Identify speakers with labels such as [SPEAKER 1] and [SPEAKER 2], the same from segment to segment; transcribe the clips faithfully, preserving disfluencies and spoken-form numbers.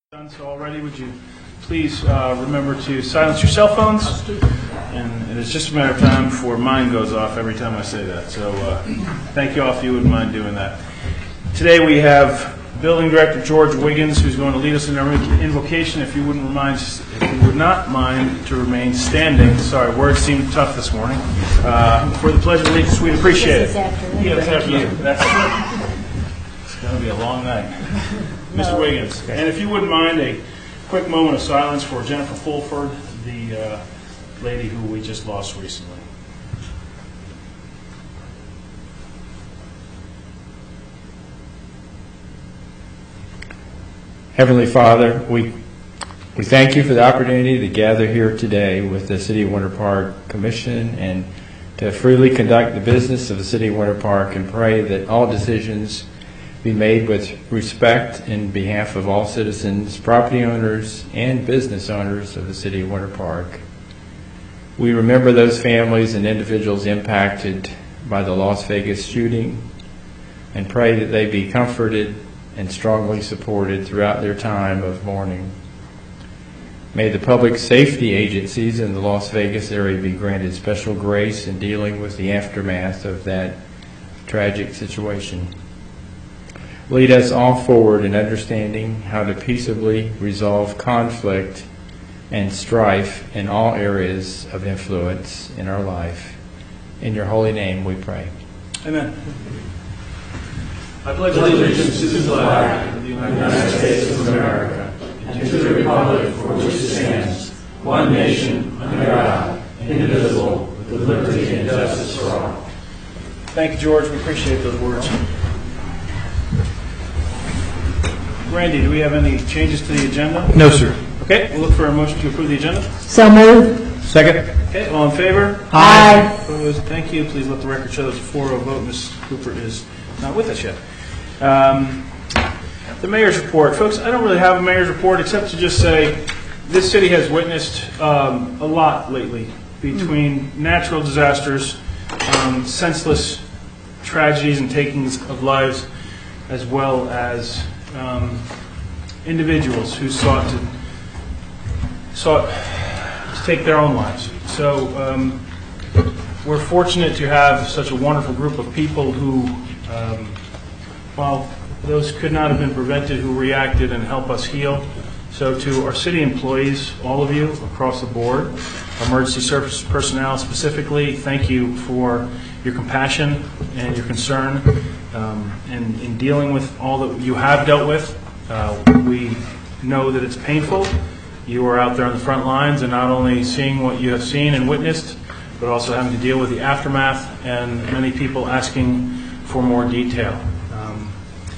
[SPEAKER 1] Done so already, would you please uh, remember to silence your cell phones? And it's just a matter of time before mine goes off every time I say that. So uh, thank you all if you wouldn't mind doing that. Today we have Building Director George Wiggins, who's going to lead us in our invocation. If you wouldn't remind, if you would not mind to remain standing. Sorry, words seemed tough this morning. Uh, for the Pledge of Allegiance, we'd appreciate it. Yeah, thank you. That's it's going to be a long night. Mister Wiggins, and if you wouldn't mind a quick moment of silence for Jennifer Fulford, the uh, lady who we just lost recently.
[SPEAKER 2] Heavenly Father, we we thank you for the opportunity to gather here today with the City of Winter Park Commission and to freely conduct the business of the City of Winter Park, and pray that all decisions be made with respect in behalf of all citizens, property owners, and business owners of the City of Winter Park. We remember those families and individuals impacted by the Las Vegas shooting and pray that they be comforted and strongly supported throughout their time of mourning. May the public safety agencies in the Las Vegas area be granted special grace in dealing with the aftermath of that tragic situation. Lead us all forward in understanding how to peaceably resolve conflict and strife in all areas of influence in our life. In your holy name we pray.
[SPEAKER 1] Amen. I pledge allegiance to the flag of the United States of America and to the republic for which it stands, one nation, under God, indivisible, with liberty and justice for all. Thank you, George. We appreciate those words. Randy, do we have any changes to the agenda?
[SPEAKER 3] No, sir.
[SPEAKER 1] Okay, we'll look for a motion to approve the agenda.
[SPEAKER 4] So moved.
[SPEAKER 3] Second.
[SPEAKER 1] Okay, all in favor?
[SPEAKER 4] Aye.
[SPEAKER 1] Opposed? Thank you. Please let the record show there's a four oh vote. Miz Cooper is not with us yet. Um, the mayor's report. Folks, I don't really have a mayor's report except to just say this city has witnessed um, a lot lately between natural disasters, um, senseless tragedies and takings of lives, as well as um, individuals who sought to sought to take their own lives. So um, we're fortunate to have such a wonderful group of people who, um, while those could not have been prevented, who reacted and help us heal. So to our city employees, all of you across the board, emergency service personnel specifically, thank you for your compassion and your concern um, in, in dealing with all that you have dealt with. Uh, we know that it's painful. You are out there on the front lines and not only seeing what you have seen and witnessed, but also having to deal with the aftermath and many people asking for more detail. Um,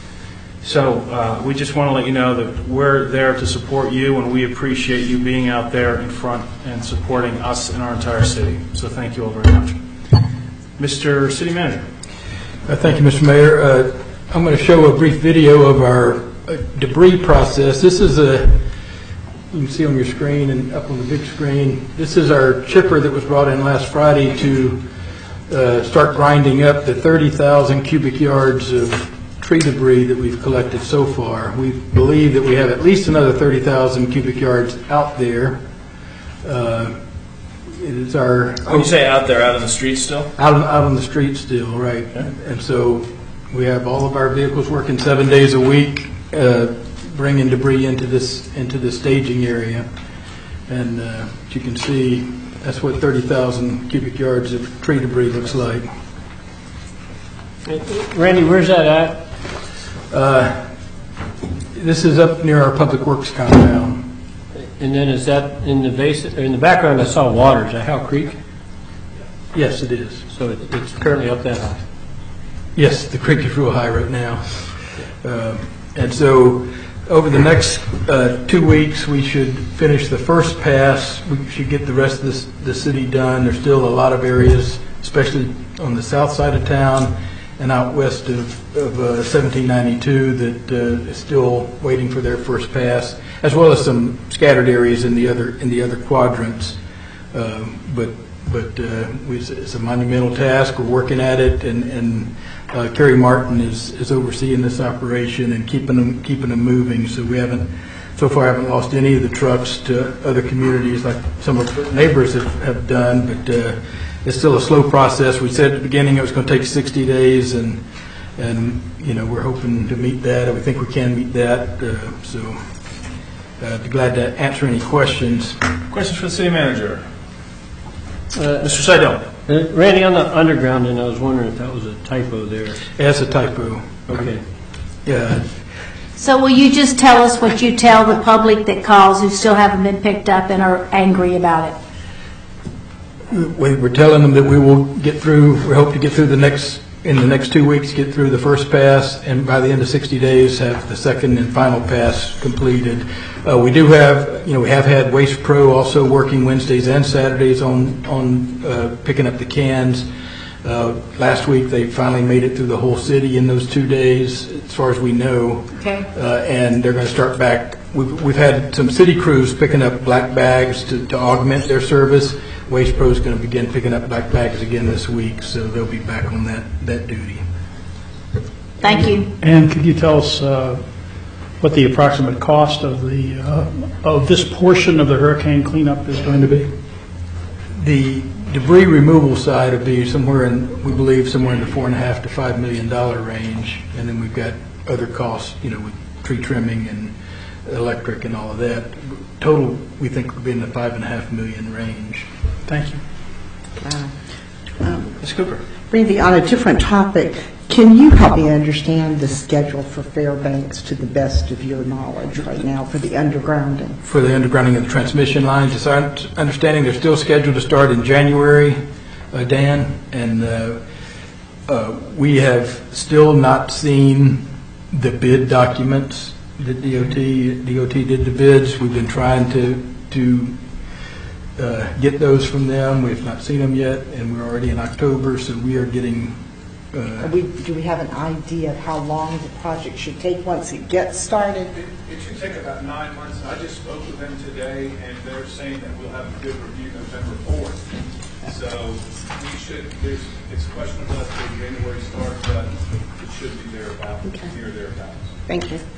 [SPEAKER 1] so uh, we just want to let you know that we're there to support you, and we appreciate you being out there in front and supporting us and our entire city. So thank you all very much. Mister City Manager.
[SPEAKER 3] Uh, thank you, Mister Mayor. Uh, I'm going to show a brief video of our uh, debris process. This is a, you can see on your screen and up on the big screen, this is our chipper that was brought in last Friday to uh, start grinding up the thirty thousand cubic yards of tree debris that we've collected so far. We believe that we have at least another thirty thousand cubic yards out there. Uh, it is our...
[SPEAKER 1] When you say out there, out on the street still?
[SPEAKER 3] Out on, out on the street still, right. Okay. And so we have all of our vehicles working seven days a week, uh, bringing debris into this into the staging area. And uh, as you can see, that's what thirty thousand cubic yards of tree debris looks like.
[SPEAKER 4] Randy, where's that at?
[SPEAKER 3] Uh, this is up near our Public Works compound.
[SPEAKER 4] And then is that in the base, in the background I saw water. Is that Howe Creek?
[SPEAKER 3] Yes, it is.
[SPEAKER 4] So it, it's currently up that high?
[SPEAKER 3] Yes, the creek is real high right now. Uh, and so over the next uh, two weeks, we should finish the first pass. We should get the rest of this, the city done. There's still a lot of areas, especially on the south side of town and out west of, of uh, seventeen ninety-two, that uh, is still waiting for their first pass, as well as some scattered areas in the other in the other quadrants. Uh, but but uh, we, it's a monumental task. We're working at it, and, and uh, Kerry Martin is, is overseeing this operation and keeping them keeping them moving. So we haven't so far I haven't lost any of the trucks to other communities like some of the neighbors have, have done, but uh, it's still a slow process. We said at the beginning it was going to take sixty days, and, and you know, we're hoping to meet that, and we think we can meet that. Uh, so uh, I'd be glad to answer any questions.
[SPEAKER 1] Questions for the city manager?
[SPEAKER 4] Uh,
[SPEAKER 1] Mister Seidel.
[SPEAKER 4] Uh, Randy, on the underground, and I was wondering if that was a typo there.
[SPEAKER 3] That's a typo.
[SPEAKER 4] Okay.
[SPEAKER 3] Yeah.
[SPEAKER 5] So will you just tell us what you tell the public that calls who still haven't been picked up and are angry about it?
[SPEAKER 3] We- We're telling them that we will get through, we hope to get through the next, in the next two weeks, get through the first pass, and by the end of sixty days, have the second and final pass completed. Uh, We do have, you know, we have had Waste Pro also working Wednesdays and Saturdays on, on uh, picking up the cans. Uh, Last week, they finally made it through the whole city in those two days, as far as we know.
[SPEAKER 5] Okay.
[SPEAKER 3] Uh, And they're going to start back, we've, we've had some city crews picking up black bags to, to augment their service. Waste Pro is going to begin picking up black bags again this week, so they'll be back on that, that duty.
[SPEAKER 5] Thank you.
[SPEAKER 6] And could you tell us uh, what the approximate cost of the, uh, of this portion of the hurricane cleanup is going to be?
[SPEAKER 3] The debris removal side will be somewhere in, we believe, somewhere in the four and a half to five million dollar range. And then we've got other costs, you know, with tree trimming and electric and all of that. Total, we think, will be in the five and a half million range.
[SPEAKER 6] Thank you.
[SPEAKER 1] Miz Cooper.
[SPEAKER 7] Randy, on a different topic, can you help me understand the schedule for Fairbanks to the best of your knowledge right now for the undergrounding?
[SPEAKER 3] For the undergrounding of the transmission lines, it's our understanding they're still scheduled to start in January, uh, Dan, and uh, uh, we have still not seen the bid documents that D O T, D O T did the bids. We've been trying to, to uh, get those from them. We've not seen them yet, and we're already in October, so we are getting
[SPEAKER 7] Are
[SPEAKER 3] uh,
[SPEAKER 7] we, do we have an idea of how long the project should take once it gets started?
[SPEAKER 8] It it should take about nine months. I just spoke with them today, and they're saying that we'll have a good review November fourth. So we should, there's, it's questionable as to January start, but it should be there about,
[SPEAKER 7] Okay.
[SPEAKER 8] here or thereabouts.
[SPEAKER 7] Thank you.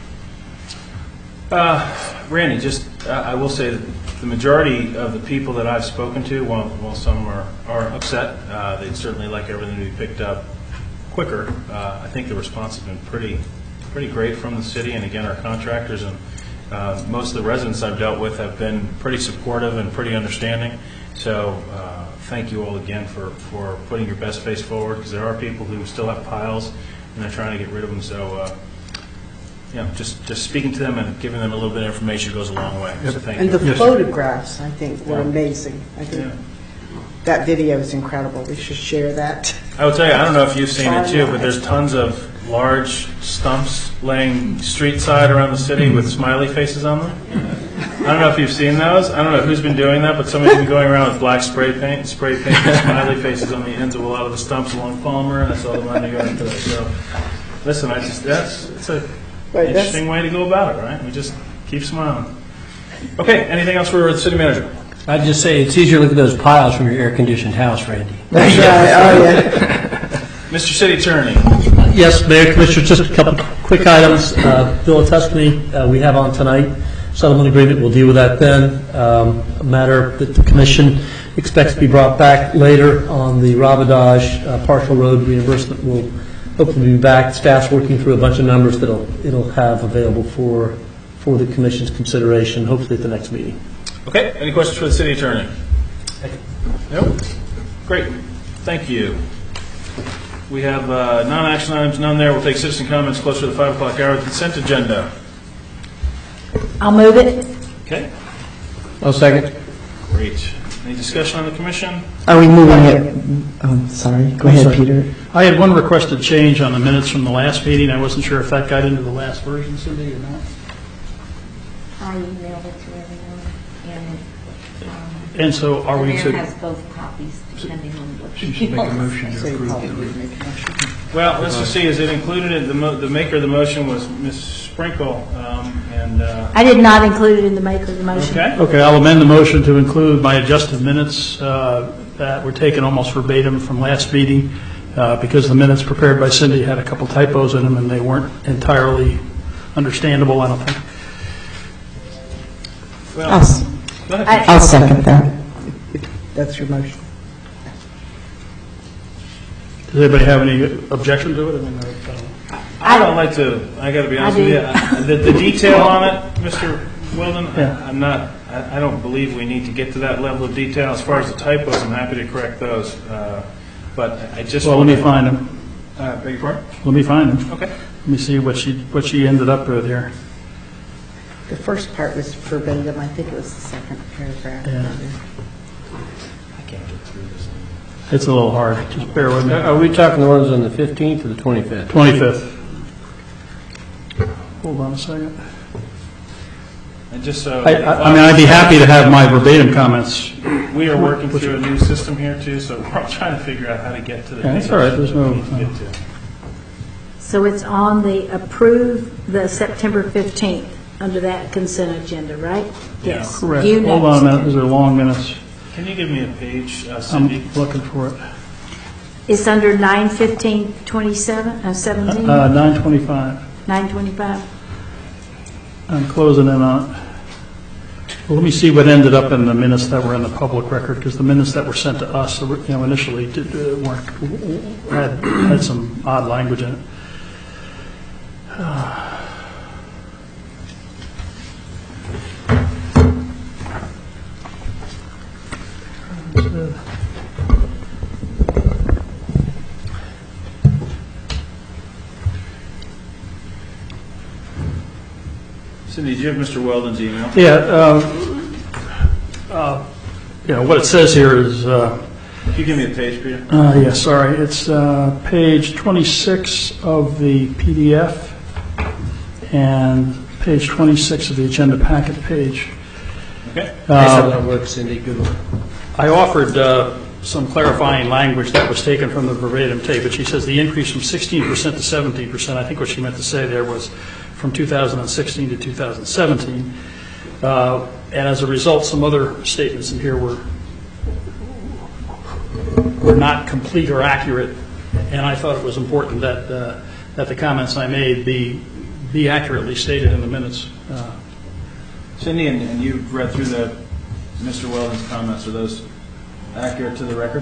[SPEAKER 1] Uh, Randy, just, uh, I will say that the majority of the people that I've spoken to, while, while some are, are upset, uh, they'd certainly like everything to be picked up quicker. Uh, I think the response has been pretty, pretty great from the city, and again, our contractors and uh, most of the residents I've dealt with have been pretty supportive and pretty understanding. So uh, thank you all again for, for putting your best face forward, because there are people who still have piles, and they're trying to get rid of them. So uh, you know, just, just speaking to them and giving them a little bit of information goes a long way. So thank
[SPEAKER 7] And
[SPEAKER 1] you.
[SPEAKER 7] the photographs, I think, were
[SPEAKER 1] Yeah.
[SPEAKER 7] amazing. I think
[SPEAKER 1] Yeah.
[SPEAKER 7] that video is incredible. We should share that.
[SPEAKER 1] I will tell you, I don't know if you've seen it too, but there's tons of large stumps laying street side around the city with smiley faces on them. I don't know if you've seen those. I don't know who's been doing that, but somebody's been going around with black spray paint, and spray paint with smiley faces on the ends of a lot of the stumps along Palmer, and I saw them on the yard today. So, listen, I just, that's, it's a
[SPEAKER 7] Right, that's-
[SPEAKER 1] interesting way to go about it, right? We just keep smiling. Okay, anything else for the city manager?
[SPEAKER 4] I'd just say it's easier to look at those piles from your air-conditioned house, Randy.
[SPEAKER 7] That's right, oh, yeah.
[SPEAKER 1] Mister City Attorney.
[SPEAKER 9] Yes, Mayor, Commissioners, just a couple quick items. Uh, Bill of Tuscany, uh, we have on tonight. Settlement agreement, we'll deal with that then. Um, A matter that the Commission expects to be brought back later on the Rabadage uh, partial road reimbursement. We'll hopefully be back. Staff's working through a bunch of numbers that it'll, it'll have available for, for the Commission's consideration, hopefully at the next meeting.
[SPEAKER 1] Okay, any questions for the city attorney? Nope. Great, thank you. We have uh, non-action items, none there. We'll take citizen comments closer to the five o'clock hour. Consent agenda.
[SPEAKER 5] I'll move it.
[SPEAKER 1] Okay,
[SPEAKER 4] I'll second.
[SPEAKER 1] great. Any discussion on the commission?
[SPEAKER 7] Are we moving it? Oh, sorry. Go ahead,
[SPEAKER 6] sorry.
[SPEAKER 7] Peter.
[SPEAKER 6] I had one requested change on the minutes from the last meeting. I wasn't sure if that got into the last version, Cindy, or not.
[SPEAKER 10] I emailed it to everyone, and um,
[SPEAKER 6] And so are
[SPEAKER 10] the
[SPEAKER 6] we
[SPEAKER 10] mayor
[SPEAKER 6] to...
[SPEAKER 10] has both copies, depending on what
[SPEAKER 3] you
[SPEAKER 10] you
[SPEAKER 3] should make a
[SPEAKER 10] want.
[SPEAKER 3] motion to
[SPEAKER 7] So you
[SPEAKER 3] approve
[SPEAKER 7] probably
[SPEAKER 3] the
[SPEAKER 7] would make a motion.
[SPEAKER 1] Well, let's just see, is it included in, the mo- the maker of the motion was Miz Sprinkle, um, and, uh,
[SPEAKER 5] I did not include it in the maker of the motion.
[SPEAKER 1] okay?
[SPEAKER 6] Okay, I'll amend the motion to include my adjusted minutes uh, that were taken almost verbatim from last meeting, uh, because the minutes prepared by Cindy had a couple typos in them, and they weren't entirely understandable, I don't think.
[SPEAKER 1] Well,
[SPEAKER 7] I'll s-
[SPEAKER 1] go ahead.
[SPEAKER 5] I-
[SPEAKER 7] I'll second that, if if that's your motion.
[SPEAKER 6] Does anybody have any objection to it? I mean, I don't know.
[SPEAKER 1] I don't like to, I got to be honest
[SPEAKER 5] I
[SPEAKER 1] with
[SPEAKER 5] do.
[SPEAKER 1] you, I- the, the detail on it, Mister Weldon, I-
[SPEAKER 6] Yeah.
[SPEAKER 1] I'm not, I, I don't believe we need to get to that level of detail. As far as the typos, I'm happy to correct those, uh, but I just.
[SPEAKER 6] Well, let me find them.
[SPEAKER 1] Uh, beg your pardon?
[SPEAKER 6] Let me find them.
[SPEAKER 1] Okay.
[SPEAKER 6] Let me see what she, what she ended up with here.
[SPEAKER 7] The first part was verbatim, I think it was the second paragraph.
[SPEAKER 6] Yeah. It's a little hard, just bear with me.
[SPEAKER 4] Are we talking the ones on the fifteenth or the twenty-fifth?
[SPEAKER 6] twenty-fifth. Hold on a second.
[SPEAKER 1] And just so.
[SPEAKER 6] I, I I mean, I'd be happy to have my verbatim comments.
[SPEAKER 1] We are working through a new system here too, so we're all trying to figure out how to get to the.
[SPEAKER 6] Yeah, that's all right. There's no-
[SPEAKER 1] we need to get to.
[SPEAKER 5] So it's on the approve the September fifteenth, under that consent agenda, right? Yes.
[SPEAKER 6] Correct.
[SPEAKER 5] You
[SPEAKER 6] Hold on a
[SPEAKER 5] next.
[SPEAKER 6] minute, these are long minutes.
[SPEAKER 1] Can you give me a page, uh, Cindy?
[SPEAKER 6] I'm looking for it.
[SPEAKER 5] It's under nine fifteen twenty-seven, uh, seventeen,
[SPEAKER 6] Uh, nine twenty-five.
[SPEAKER 5] nine twenty-five.
[SPEAKER 6] I'm closing in on it. Well, let me see what ended up in the minutes that were in the public record, because the minutes that were sent to us, you know, initially did, uh, weren't, had, had some odd language in it.
[SPEAKER 1] Cindy, do you have Mister Weldon's email?
[SPEAKER 6] Yeah, uh, uh, you know, what it says here is, uh,
[SPEAKER 1] Can you give me a page, Peter?
[SPEAKER 6] Uh, yeah, sorry, it's uh, page twenty-six of the P D F and page twenty-six of the agenda packet page.
[SPEAKER 1] Okay.
[SPEAKER 4] Nice how
[SPEAKER 6] Uh,
[SPEAKER 4] that works, Cindy, good one.
[SPEAKER 6] I offered uh, some clarifying language that was taken from the verbatim tape, but she says the increase from sixteen percent to seventeen percent, I think what she meant to say there was from two thousand sixteen to two thousand seventeen. Uh, And as a result, some other statements in here were were not complete or accurate, and I thought it was important that, uh, that the comments I made be, be accurately stated in the minutes. Uh,
[SPEAKER 1] Cindy, and, and you read through the, Mister Weldon's comments, are those accurate to the record?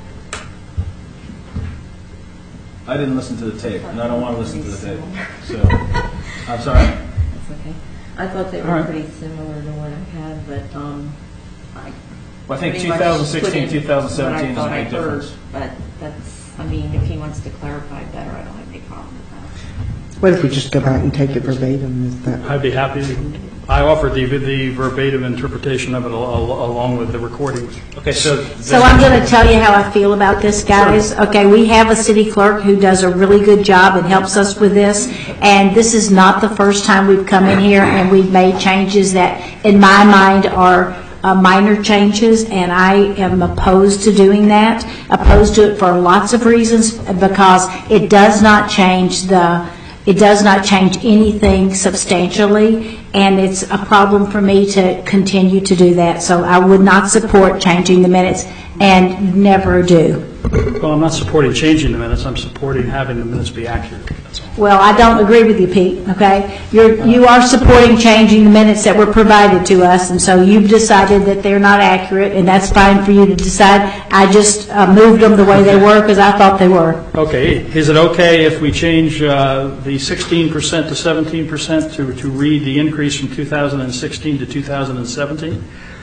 [SPEAKER 1] I didn't listen to the tape, and I don't want to listen to the tape, so, I'm sorry?
[SPEAKER 10] That's okay. I thought they
[SPEAKER 6] All
[SPEAKER 10] were
[SPEAKER 6] right.
[SPEAKER 10] pretty similar to what I had, but, um, I
[SPEAKER 1] Well, I think
[SPEAKER 10] pretty much
[SPEAKER 1] twenty sixteen,
[SPEAKER 10] put in
[SPEAKER 1] twenty seventeen
[SPEAKER 10] what
[SPEAKER 1] is
[SPEAKER 10] I
[SPEAKER 1] a big
[SPEAKER 10] thought I heard,
[SPEAKER 1] difference.
[SPEAKER 10] But that's, I mean, if he wants to clarify better, I don't have any problem with that.
[SPEAKER 7] What if we just go back and take it verbatim, is that?
[SPEAKER 6] I'd be happy. I offered the, the verbatim interpretation of it al- al- along with the recordings.
[SPEAKER 1] Okay, so.
[SPEAKER 5] So I'm going to tell you how I feel about this, guys. Okay, we have a city clerk who does a really good job and helps us with this, and this is not the first time we've come in here and we've made changes that, in my mind, are uh, minor changes, and I am opposed to doing that, opposed to it for lots of reasons, because it does not change the, it does not change anything substantially, and it's a problem for me to continue to do that. So I would not support changing the minutes, and never do.
[SPEAKER 6] Well, I'm not supporting changing the minutes, I'm supporting having the minutes be accurate, that's all.
[SPEAKER 5] Well, I don't agree with you, Pete, okay? You're, you are supporting changing the minutes that were provided to us, and so you've decided that they're not accurate, and that's fine for you to decide. I just uh, moved them the way they were because I thought they were.
[SPEAKER 6] Okay, is it okay if we change uh, the sixteen percent to seventeen percent to, to read the increase from two thousand sixteen to two thousand seventeen?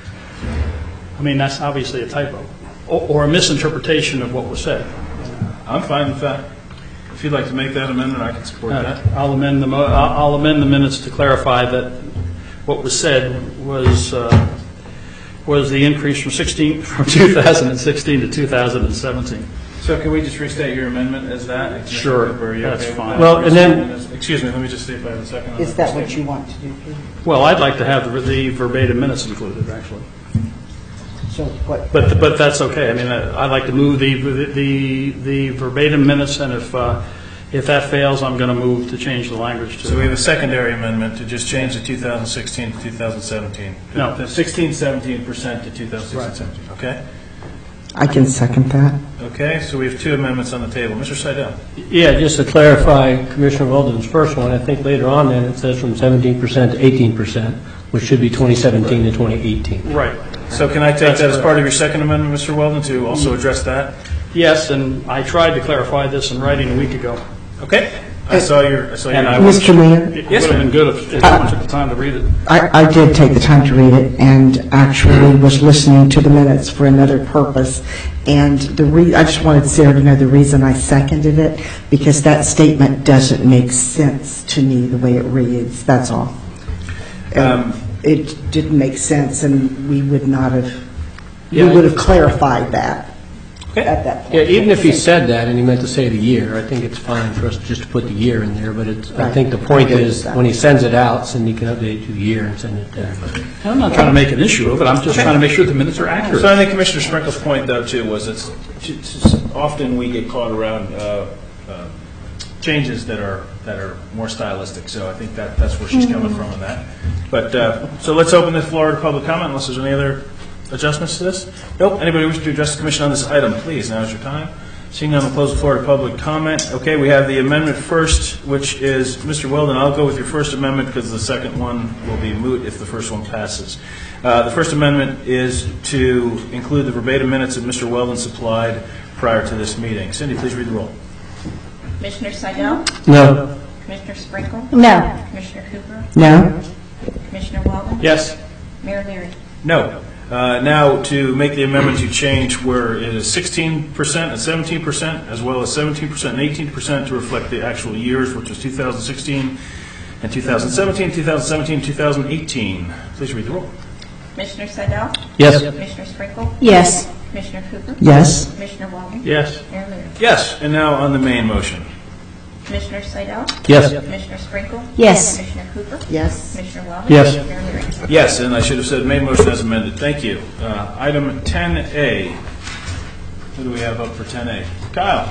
[SPEAKER 6] I mean, that's obviously a typo, or, or a misinterpretation of what was said.
[SPEAKER 1] I'm fine with that. If you'd like to make that amendment, I can support
[SPEAKER 6] Uh,
[SPEAKER 1] that.
[SPEAKER 6] I'll amend the, mo- I'll I'll amend the minutes to clarify that what was said was, uh, was the increase from sixteen, from two thousand sixteen to two thousand seventeen.
[SPEAKER 1] So can we just restate your amendment as that?
[SPEAKER 6] Sure,
[SPEAKER 1] Are you
[SPEAKER 6] that's
[SPEAKER 1] okay with
[SPEAKER 6] fine.
[SPEAKER 1] that?
[SPEAKER 4] Well, and then-
[SPEAKER 1] Excuse me, let me just see if I have a second. on
[SPEAKER 7] Is that what you want to do, Peter?
[SPEAKER 6] Well, I'd like to have the the verbatim minutes included, actually.
[SPEAKER 7] So what,
[SPEAKER 6] But, but that's okay. I mean, I- I'd like to move the, the, the verbatim minutes, and if, uh, if that fails, I'm going to move to change the language to.
[SPEAKER 1] So we have a secondary amendment to just change the two thousand sixteen to two thousand seventeen.
[SPEAKER 6] No.
[SPEAKER 1] The sixteen, seventeen percent to two thousand sixteen, seventeen, okay?
[SPEAKER 7] I can second that.
[SPEAKER 1] Okay, so we have two amendments on the table. Mister Seidel?
[SPEAKER 4] Yeah, just to clarify Commissioner Weldon's first one, I think later on then it says from seventeen percent to eighteen percent. which should be twenty seventeen to twenty eighteen.
[SPEAKER 6] Right.
[SPEAKER 1] So can I take
[SPEAKER 6] That's
[SPEAKER 1] that as
[SPEAKER 6] correct.
[SPEAKER 1] part of your second amendment, Mister Weldon, to also address that?
[SPEAKER 6] Yes, and I tried to clarify this in writing a week ago.
[SPEAKER 1] Okay. I saw your, I saw
[SPEAKER 6] And I
[SPEAKER 1] your.
[SPEAKER 6] was-
[SPEAKER 7] Mister Mayor?
[SPEAKER 6] It would have been good if if someone took the time to read it.
[SPEAKER 7] I, I did take the time to read it and actually was listening to the minutes for another purpose. And the re, I just wanted Sarah to know the reason I seconded it, because that statement doesn't make sense to me the way it reads, that's all. Um, It didn't make sense, and we would not have, we
[SPEAKER 4] Yeah, I-
[SPEAKER 7] would have clarified that at that point.
[SPEAKER 4] Yeah, even if he said that and he meant to say the year, I think it's fine for us just to put the year in there, but it's, I
[SPEAKER 7] Right.
[SPEAKER 4] think the point
[SPEAKER 7] I get
[SPEAKER 4] is,
[SPEAKER 7] that.
[SPEAKER 4] when he sends it out, Cindy can update to the year and send it there.
[SPEAKER 6] I'm not trying to make an issue of it, I'm just trying to make sure the minutes are accurate.
[SPEAKER 1] So I think Commissioner Sprinkle's point, though, too, was it's, it's often we get caught around uh, uh, changes that are, that are more stylistic, so I think that, that's where she's coming from on that. But, uh, so let's open the floor to public comment, unless there's any other adjustments to this? Nope. Anybody wishing to address the commission on this item, please, now is your time. Seeing none, we'll close the floor to public comment. Okay, we have the amendment first, which is, Mister Weldon, I'll go with your first amendment because the second one will be moot if the first one passes. Uh, The first amendment is to include the verbatim minutes that Mister Weldon supplied prior to this meeting. Cindy, please read the roll.
[SPEAKER 10] Commissioner Seidel?
[SPEAKER 4] No.
[SPEAKER 10] Commissioner Sprinkle?
[SPEAKER 5] No.
[SPEAKER 10] Commissioner Cooper?
[SPEAKER 7] No?
[SPEAKER 10] Commissioner Weldon?
[SPEAKER 1] Yes.
[SPEAKER 10] Mayor Leary?
[SPEAKER 1] No. Uh, Now, to make the amendment, you change where it is sixteen percent and seventeen percent, as well as seventeen percent and eighteen percent to reflect the actual years, which was two thousand sixteen and two thousand seventeen, two thousand seventeen, two thousand eighteen. Please read the roll.
[SPEAKER 10] Commissioner Seidel?
[SPEAKER 4] Yes.
[SPEAKER 10] Commissioner Sprinkle?
[SPEAKER 5] Yes.
[SPEAKER 10] Commissioner Cooper?
[SPEAKER 7] Yes?
[SPEAKER 10] Commissioner Weldon?
[SPEAKER 6] Yes.
[SPEAKER 10] Mayor Leary?
[SPEAKER 1] Yes, and now on the main motion.
[SPEAKER 10] Commissioner Seidel?
[SPEAKER 4] Yes.
[SPEAKER 10] Commissioner Sprinkle?
[SPEAKER 5] Yes.
[SPEAKER 10] Commissioner Cooper?
[SPEAKER 7] Yes?
[SPEAKER 10] Commissioner Weldon?
[SPEAKER 4] Yes.
[SPEAKER 10] Mayor Leary?
[SPEAKER 1] Yes, and I should have said main motion as amended. Thank you. Uh, Item ten A. Who do we have up for ten A? Kyle?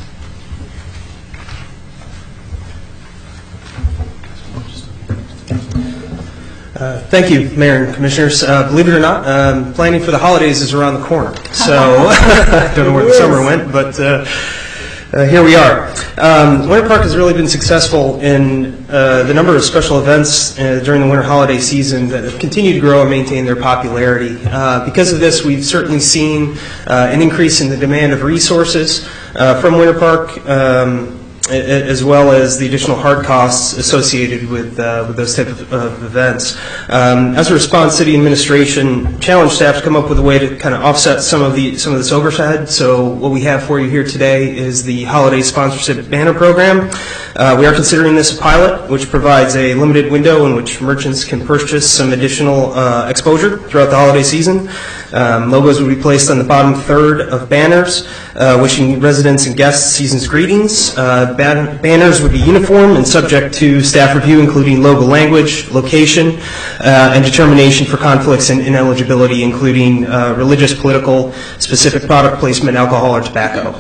[SPEAKER 11] Uh, Thank you, Mayor and Commissioners. Uh, Believe it or not, um, planning for the holidays is around the corner. So I don't know where the summer went, but uh, uh, here we are. Um, Winter Park has really been successful in uh, the number of special events uh, during the winter holiday season that have continued to grow and maintain their popularity. Uh, Because of this, we've certainly seen uh, an increase in the demand of resources uh, from Winter Park, um, a- a- as well as the additional hard costs associated with uh, with those type of, of events. Um, as a response, city administration challenged staff to come up with a way to kind of offset some of the some of this overhead. So what we have for you here today is the holiday sponsorship banner program. Uh, we are considering this a pilot, which provides a limited window in which merchants can purchase some additional uh, exposure throughout the holiday season. Um, logos will be placed on the bottom third of banners, uh, wishing residents and guests season's greetings. Uh, ban- banners would be uniform and subject to staff review, including logo language, location, uh, and determination for conflicts and ineligibility, including uh, religious, political, specific product placement, alcohol, or tobacco.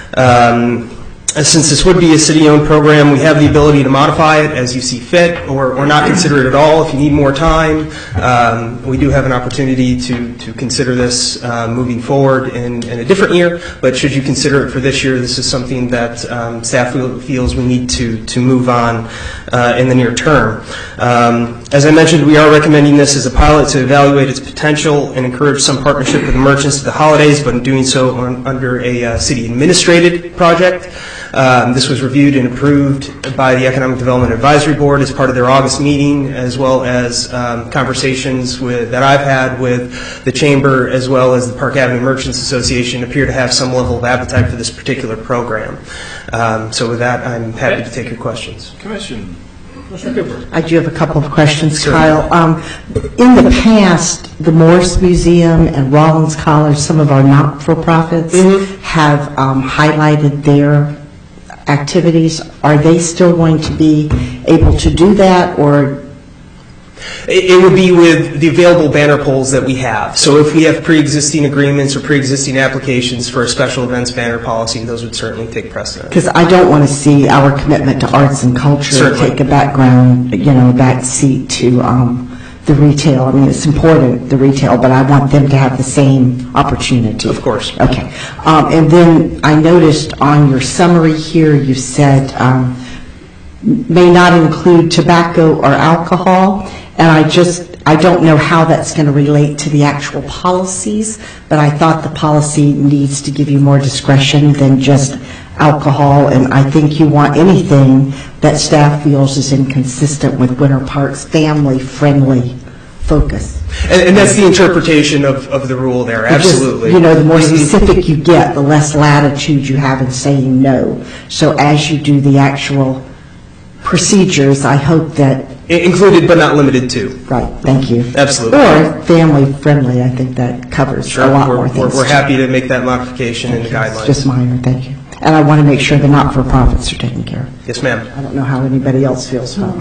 [SPEAKER 11] Um, Since this would be a city-owned program, we have the ability to modify it as you see fit, or, or not consider it at all if you need more time. Um, we do have an opportunity to, to consider this uh, moving forward in, in a different year, but should you consider it for this year, this is something that um, staff feel- feels we need to, to move on uh, in the near term. Um, as I mentioned, we are recommending this as a pilot to evaluate its potential and encourage some partnership with the merchants at the holidays, but in doing so on, under a uh, city-administrated project. Um, This was reviewed and approved by the Economic Development Advisory Board as part of their August meeting, as well as um, conversations with, that I've had with the Chamber, as well as the Park Avenue Merchants Association, appear to have some level of appetite for this particular program. Um, So with that, I'm happy to take your questions.
[SPEAKER 1] Commission. Commissioner Cooper.
[SPEAKER 7] I do have a couple of questions, Kyle. Um, In the past, the Morris Museum and Rollins College, some of our not-for-profits, have um, highlighted their activities. Are they still going to be able to do that, or?
[SPEAKER 11] It it would be with the available banner polls that we have. So if we have pre-existing agreements or pre-existing applications for a special events banner policy, those would certainly take precedent.
[SPEAKER 7] Because I don't want to see our commitment to arts and culture
[SPEAKER 11] Certainly.
[SPEAKER 7] take a background, you know, a back seat to um, the retail. I mean, it's important, the retail, but I want them to have the same opportunity.
[SPEAKER 11] Of course.
[SPEAKER 7] Okay. Um, And then I noticed on your summary here, you said um, may not include tobacco or alcohol, and I just, I don't know how that's going to relate to the actual policies, but I thought the policy needs to give you more discretion than just alcohol, and I think you want anything that staff feels is inconsistent with Winter Park's family-friendly focus.
[SPEAKER 11] And, and that's the interpretation of, of the rule there,
[SPEAKER 7] It just-
[SPEAKER 11] absolutely.
[SPEAKER 7] You know, the more specific you get, the less latitude you have in saying no. So as you do the actual procedures, I hope that,
[SPEAKER 11] I- Included but not limited to.
[SPEAKER 7] right, thank you.
[SPEAKER 11] Absolutely.
[SPEAKER 7] Or family-friendly, I think that covers
[SPEAKER 11] Sure,
[SPEAKER 7] a lot
[SPEAKER 11] we're,
[SPEAKER 7] more
[SPEAKER 11] we're,
[SPEAKER 7] things.
[SPEAKER 11] we're happy to make that modification in the
[SPEAKER 7] It's
[SPEAKER 11] guidelines.
[SPEAKER 7] just minor, thank you. And I want to make sure the not-for-profits are taken care of.
[SPEAKER 11] Yes, ma'am.
[SPEAKER 7] I don't know how anybody else feels about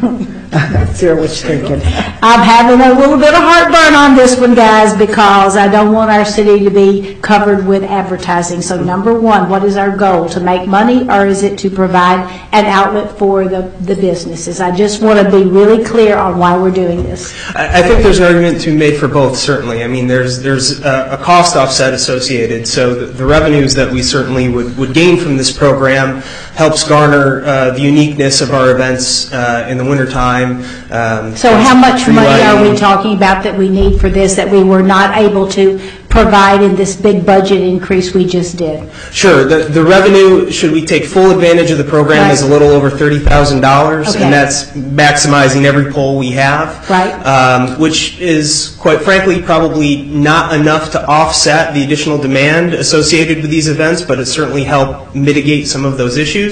[SPEAKER 7] that. Sarah, what you thinking?
[SPEAKER 5] I'm having a little bit of heartburn on this one, guys, because I don't want our city to be covered with advertising. So number one, what is our goal? To make money, or is it to provide an outlet for the, the businesses? I just want to be really clear on why we're doing this.
[SPEAKER 11] I I think there's an argument to be made for both, certainly. I mean, there's there's a, a cost offset associated, so the, the revenues that we certainly would, would gain from this program helps garner uh, the uniqueness of our events uh, in the wintertime. Um,
[SPEAKER 5] So how much
[SPEAKER 11] tree
[SPEAKER 5] money are we
[SPEAKER 11] lighting.
[SPEAKER 5] talking about that we need for this that we were not able to provide in this big budget increase we just did?
[SPEAKER 11] Sure. The, the revenue, should we take full advantage of the program, is a little over thirty thousand dollars,
[SPEAKER 5] Okay.
[SPEAKER 11] and that's maximizing every poll we have.
[SPEAKER 5] Right.
[SPEAKER 11] Um, which is, quite frankly, probably not enough to offset the additional demand associated with these events, but it certainly help mitigate some of those issues.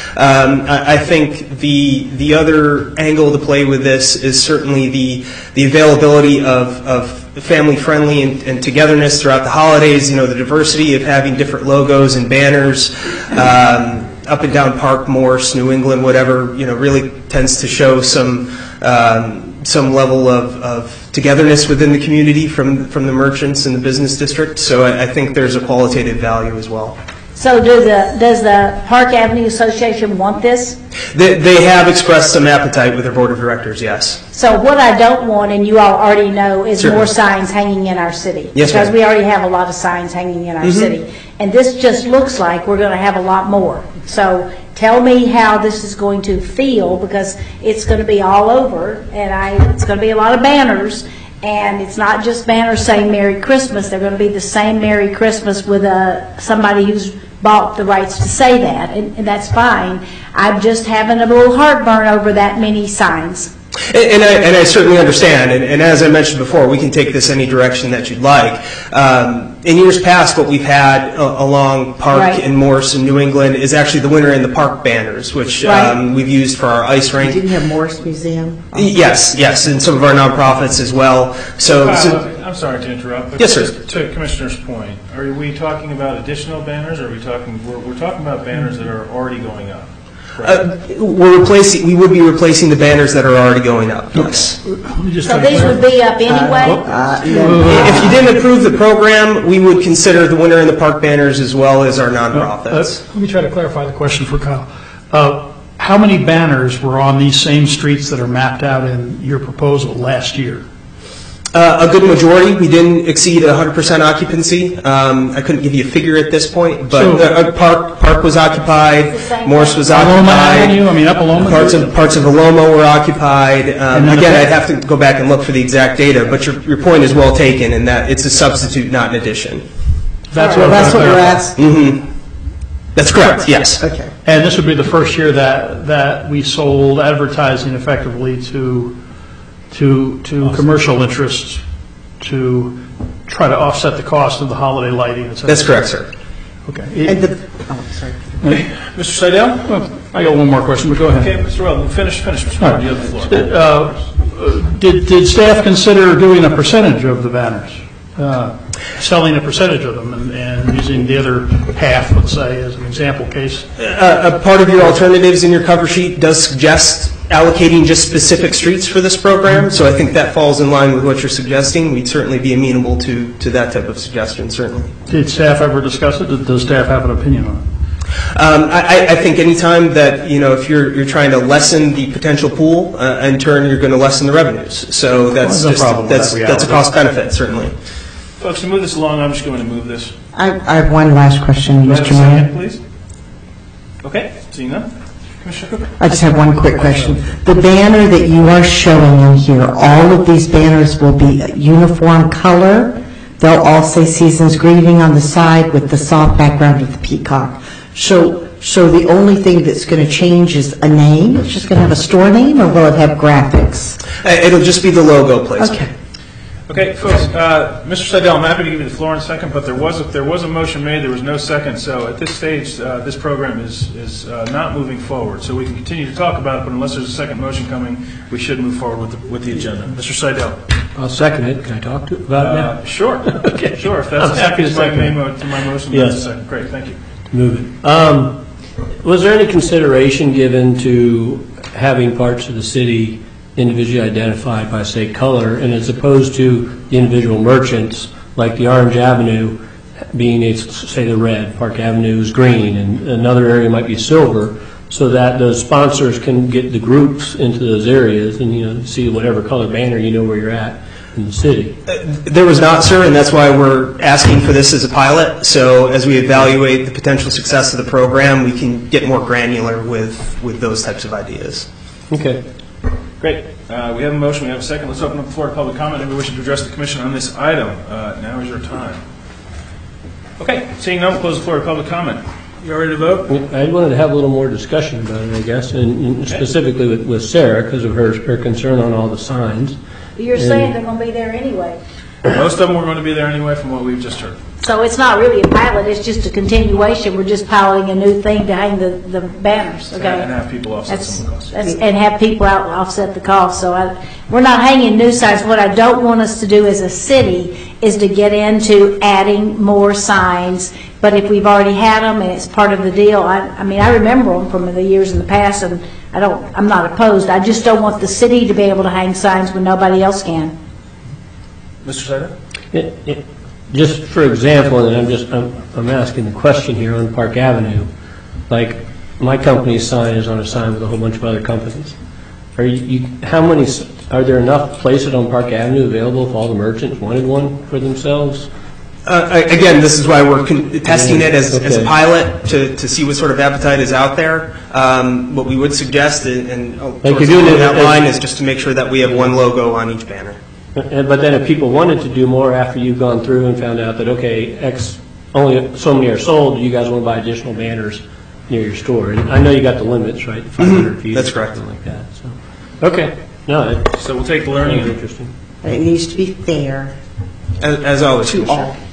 [SPEAKER 11] Um, I, I think the the other angle to play with this is certainly the the availability of, of family-friendly and, and togetherness throughout the holidays. You know, the diversity of having different logos and banners um, up and down Park, Morse, New England, whatever, you know, really tends to show some um, some level of, of togetherness within the community from from the merchants and the business district. So I, I think there's a qualitative value as well.
[SPEAKER 5] So do the, does the Park Avenue Association want this?
[SPEAKER 11] They, they have expressed some appetite with their board of directors, yes.
[SPEAKER 5] So what I don't want, and you all already know, is
[SPEAKER 11] Certainly.
[SPEAKER 5] more signs hanging in our city.
[SPEAKER 11] Yes,
[SPEAKER 5] Because
[SPEAKER 11] ma'am.
[SPEAKER 5] we already have a lot of signs hanging in our
[SPEAKER 11] Mhm.
[SPEAKER 5] city. And this just looks like we're going to have a lot more. So tell me how this is going to feel, because it's going to be all over, and I, it's going to be a lot of banners. And it's not just banners saying Merry Christmas. They're going to be the same Merry Christmas with uh, somebody who's bought the rights to say that, and, and that's fine. I'm just having a little heartburn over that many signs.
[SPEAKER 11] And, and, I, and I certainly understand, and, and as I mentioned before, we can take this any direction that you'd like. Um, in years past, what we've had uh, along Park
[SPEAKER 5] Right.
[SPEAKER 11] and Morse in New England is actually the Winter in the Park banners, which
[SPEAKER 5] Right.
[SPEAKER 11] um, we've used for our ice rink.
[SPEAKER 7] Didn't you have Morris Museum?
[SPEAKER 11] Yes, yes, and some of our nonprofits as well. So,
[SPEAKER 1] Kyle,
[SPEAKER 11] so
[SPEAKER 1] I'm sorry to interrupt. But
[SPEAKER 11] Yes, sir.
[SPEAKER 1] just to Commissioner's point, are we talking about additional banners, or are we talking, we're, we're talking about banners that are already going up?
[SPEAKER 11] uh, we're replacing. We would be replacing the banners that are already going up. Yes.
[SPEAKER 6] Let me just
[SPEAKER 5] So
[SPEAKER 6] try to
[SPEAKER 5] these would
[SPEAKER 6] clarify.
[SPEAKER 5] be up anyway?
[SPEAKER 7] Uh, no.
[SPEAKER 11] If you didn't approve the program, we would consider the Winter in the Park banners as well as our
[SPEAKER 6] Uh,
[SPEAKER 11] nonprofits.
[SPEAKER 6] Let me try to clarify the question for Kyle. Uh, How many banners were on these same streets that are mapped out in your proposal last year?
[SPEAKER 11] Uh, a good majority. We didn't exceed one hundred percent occupancy. Um, I couldn't give you a figure at this point, but
[SPEAKER 6] So-
[SPEAKER 11] uh, uh, Park Park was occupied,
[SPEAKER 5] It's the same
[SPEAKER 11] Morse was
[SPEAKER 6] Aloma Avenue, I
[SPEAKER 11] occupied,
[SPEAKER 6] mean, up Aloma?
[SPEAKER 11] parts of parts of Aloma were occupied. Um,
[SPEAKER 6] And then the-
[SPEAKER 11] Again, I'd have to go back and look for the exact data, but your your point is well taken in that it's a substitute, not an addition.
[SPEAKER 6] That's
[SPEAKER 7] Well,
[SPEAKER 6] what I'm
[SPEAKER 7] that's what
[SPEAKER 6] trying to
[SPEAKER 7] we're
[SPEAKER 6] clarify.
[SPEAKER 7] asking.
[SPEAKER 11] Mm-hmm. That's correct. Yes.
[SPEAKER 7] Okay.
[SPEAKER 6] And this would be the first year that, that we sold advertising effectively to, to, to commercial interests to try to offset the cost of the holiday lighting, et cetera.
[SPEAKER 11] That's correct, sir.
[SPEAKER 6] Okay.
[SPEAKER 7] And the, oh, sorry.
[SPEAKER 1] Mister Seidel?
[SPEAKER 6] Well, I got one more question, but go ahead.
[SPEAKER 1] Okay, Mister Weldon, finish, finish, Mister
[SPEAKER 6] All
[SPEAKER 1] Weldon, you
[SPEAKER 6] right.
[SPEAKER 1] have the floor.
[SPEAKER 6] Uh, Did, did staff consider doing a percentage of the banners? Uh, Selling a percentage of them and, and using the other half, let's say, as an example case?
[SPEAKER 11] Uh, a part of your alternatives in your cover sheet does suggest allocating just specific streets for this program, so I think that falls in line with what you're suggesting. We'd certainly be amenable to, to that type of suggestion, certainly.
[SPEAKER 6] Did staff ever discuss it? Does staff have an opinion on it?
[SPEAKER 11] Um, I, I think anytime that, you know, if you're, you're trying to lessen the potential pool, uh, in turn, you're going to lessen the revenues. So that's
[SPEAKER 6] Well, no
[SPEAKER 11] just,
[SPEAKER 6] problem with
[SPEAKER 11] that's,
[SPEAKER 6] that
[SPEAKER 11] that's a
[SPEAKER 6] reality.
[SPEAKER 11] cost benefit, certainly.
[SPEAKER 1] Folks, to move this along, I'm just going to move this.
[SPEAKER 7] I, I have one last question,
[SPEAKER 1] Do I have a
[SPEAKER 7] Mister Mayor.
[SPEAKER 1] second, please? Okay, seeing none. Commissioner Cooper?
[SPEAKER 7] I just have one quick question. The banner that you are showing in here, all of these banners will be uniform color. They'll all say Season's Greeting on the side with the soft background of the peacock. So, so the only thing that's going to change is a name? It's just going to have a store name, or will it have graphics?
[SPEAKER 11] Uh, It'll just be the logo placement.
[SPEAKER 7] Okay.
[SPEAKER 1] Okay, folks, uh, Mister Seidel, I'm happy to give you the floor in a second, but there was a, there was a motion made, there was no second, so at this stage, uh, this program is, is uh, not moving forward. So we can continue to talk about it, but unless there's a second motion coming, we should move forward with the, with the agenda. Mister Seidel?
[SPEAKER 4] I'll second it. Can I talk to about it now?
[SPEAKER 1] Uh, Sure. Okay, sure. If that's
[SPEAKER 4] I'm
[SPEAKER 1] a
[SPEAKER 4] happy
[SPEAKER 1] second
[SPEAKER 4] to
[SPEAKER 1] to my
[SPEAKER 4] second it.
[SPEAKER 1] name, to my motion, that's a
[SPEAKER 4] Yes.
[SPEAKER 1] second. Great, thank you.
[SPEAKER 4] Move it. Um, Was there any consideration given to having parts of the city individually identified by, say, color, and as opposed to the individual merchants, like the Orange Avenue being, a, say, the red, Park Avenue is green, and another area might be silver, so that those sponsors can get the groups into those areas and, you know, see whatever color banner, you know where you're at in the city?
[SPEAKER 11] Uh, There was not, sir, and that's why we're asking for this as a pilot. So as we evaluate the potential success of the program, we can get more granular with, with those types of ideas.
[SPEAKER 4] Okay.
[SPEAKER 1] Great. Uh, We have a motion, we have a second. Let's open up the floor to public comment. Anybody wishing to address the commission on this item? Uh, Now is your time. Okay, seeing none, we'll close the floor to public comment. You all ready to vote?
[SPEAKER 4] I wanted to have a little more discussion about it, I guess, and and specifically with with Sarah, because of her her concern on all the signs.
[SPEAKER 5] You're saying they're going to be there anyway.
[SPEAKER 1] Most of them were going to be there anyway from what we've just heard.
[SPEAKER 5] So it's not really a pilot, it's just a continuation. We're just piloting a new thing to hang the, the banners, okay?
[SPEAKER 1] And have people offset
[SPEAKER 5] That's,
[SPEAKER 1] some of the costs.
[SPEAKER 5] that's, and have people out offset the cost. So I, we're not hanging new signs. What I don't want us to do as a city is to get into adding more signs. But if we've already had them and it's part of the deal, I, I mean, I remember them from the years in the past, and I don't, I'm not opposed. I just don't want the city to be able to hang signs when nobody else can.
[SPEAKER 1] Mister Snyder?
[SPEAKER 4] It- it- Just for example, and I'm just, I'm I'm asking the question here on Park Avenue, like, my company's sign is on a sign with a whole bunch of other companies. Are you, you- how many, s- are there enough places on Park Avenue available if all the merchants wanted one for themselves?
[SPEAKER 11] Uh, a- Again, this is why we're con- testing it as, as a
[SPEAKER 4] Okay.
[SPEAKER 11] pilot to, to see what sort of appetite is out there. Um, What we would suggest, and- and oh,
[SPEAKER 4] Like
[SPEAKER 11] towards
[SPEAKER 4] you're doing
[SPEAKER 11] the
[SPEAKER 4] it
[SPEAKER 11] end of that
[SPEAKER 4] as-
[SPEAKER 11] line, is just to make sure that we have one logo on each banner.
[SPEAKER 4] And- But then if people wanted to do more after you've gone through and found out that, okay, X, only so many are sold, you guys want to buy additional banners near your store? And I know you got the limits, right, five hundred feet?
[SPEAKER 11] That's
[SPEAKER 4] or
[SPEAKER 11] correct.
[SPEAKER 4] Something like that, so, okay, no, it's
[SPEAKER 1] So we'll take the learning.
[SPEAKER 4] interesting.
[SPEAKER 7] But it needs to be fair
[SPEAKER 11] As as always,
[SPEAKER 7] to
[SPEAKER 11] Commissioner.
[SPEAKER 7] all.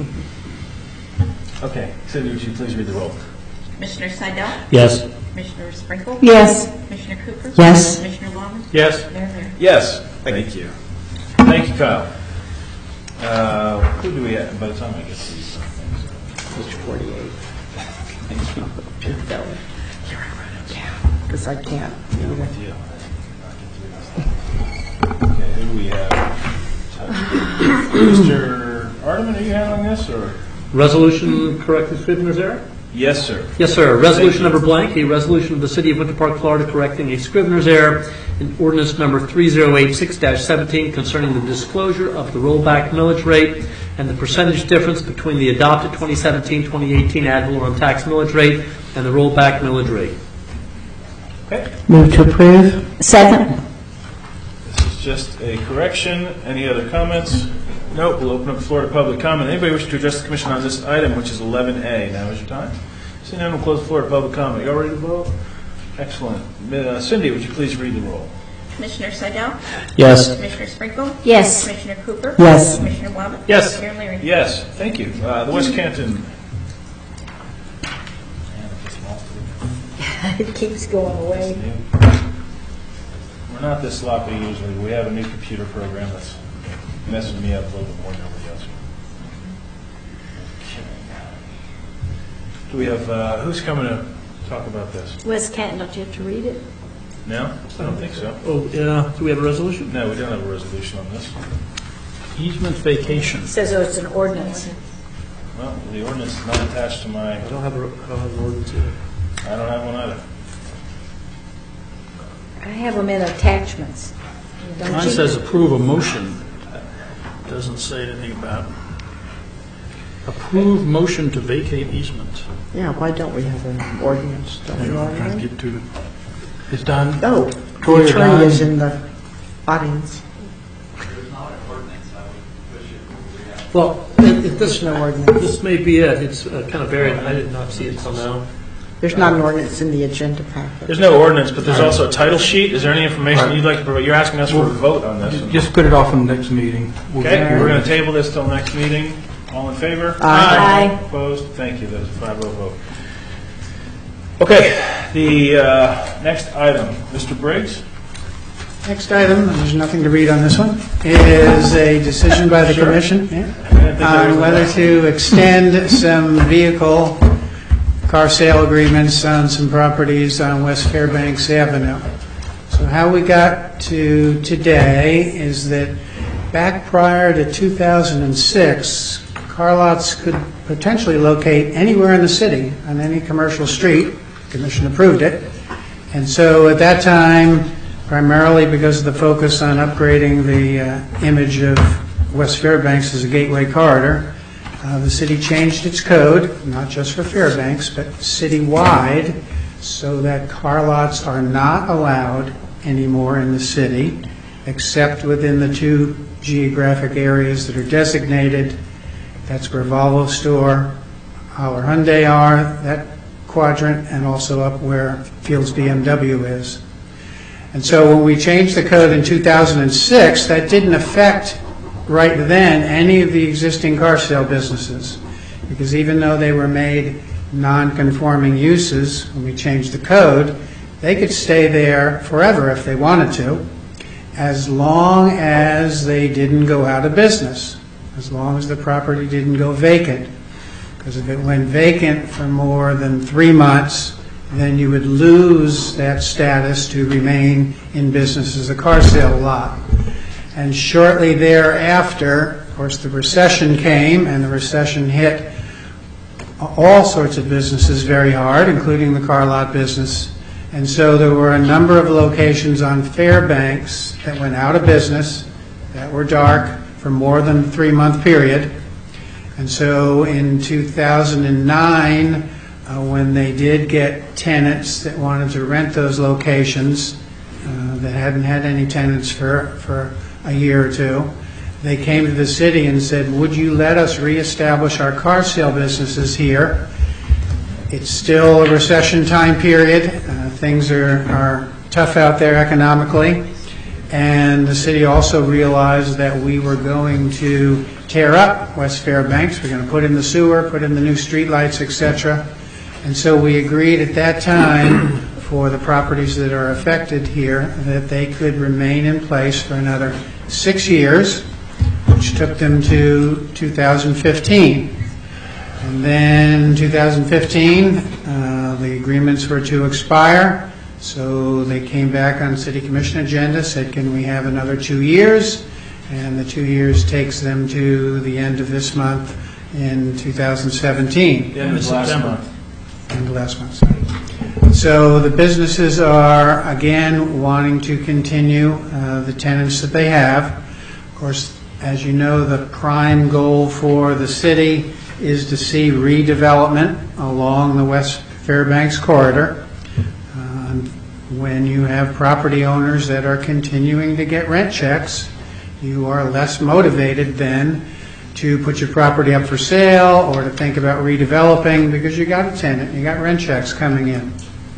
[SPEAKER 1] Okay, Cindy, would you please read the roll?
[SPEAKER 10] Commissioner Seidel?
[SPEAKER 4] Yes.
[SPEAKER 10] Commissioner Sprinkle?
[SPEAKER 5] Yes.
[SPEAKER 10] Commissioner Cooper?
[SPEAKER 7] Yes.
[SPEAKER 10] Commissioner Wallace?
[SPEAKER 1] Yes.
[SPEAKER 10] Mayor Leary?
[SPEAKER 1] Yes. Thank you. Thank you, Kyle. Uh, Who do we have, by the time I get to these things?
[SPEAKER 7] Page forty-eight. Because I can't.
[SPEAKER 1] Yeah. Okay, who do we have? Mister Ardeman, are you handling this, or?
[SPEAKER 9] Resolution, correct the scrivener's error?
[SPEAKER 1] Yes, sir.
[SPEAKER 9] Yes, sir. Resolution number blank, a resolution of the City of Winter Park, Florida, correcting a scrivener's error in ordinance number three zero eight six seventeen concerning the disclosure of the rollback millage rate and the percentage difference between the adopted twenty seventeen twenty eighteen ad valorem tax millage rate and the rollback millage rate.
[SPEAKER 1] Okay.
[SPEAKER 7] Move to approve.
[SPEAKER 5] Second.
[SPEAKER 1] This is just a correction. Any other comments? Nope. We'll open up the floor to public comment. Anybody wishing to address the commission on this item, which is eleven A? Now is your time. Seeing none, we'll close the floor to public comment. You all ready to vote? Excellent. Uh, Cindy, would you please read the roll?
[SPEAKER 10] Commissioner Seidel?
[SPEAKER 4] Yes.
[SPEAKER 10] Commissioner Sprinkle?
[SPEAKER 5] Yes.
[SPEAKER 10] Commissioner Cooper?
[SPEAKER 7] Yes.
[SPEAKER 10] Commissioner Wallace?
[SPEAKER 6] Yes.
[SPEAKER 10] Mayor Leary?
[SPEAKER 1] Yes, thank you. Uh, The West Canton.
[SPEAKER 5] It keeps going away.
[SPEAKER 1] We're not this sloppy usually. We have a new computer program that's messing me up a little bit more than everybody else. Okay. Do we have, uh, who's coming to talk about this?
[SPEAKER 5] West Canton, don't you have to read it?
[SPEAKER 1] No? I don't think so.
[SPEAKER 9] Oh, yeah, do we have a resolution?
[SPEAKER 1] No, we don't have a resolution on this.
[SPEAKER 6] Easement vacation.
[SPEAKER 5] It says, oh, it's an ordinance.
[SPEAKER 1] Well, the ordinance is not attached to my,
[SPEAKER 9] I don't have a, I don't have an ordinance either.
[SPEAKER 1] I don't have one either.
[SPEAKER 5] I have them in attachments. Don't
[SPEAKER 6] Mine
[SPEAKER 5] you?
[SPEAKER 6] says approve a motion. Doesn't say anything about Approve motion to vacate easement.
[SPEAKER 7] Yeah, why don't we have an ordinance? Don't we
[SPEAKER 3] I'm trying to
[SPEAKER 7] already?
[SPEAKER 3] get to it. Is Don?
[SPEAKER 7] Oh,
[SPEAKER 3] Troy or
[SPEAKER 7] the attorney
[SPEAKER 3] Don?
[SPEAKER 7] is in the audience.
[SPEAKER 9] Well, it- it-
[SPEAKER 7] There's
[SPEAKER 9] this,
[SPEAKER 7] no ordinance.
[SPEAKER 9] this may be it. It's uh, kind of buried. I did not see it until now.
[SPEAKER 7] There's not an ordinance in the agenda packet.
[SPEAKER 1] There's no ordinance, but there's also a title sheet. Is there any information you'd like to provide? You're asking us for a vote on this one.
[SPEAKER 3] Just put it off on the next meeting. We'll
[SPEAKER 1] Okay,
[SPEAKER 3] get
[SPEAKER 1] we're
[SPEAKER 3] here.
[SPEAKER 1] going to table this till next meeting. All in favor?
[SPEAKER 5] Aye.
[SPEAKER 1] Opposed? Thank you. That was a five oh vote. Okay, the uh, next item, Mister Briggs?
[SPEAKER 12] Next item, there's nothing to read on this one, is a decision by the
[SPEAKER 1] Sure.
[SPEAKER 12] commission
[SPEAKER 1] I didn't think there was
[SPEAKER 12] on whether
[SPEAKER 1] enough.
[SPEAKER 12] to extend some vehicle car sale agreements on some properties on West Fairbanks Avenue. So how we got to today is that back prior to two thousand six, car lots could potentially locate anywhere in the city on any commercial street. The commission approved it. And so at that time, primarily because of the focus on upgrading the uh, image of West Fairbanks as a gateway corridor, uh, the city changed its code, not just for Fairbanks, but citywide, so that car lots are not allowed anymore in the city, except within the two geographic areas that are designated. That's where Volvo store, our Hyundai are, that quadrant, and also up where Fields B M W is. And so when we changed the code in two thousand six, that didn't affect right then any of the existing car sale businesses, because even though they were made non-conforming uses when we changed the code, they could stay there forever if they wanted to, as long as they didn't go out of business, as long as the property didn't go vacant. Because if it went vacant for more than three months, then you would lose that status to remain in business as a car sale lot. And shortly thereafter, of course, the recession came, and the recession hit all sorts of businesses very hard, including the car lot business. And so there were a number of locations on Fairbanks that went out of business, that were dark for more than a three-month period. And so in two thousand nine, uh, when they did get tenants that wanted to rent those locations, uh, that hadn't had any tenants for, for a year or two, they came to the city and said, would you let us reestablish our car sale businesses here? It's still a recession time period. Uh, things are, are tough out there economically. And the city also realized that we were going to tear up West Fairbanks. We're going to put in the sewer, put in the new streetlights, et cetera. And so we agreed at that time for the properties that are affected here that they could remain in place for another six years, which took them to two thousand fifteen. And then two thousand fifteen, uh, the agreements were to expire. So they came back on City Commission agenda, said, can we have another two years? And the two years takes them to the end of this month in two thousand seventeen.
[SPEAKER 1] The end of last month.
[SPEAKER 12] End of last month, sorry. So the businesses are, again, wanting to continue uh, the tenants that they have. Of course, as you know, the prime goal for the city is to see redevelopment along the West Fairbanks corridor. When you have property owners that are continuing to get rent checks, you are less motivated then to put your property up for sale or to think about redeveloping because you got a tenant, you got rent checks coming in.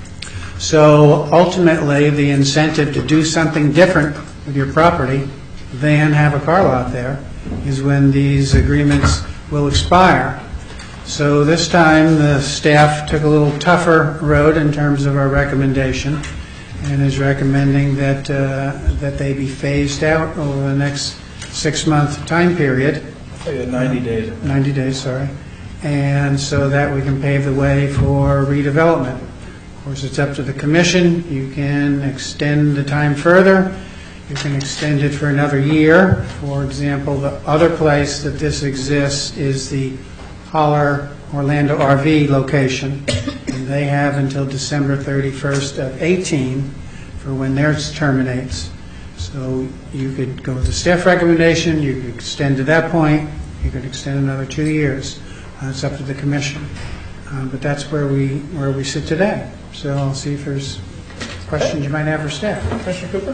[SPEAKER 12] So ultimately, the incentive to do something different with your property than have a car lot there is when these agreements will expire. So this time, the staff took a little tougher road in terms of our recommendation and is recommending that uh, that they be phased out over the next six-month time period.
[SPEAKER 1] ninety days.
[SPEAKER 12] ninety days, sorry. And so that we can pave the way for redevelopment. Of course, it's up to the commission. You can extend the time further. You can extend it for another year. For example, the other place that this exists is the Holler Orlando R V location, and they have until December thirty-first of eighteen for when theirs terminates. So you could go with the staff recommendation, you could extend to that point, you could extend another two years. Uh, It's up to the commission. Uh, But that's where we, where we sit today. So I'll see if there's questions you might have for staff.
[SPEAKER 1] Commissioner Cooper?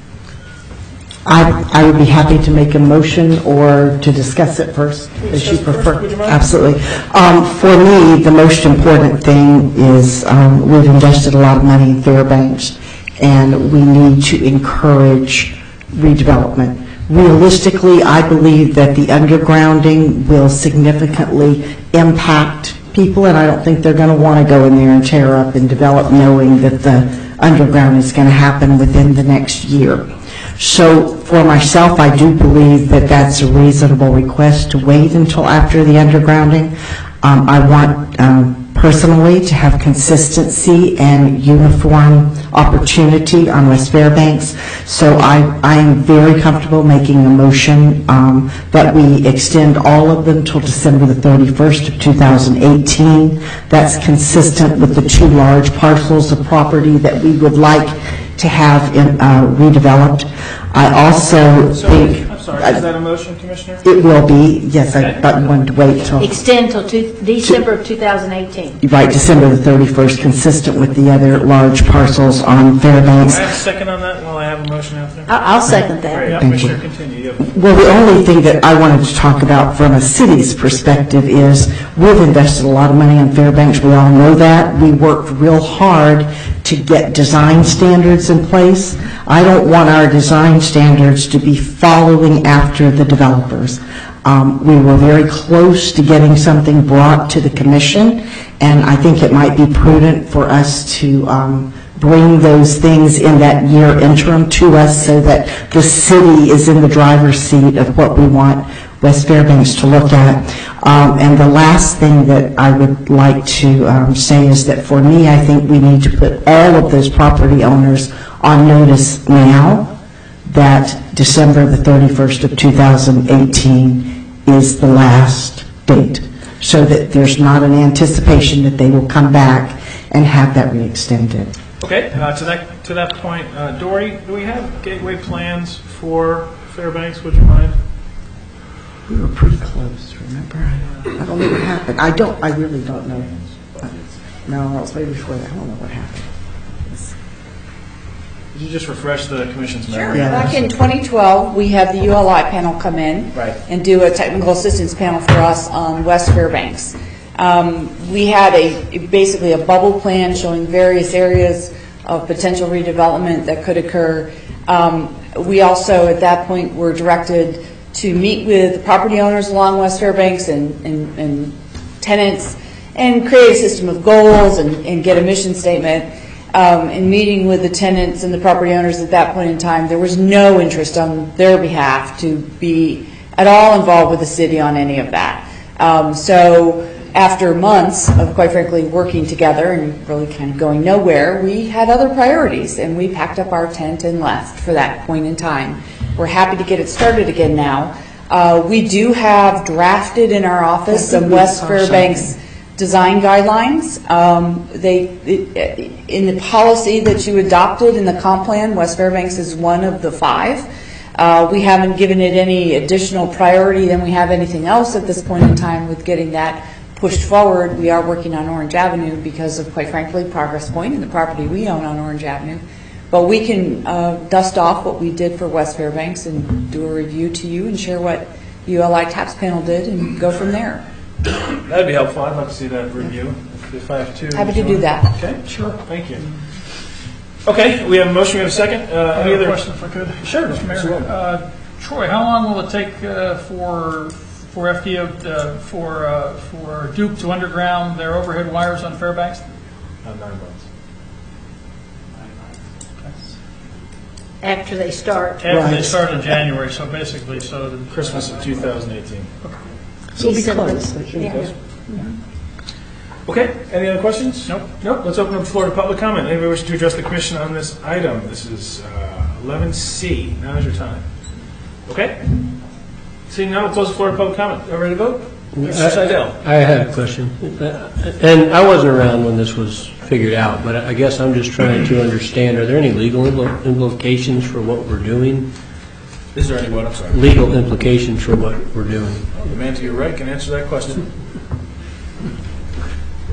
[SPEAKER 7] I, I would be happy to make a motion or to discuss it first, as you
[SPEAKER 1] discuss it first,
[SPEAKER 7] prefer.
[SPEAKER 1] would you mind?
[SPEAKER 7] Absolutely. Um, For me, the most important thing is um, we've invested a lot of money in Fairbanks, and we need to encourage redevelopment. Realistically, I believe that the undergrounding will significantly impact people, and I don't think they're going to want to go in there and tear up and develop knowing that the underground is going to happen within the next year. So for myself, I do believe that that's a reasonable request to wait until after the undergrounding. Um, I want um, personally to have consistency and uniform opportunity on West Fairbanks. So I, I am very comfortable making a motion um, that we extend all of them till December the thirty-first of two thousand eighteen. That's consistent with the two large parcels of property that we would like to have in, uh, redeveloped. I also
[SPEAKER 1] So,
[SPEAKER 7] think...
[SPEAKER 1] I'm sorry, is that a motion, Commissioner?
[SPEAKER 7] It will be, yes, I thought you wanted to wait till...
[SPEAKER 5] Extend till two- December of two thousand eighteen.
[SPEAKER 7] Right, December the thirty-first, consistent with the other large parcels on Fairbanks.
[SPEAKER 1] I have a second on that while I have a motion out there?
[SPEAKER 5] I'll I'll second that.
[SPEAKER 1] Great,
[SPEAKER 7] Thank you.
[SPEAKER 1] Commissioner, continue. You have-
[SPEAKER 7] Well, the only thing that I wanted to talk about from a city's perspective is we've invested a lot of money on Fairbanks. We all know that. We worked real hard to get design standards in place. I don't want our design standards to be following after the developers. Um, we were very close to getting something brought to the commission, and I think it might be prudent for us to um, bring those things in that year interim to us so that the city is in the driver's seat of what we want West Fairbanks to look at. Um, and the last thing that I would like to um, say is that for me, I think we need to put all of those property owners on notice now that December the thirty-first of two thousand eighteen is the last date, so that there's not an anticipation that they will come back and have that re-extended.
[SPEAKER 1] Okay, uh, to that, to that point, uh, Dory, do we have gateway plans for Fairbanks? Would you mind?
[SPEAKER 7] We were pretty close, remember? I don't know what happened. I don't, I really don't know. No, it was way before that. I don't know what happened.
[SPEAKER 1] Could you just refresh the commission's
[SPEAKER 13] Sure.
[SPEAKER 1] memory?
[SPEAKER 7] Yeah.
[SPEAKER 13] Back in twenty twelve, we had the U L I panel come in
[SPEAKER 1] Right.
[SPEAKER 13] and do a technical assistance panel for us on West Fairbanks. Um, we had a basically a bubble plan showing various areas of potential redevelopment that could occur. Um, we also, at that point, were directed to meet with property owners along West Fairbanks and, and, and tenants and create a system of goals and, and get a mission statement. Um, in meeting with the tenants and the property owners at that point in time, there was no interest on their behalf to be at all involved with the city on any of that. Um, so after months of, quite frankly, working together and really kind of going nowhere, we had other priorities, and we packed up our tent and left for that point in time. We're happy to get it started again now. Uh, we do have drafted in our office some West Fairbanks design guidelines. Um, they, it, in the policy that you adopted in the comp plan, West Fairbanks is one of the five. Uh, we haven't given it any additional priority than we have anything else at this point in time with getting that pushed forward. We are working on Orange Avenue because of, quite frankly, Progress Point and the property we own on Orange Avenue. But we can uh, dust off what we did for West Fairbanks and do a review to you and share what U L I TAPS panel did and go from there.
[SPEAKER 1] That'd be helpful. I'd like to see that review if- if I have to.
[SPEAKER 13] Happy to do that.
[SPEAKER 1] Okay, sure. Thank you. Okay, we have a motion. We have a second. Uh,
[SPEAKER 6] I
[SPEAKER 1] any
[SPEAKER 6] have a
[SPEAKER 1] other
[SPEAKER 6] question if I could.
[SPEAKER 1] Sure,
[SPEAKER 6] Mister Mayor.
[SPEAKER 1] absolutely.
[SPEAKER 6] Uh, Troy, how long will it take uh, for for F D O uh, for uh, for Duke to underground their overhead wires on Fairbanks?
[SPEAKER 1] Uh, nine months.
[SPEAKER 5] After they start.
[SPEAKER 6] After they
[SPEAKER 7] Right.
[SPEAKER 6] start in January, so basically, so the
[SPEAKER 1] Christmas of two thousand eighteen.
[SPEAKER 7] So we'll be
[SPEAKER 5] December.
[SPEAKER 7] close.
[SPEAKER 5] Yeah.
[SPEAKER 1] Okay, any other questions?
[SPEAKER 6] Nope.
[SPEAKER 1] Nope, let's open up the floor to public comment. Anybody wishing to address the commission on this item? This is uh, eleven C. Now is your time. Okay? Seeing none, we'll close the floor to public comment. Are ready to vote? Mister Seidel.
[SPEAKER 4] I had a question. And I wasn't around when this was figured out, but I guess I'm just trying to understand, are there any legal impl- implications for what we're doing?
[SPEAKER 1] Is there any what? I'm sorry.
[SPEAKER 4] Legal implications for what we're doing?
[SPEAKER 1] The man to your right can answer that question.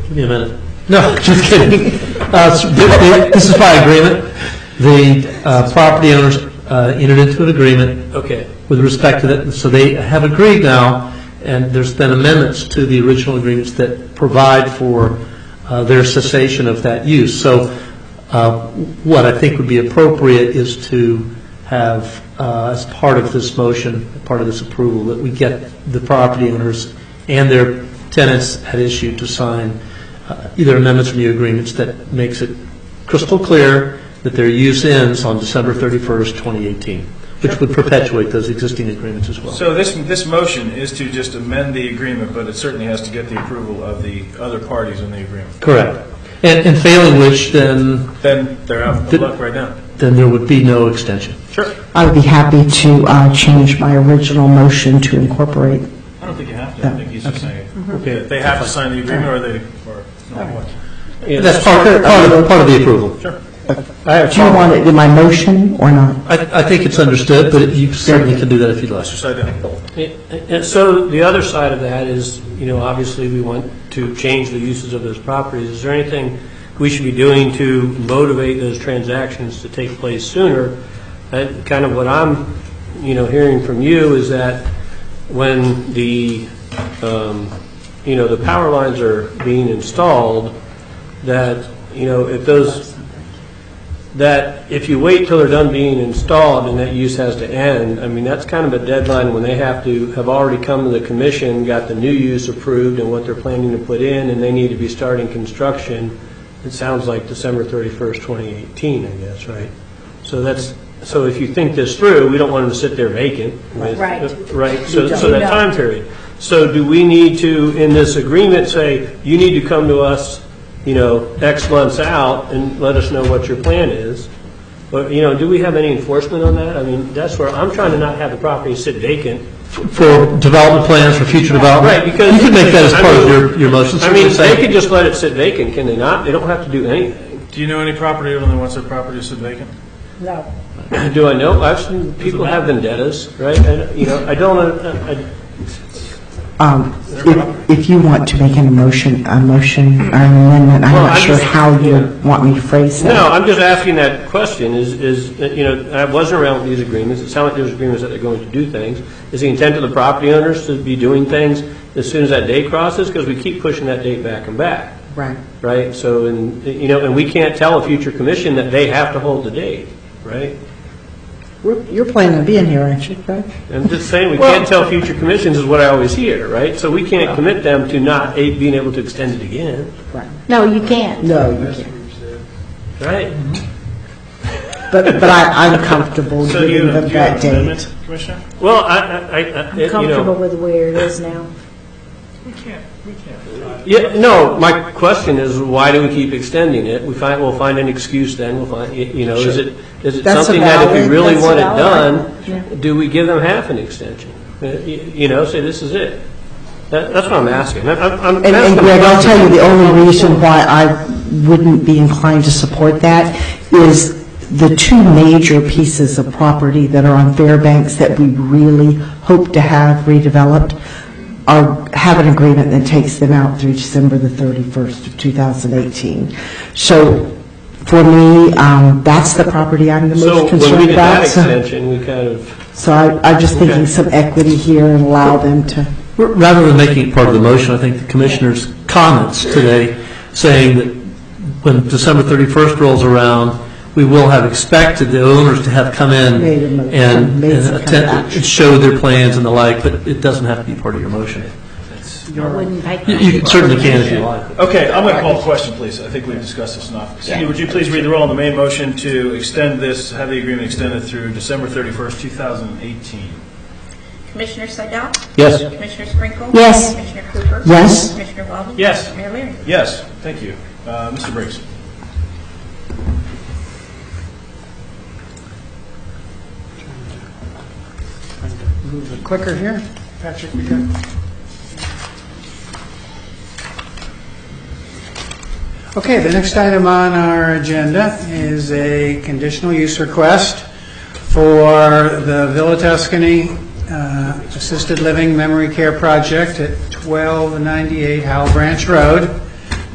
[SPEAKER 9] Give me a minute. No, just kidding. Uh, so th- th- This is by agreement. The uh, property owners uh, entered into an agreement
[SPEAKER 4] Okay.
[SPEAKER 9] with respect to that, so they have agreed now, and there's been amendments to the original agreements that provide for uh, their cessation of that use. So uh, what I think would be appropriate is to have, uh, as part of this motion, part of this approval, that we get the property owners and their tenants at issue to sign uh, either amendments or new agreements that makes it crystal clear that their use ends on December thirty-first, twenty eighteen, which would perpetuate those existing agreements as well.
[SPEAKER 1] So this, this motion is to just amend the agreement, but it certainly has to get the approval of the other parties in the agreement.
[SPEAKER 9] Correct. And, and failing which, then,
[SPEAKER 1] Then they're out of
[SPEAKER 9] Th-
[SPEAKER 1] luck right now.
[SPEAKER 9] then there would be no extension.
[SPEAKER 1] Sure.
[SPEAKER 7] I would be happy to uh, change my original motion to incorporate.
[SPEAKER 1] I don't think you have to. I think he's just saying, okay, they have to sign the agreement, or they, or, no, what?
[SPEAKER 4] Yeah,
[SPEAKER 9] That's part, part of, part of the approval.
[SPEAKER 1] Sure.
[SPEAKER 4] I have
[SPEAKER 7] Do you want it in my motion or not?
[SPEAKER 9] I, I think it's understood, but you certainly can do that if you'd like.
[SPEAKER 1] Just identical.
[SPEAKER 4] And so the other side of that is, you know, obviously we want to change the uses of those properties. Is there anything we should be doing to motivate those transactions to take place sooner? And kind of what I'm, you know, hearing from you is that when the, um, you know, the power lines are being installed, that, you know, if those, that if you wait till they're done being installed and that use has to end, I mean, that's kind of a deadline when they have to have already come to the commission, got the new use approved and what they're planning to put in, and they need to be starting construction. It sounds like December thirty-first, twenty eighteen, I guess, right? So that's, so if you think this through, we don't want them to sit there vacant. with-
[SPEAKER 5] Right.
[SPEAKER 4] Right, so,
[SPEAKER 5] You
[SPEAKER 4] so that
[SPEAKER 5] don't.
[SPEAKER 4] time period. So do we need to, in this agreement, say, you need to come to us, you know, X months out and let us know what your plan is? But, you know, do we have any enforcement on that? I mean, that's where, I'm trying to not have the property sit vacant.
[SPEAKER 9] For development plans, for future development?
[SPEAKER 4] Right, because.
[SPEAKER 9] You can make that as
[SPEAKER 4] I
[SPEAKER 9] part of
[SPEAKER 4] mean-
[SPEAKER 9] your, your motion.
[SPEAKER 4] I mean,
[SPEAKER 9] Say-
[SPEAKER 4] they could just let it sit vacant, can they not? They don't have to do anything.
[SPEAKER 1] Do you know any property owner that wants their property to sit vacant?
[SPEAKER 10] No.
[SPEAKER 4] Do I know? I've seen people have vendettas, right? And, you know, I don't, uh, I-
[SPEAKER 7] Um, If if you want to make an emotion, a motion or an amendment, I'm
[SPEAKER 4] Well,
[SPEAKER 7] not
[SPEAKER 4] I
[SPEAKER 7] sure
[SPEAKER 4] just-
[SPEAKER 7] how you want me to phrase that.
[SPEAKER 4] No, I'm just asking that question, is, is, uh, you know, I wasn't around with these agreements, it sounds like there's agreements that they're going to do things. Is the intent of the property owners to be doing things as soon as that date crosses? Because we keep pushing that date back and back,
[SPEAKER 7] Right.
[SPEAKER 4] right? So, and, you know, and we can't tell a future commission that they have to hold the date, right?
[SPEAKER 7] We're- You're planning on being here, aren't you, Craig?
[SPEAKER 4] I'm just saying, we can't tell future commissions is what I always hear, right? So we can't commit them to not a- being able to extend it again,
[SPEAKER 5] No, you can't.
[SPEAKER 7] No, you can't.
[SPEAKER 4] right?
[SPEAKER 7] But, but I, I'm comfortable
[SPEAKER 1] So you,
[SPEAKER 7] giving them
[SPEAKER 1] do you have
[SPEAKER 7] that
[SPEAKER 1] an amendment,
[SPEAKER 7] date.
[SPEAKER 1] Commissioner?
[SPEAKER 4] Well, I, I, I, I-
[SPEAKER 10] I'm
[SPEAKER 4] you
[SPEAKER 10] comfortable
[SPEAKER 4] know.
[SPEAKER 10] with where it is now.
[SPEAKER 8] We can't, we can't.
[SPEAKER 4] Yeah, no, my question is, why do we keep extending it? We find, we'll find an excuse then, we'll find, y- you know, is it, is it
[SPEAKER 7] That's a
[SPEAKER 4] something that if we
[SPEAKER 7] valid-
[SPEAKER 4] really
[SPEAKER 7] that's a
[SPEAKER 4] want it
[SPEAKER 7] valid
[SPEAKER 4] done, do we give them half an extension? Uh, y- You know, say this is it. That, that's what I'm asking. I'm, I'm- I'm
[SPEAKER 7] And, and
[SPEAKER 4] asking
[SPEAKER 7] Greg, I'll
[SPEAKER 4] question.
[SPEAKER 7] tell you, the only reason why I wouldn't be inclined to support that is the two major pieces of property that are on Fairbanks that we really hope to have redeveloped are, have an agreement that takes them out through December the thirty-first of two thousand eighteen. So for me, um, that's the property I'm the
[SPEAKER 4] So
[SPEAKER 7] most
[SPEAKER 4] when we
[SPEAKER 7] concerned
[SPEAKER 4] did that
[SPEAKER 7] about. So-
[SPEAKER 4] extension, we kind of,
[SPEAKER 7] So I, I'm just thinking
[SPEAKER 4] Okay.
[SPEAKER 7] some equity here and allow them to.
[SPEAKER 9] Rather than making it part of the motion, I think the commissioner's comments today saying that when December thirty-first rolls around, we will have expected the owners to have come in
[SPEAKER 7] Made a mo-
[SPEAKER 9] and
[SPEAKER 7] made
[SPEAKER 9] and
[SPEAKER 7] some kind of
[SPEAKER 9] attend-
[SPEAKER 7] action.
[SPEAKER 9] show their plans and the like, but it doesn't have to be part of your motion.
[SPEAKER 5] I wouldn't take
[SPEAKER 9] You you certainly can if you like.
[SPEAKER 1] Okay, I'm going to call the question, please. I think we've discussed this enough. Cindy, would you please read the roll on the main motion to extend this, have the agreement extended through December thirty-first, two thousand eighteen?
[SPEAKER 10] Commissioner Seidel?
[SPEAKER 9] Yes.
[SPEAKER 10] Commissioner Sprinkle?
[SPEAKER 5] Yes.
[SPEAKER 10] Commissioner Cooper?
[SPEAKER 7] Yes.
[SPEAKER 10] Commissioner Walden?
[SPEAKER 1] Yes.
[SPEAKER 10] Mayor Leary?
[SPEAKER 1] Yes, thank you. Uh, Mister Briggs?
[SPEAKER 12] Move the clicker here. Patrick, we got. Okay, the next item on our agenda is a conditional use request for the Villa Tuscany uh, Assisted Living Memory Care Project at twelve ninety-eight Howell Branch Road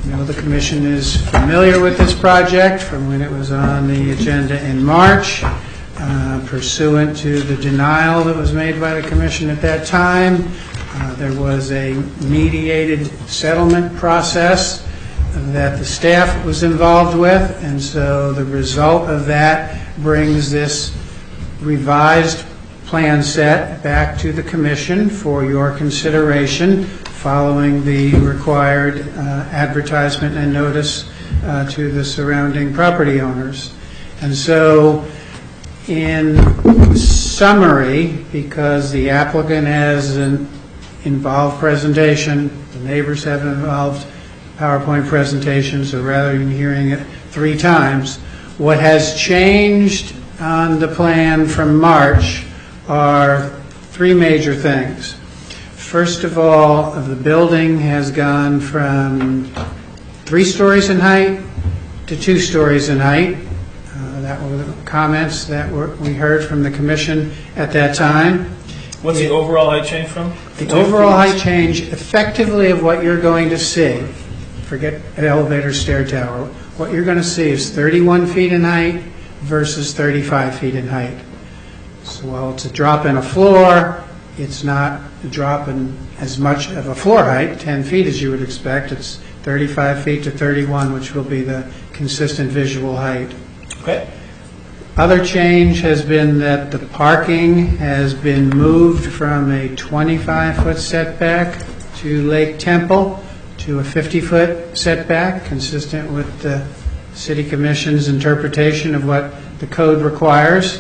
[SPEAKER 12] I know the commission is familiar with this project from when it was on the agenda in March, uh, pursuant to the denial that was made by the commission at that time. Uh, there was a mediated settlement process that the staff was involved with, and so the result of that brings this revised plan set back to the commission for your consideration following the required uh, advertisement and notice uh, to the surrounding property owners. And so in summary, because the applicant has an involved presentation, the neighbors have an involved PowerPoint presentation, so rather than hearing it three times, what has changed on the plan from March are three major things. First of all, the building has gone from three stories in height to two stories in height. Uh, that were the comments that were, we heard from the commission at that time.
[SPEAKER 1] What's the overall height change from?
[SPEAKER 12] The overall height change, effectively, of what you're going to see, forget an elevator stair tower, what you're going to see is thirty-one feet in height versus thirty-five feet in height. So while it's a drop in a floor, it's not a drop in as much of a floor height, ten feet as you would expect. It's thirty-five feet to thirty-one, which will be the consistent visual height.
[SPEAKER 1] Okay.
[SPEAKER 12] Other change has been that the parking has been moved from a twenty-five foot setback to Lake Temple to a fifty foot setback, consistent with the City Commission's interpretation of what the code requires.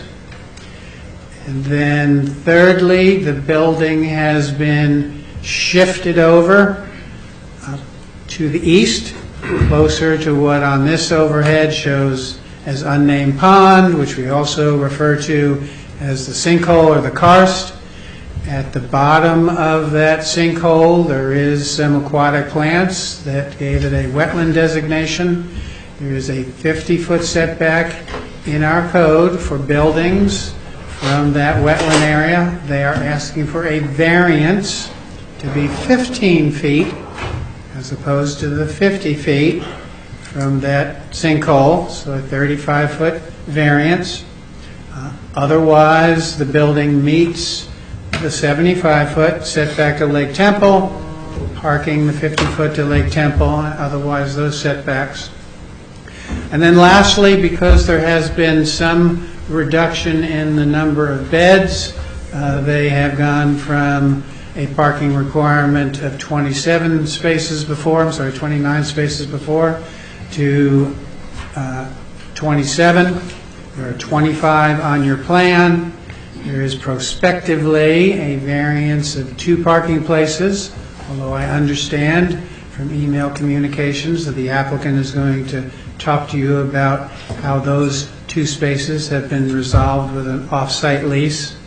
[SPEAKER 12] And then thirdly, the building has been shifted over uh, to the east, closer to what on this overhead shows as unnamed pond, which we also refer to as the sinkhole or the karst. At the bottom of that sinkhole, there is some aquatic plants that gave it a wetland designation. There is a fifty foot setback in our code for buildings from that wetland area. They are asking for a variance to be fifteen feet as opposed to the fifty feet from that sinkhole, so a thirty-five foot variance. Uh, otherwise, the building meets the seventy-five foot setback to Lake Temple, parking the fifty foot to Lake Temple, otherwise those setbacks. And then lastly, because there has been some reduction in the number of beds, uh, they have gone from a parking requirement of twenty-seven spaces before, I'm sorry, twenty-nine spaces before, to uh, twenty-seven. There are twenty-five on your plan. There is prospectively a variance of two parking places, although I understand from email communications that the applicant is going to talk to you about how those two spaces have been resolved with an off-site lease.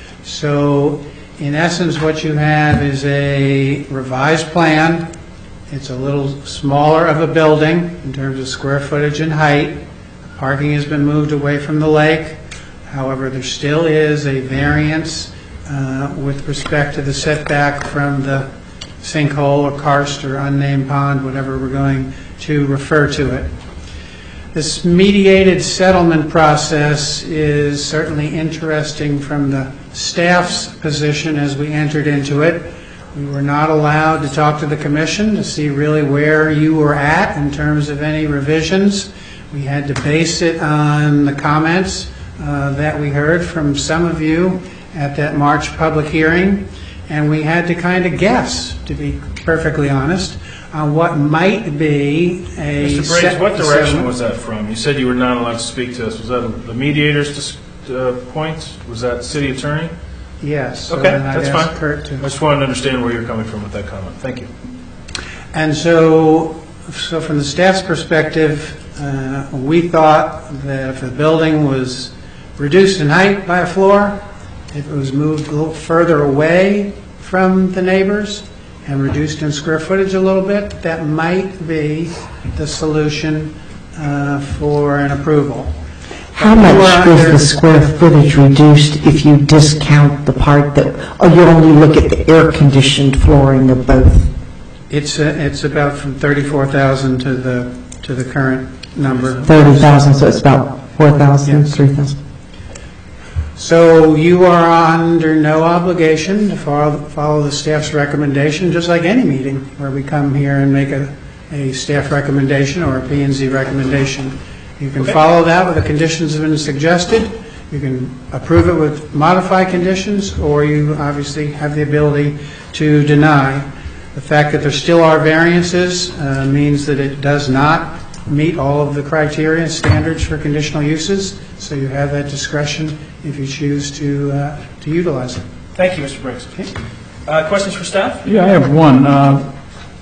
[SPEAKER 12] So in essence, what you have is a revised plan. It's a little smaller of a building in terms of square footage and height. Parking has been moved away from the lake. However, there still is a variance uh, with respect to the setback from the sinkhole or karst or unnamed pond, whatever we're going to refer to it. This mediated settlement process is certainly interesting from the staff's position as we entered into it. We were not allowed to talk to the commission to see really where you were at in terms of any revisions. We had to base it on the comments uh, that we heard from some of you at that March public hearing, and we had to kind of guess, to be perfectly honest, on what might be a...
[SPEAKER 1] Mister Briggs, what direction was that from? You said you were not allowed to speak to us. Was that the mediator's uh, point? Was that city attorney?
[SPEAKER 12] Yes. So
[SPEAKER 1] okay,
[SPEAKER 12] then I'd
[SPEAKER 1] that's
[SPEAKER 12] ask
[SPEAKER 1] fine.
[SPEAKER 12] Kurt to-
[SPEAKER 1] I just wanted to understand where you're coming from with that comment. Thank you.
[SPEAKER 12] And so, so from the staff's perspective, uh, we thought that if the building was reduced in height by a floor, if it was moved a little further away from the neighbors and reduced in square footage a little bit, that might be the solution uh, for an approval.
[SPEAKER 7] How much is the square footage reduced if you discount the part that, or you only look at the air-conditioned flooring of both
[SPEAKER 12] It's, uh, it's about from thirty-four thousand to the, to the current number.
[SPEAKER 7] thirty thousand, so it's about four thousand,
[SPEAKER 12] Yes.
[SPEAKER 7] three thousand.
[SPEAKER 12] So you are under no obligation to follow, follow the staff's recommendation, just like any meeting where we come here and make a, a staff recommendation or a P and Z recommendation. You can follow that with the conditions that have been suggested. You can approve it with modified conditions, or you obviously have the ability to deny. The fact that there still are variances uh, means that it does not meet all of the criteria and standards for conditional uses, so you have that discretion if you choose to uh, to utilize it.
[SPEAKER 1] Thank you, Mister Briggs. Uh, Questions for staff?
[SPEAKER 6] Yeah, I have one. Uh,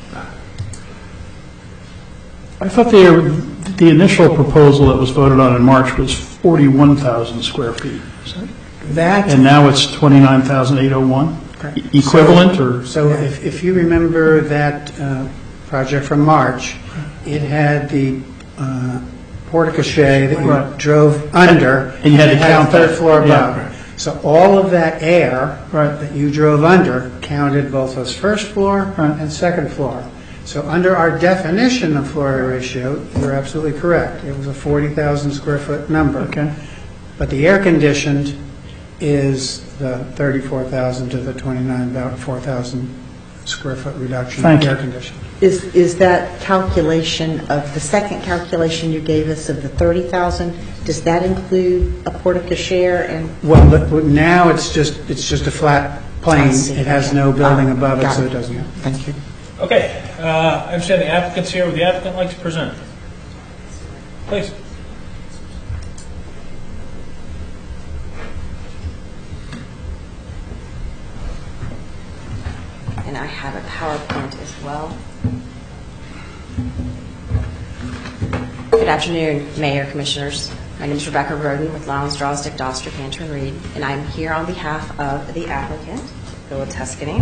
[SPEAKER 6] I thought the, the initial proposal that was voted on in March was forty-one thousand square feet. Is that-
[SPEAKER 12] That
[SPEAKER 6] And now it's twenty-nine thousand eight hundred one? Equivalent, or?
[SPEAKER 12] So if, if you remember that uh, project from March, it had the uh, porte-cochere that
[SPEAKER 6] Right.
[SPEAKER 12] you drove under.
[SPEAKER 6] And you had to
[SPEAKER 12] it
[SPEAKER 6] count
[SPEAKER 12] a third
[SPEAKER 6] that.
[SPEAKER 12] floor
[SPEAKER 6] Yeah.
[SPEAKER 12] above. So all of that air
[SPEAKER 6] Right.
[SPEAKER 12] that you drove under counted both as first floor
[SPEAKER 6] Right.
[SPEAKER 12] and second floor. So under our definition of floor area ratio, you're absolutely correct. It was a forty thousand square foot number.
[SPEAKER 6] Okay.
[SPEAKER 12] But the air conditioned is the thirty-four thousand to the twenty-nine, about four thousand square foot reduction
[SPEAKER 6] Thank
[SPEAKER 12] in
[SPEAKER 6] you.
[SPEAKER 12] air conditioning.
[SPEAKER 7] Is, is that calculation of, the second calculation you gave us of the thirty thousand, does that include a porte-cochere and?
[SPEAKER 12] Well, but but now it's just, it's just a flat plane.
[SPEAKER 7] I see.
[SPEAKER 12] It has
[SPEAKER 7] Okay.
[SPEAKER 12] no building
[SPEAKER 7] Ah,
[SPEAKER 12] above it,
[SPEAKER 7] got
[SPEAKER 12] so
[SPEAKER 7] it.
[SPEAKER 12] it doesn't.
[SPEAKER 7] Thank you.
[SPEAKER 1] Okay, uh, I understand the applicant's here. Would the applicant like to present? Please.
[SPEAKER 14] And I have a PowerPoint as well. Good afternoon, Mayor, Commissioners. My name is Rebecca Roden with Lowndes, Drosdick, Doster, Cantor, and Reed, and I'm here on behalf of the applicant, Villa Tuscany.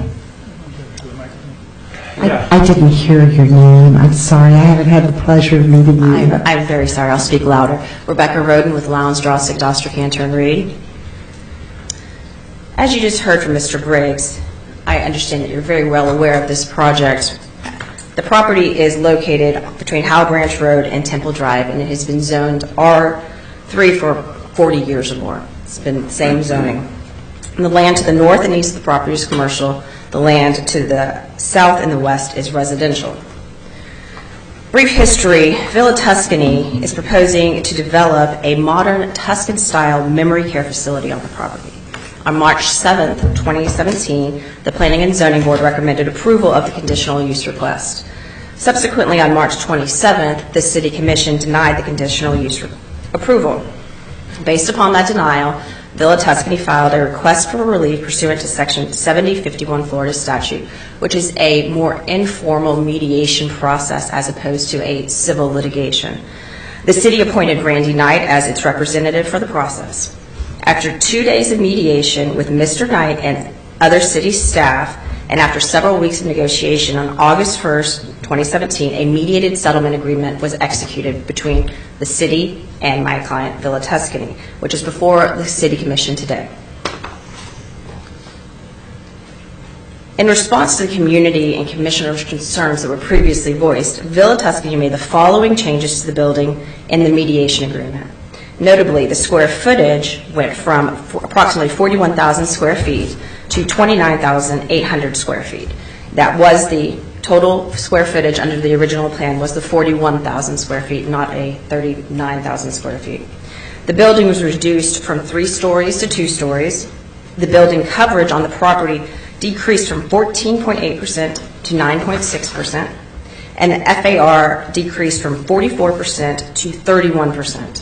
[SPEAKER 7] I, I didn't hear your name. I'm sorry. I haven't had the pleasure of meeting you.
[SPEAKER 14] I'm, I'm very sorry, I'll speak louder. Rebecca Roden with Lowndes, Drosdick, Doster, Cantor, and Reed. As you just heard from Mister Briggs, I understand that you're very well aware of this project. The property is located between Howell Branch Road and Temple Drive, and it has been zoned R three for forty years or more. It's been the same zoning. And the land to the north and east of the property is commercial. The land to the south and the west is residential. Brief history, Villa Tuscany is proposing to develop a modern Tuscan-style memory care facility on the property. On March seventh, twenty seventeen, the Planning and Zoning Board recommended approval of the conditional use request. Subsequently, on March twenty-seventh, the City Commission denied the conditional use approval. Based upon that denial, Villa Tuscany filed a request for relief pursuant to Section seventy fifty-one Florida statute, which is a more informal mediation process as opposed to a civil litigation. The city appointed Randy Knight as its representative for the process. After two days of mediation with Mister Knight and other city staff, and after several weeks of negotiation, on August first, twenty seventeen, a mediated settlement agreement was executed between the city and my client, Villa Tuscany, which is before the City Commission today. In response to the community and commissioners' concerns that were previously voiced, Villa Tuscany made the following changes to the building in the mediation agreement. Notably, the square footage went from approximately forty-one thousand square feet to twenty-nine thousand eight hundred square feet. That was the total square footage under the original plan, was the forty-one thousand square feet, not a thirty-nine thousand square feet. The building was reduced from three stories to two stories. The building coverage on the property decreased from fourteen point eight percent to nine point six percent, and the F A R decreased from forty-four percent to thirty-one percent.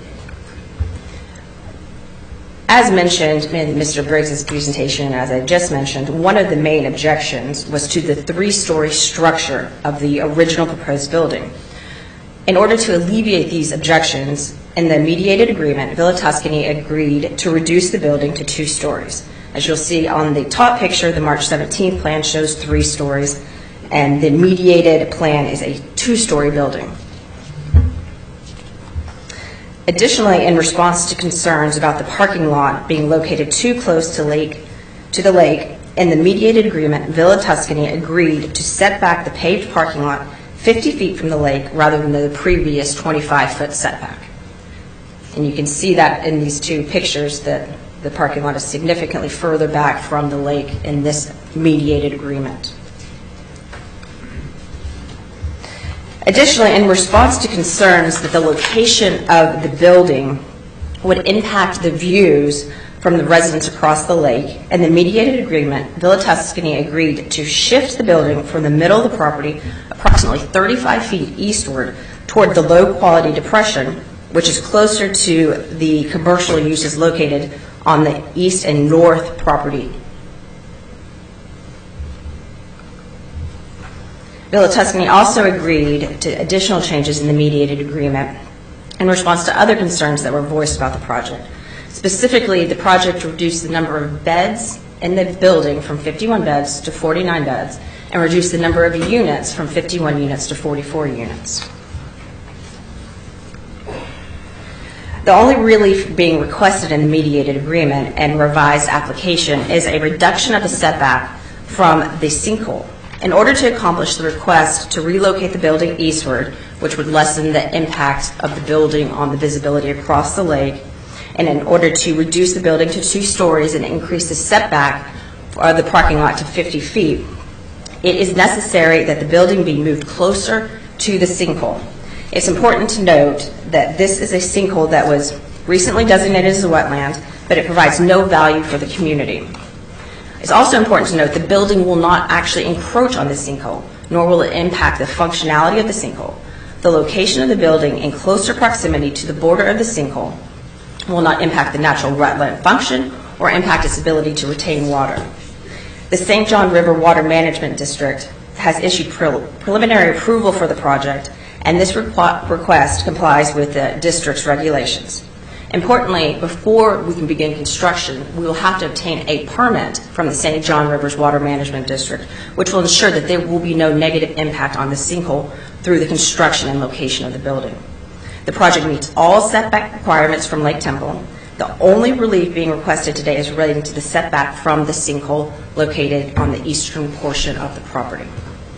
[SPEAKER 14] As mentioned in Mister Briggs' presentation, as I just mentioned, one of the main objections was to the three-story structure of the original proposed building. In order to alleviate these objections, in the mediated agreement, Villa Tuscany agreed to reduce the building to two stories. As you'll see on the top picture, the March seventeenth plan shows three stories, and the mediated plan is a two-story building. Additionally, in response to concerns about the parking lot being located too close to lake, to the lake, In the mediated agreement, Villa Tuscany agreed to set back the paved parking lot fifty feet from the lake rather than the previous twenty-five foot setback. And you can see that in these two pictures that the parking lot is significantly further back from the lake in this mediated agreement. Additionally, in response to concerns that the location of the building would impact the views from the residents across the lake, in the mediated agreement, Villa Tuscany agreed to shift the building from the middle of the property approximately thirty-five feet eastward toward the low-quality depression, which is closer to the commercial uses located on the east and north property. Villa Tuscany also agreed to additional changes in the mediated agreement in response to other concerns that were voiced about the project. Specifically, the project reduced the number of beds in the building from fifty-one beds to forty-nine beds and reduced the number of units from fifty-one units to forty-four units. The only relief being requested in the mediated agreement and revised application is a reduction of the setback from the sinkhole. In order to accomplish the request to relocate the building eastward, which would lessen the impact of the building on the visibility across the lake, and in order to reduce the building to two stories and increase the setback of the parking lot to fifty feet, it is necessary that the building be moved closer to the sinkhole. It's important to note that this is a sinkhole that was recently designated as a wetland, but it provides no value for the community. It's also important to note the building will not actually encroach on the sinkhole, nor will it impact the functionality of the sinkhole. The location of the building in closer proximity to the border of the sinkhole will not impact the natural wetland function or impact its ability to retain water. The Saint John River Water Management District has issued pre preliminary approval for the project, and this requ request complies with the district's regulations. Importantly, before we can begin construction, we will have to obtain a permit from the Saint John Rivers Water Management District, which will ensure that there will be no negative impact on the sinkhole through the construction and location of the building. The project meets all setback requirements from Lake Temple. The only relief being requested today is relating to the setback from the sinkhole located on the eastern portion of the property.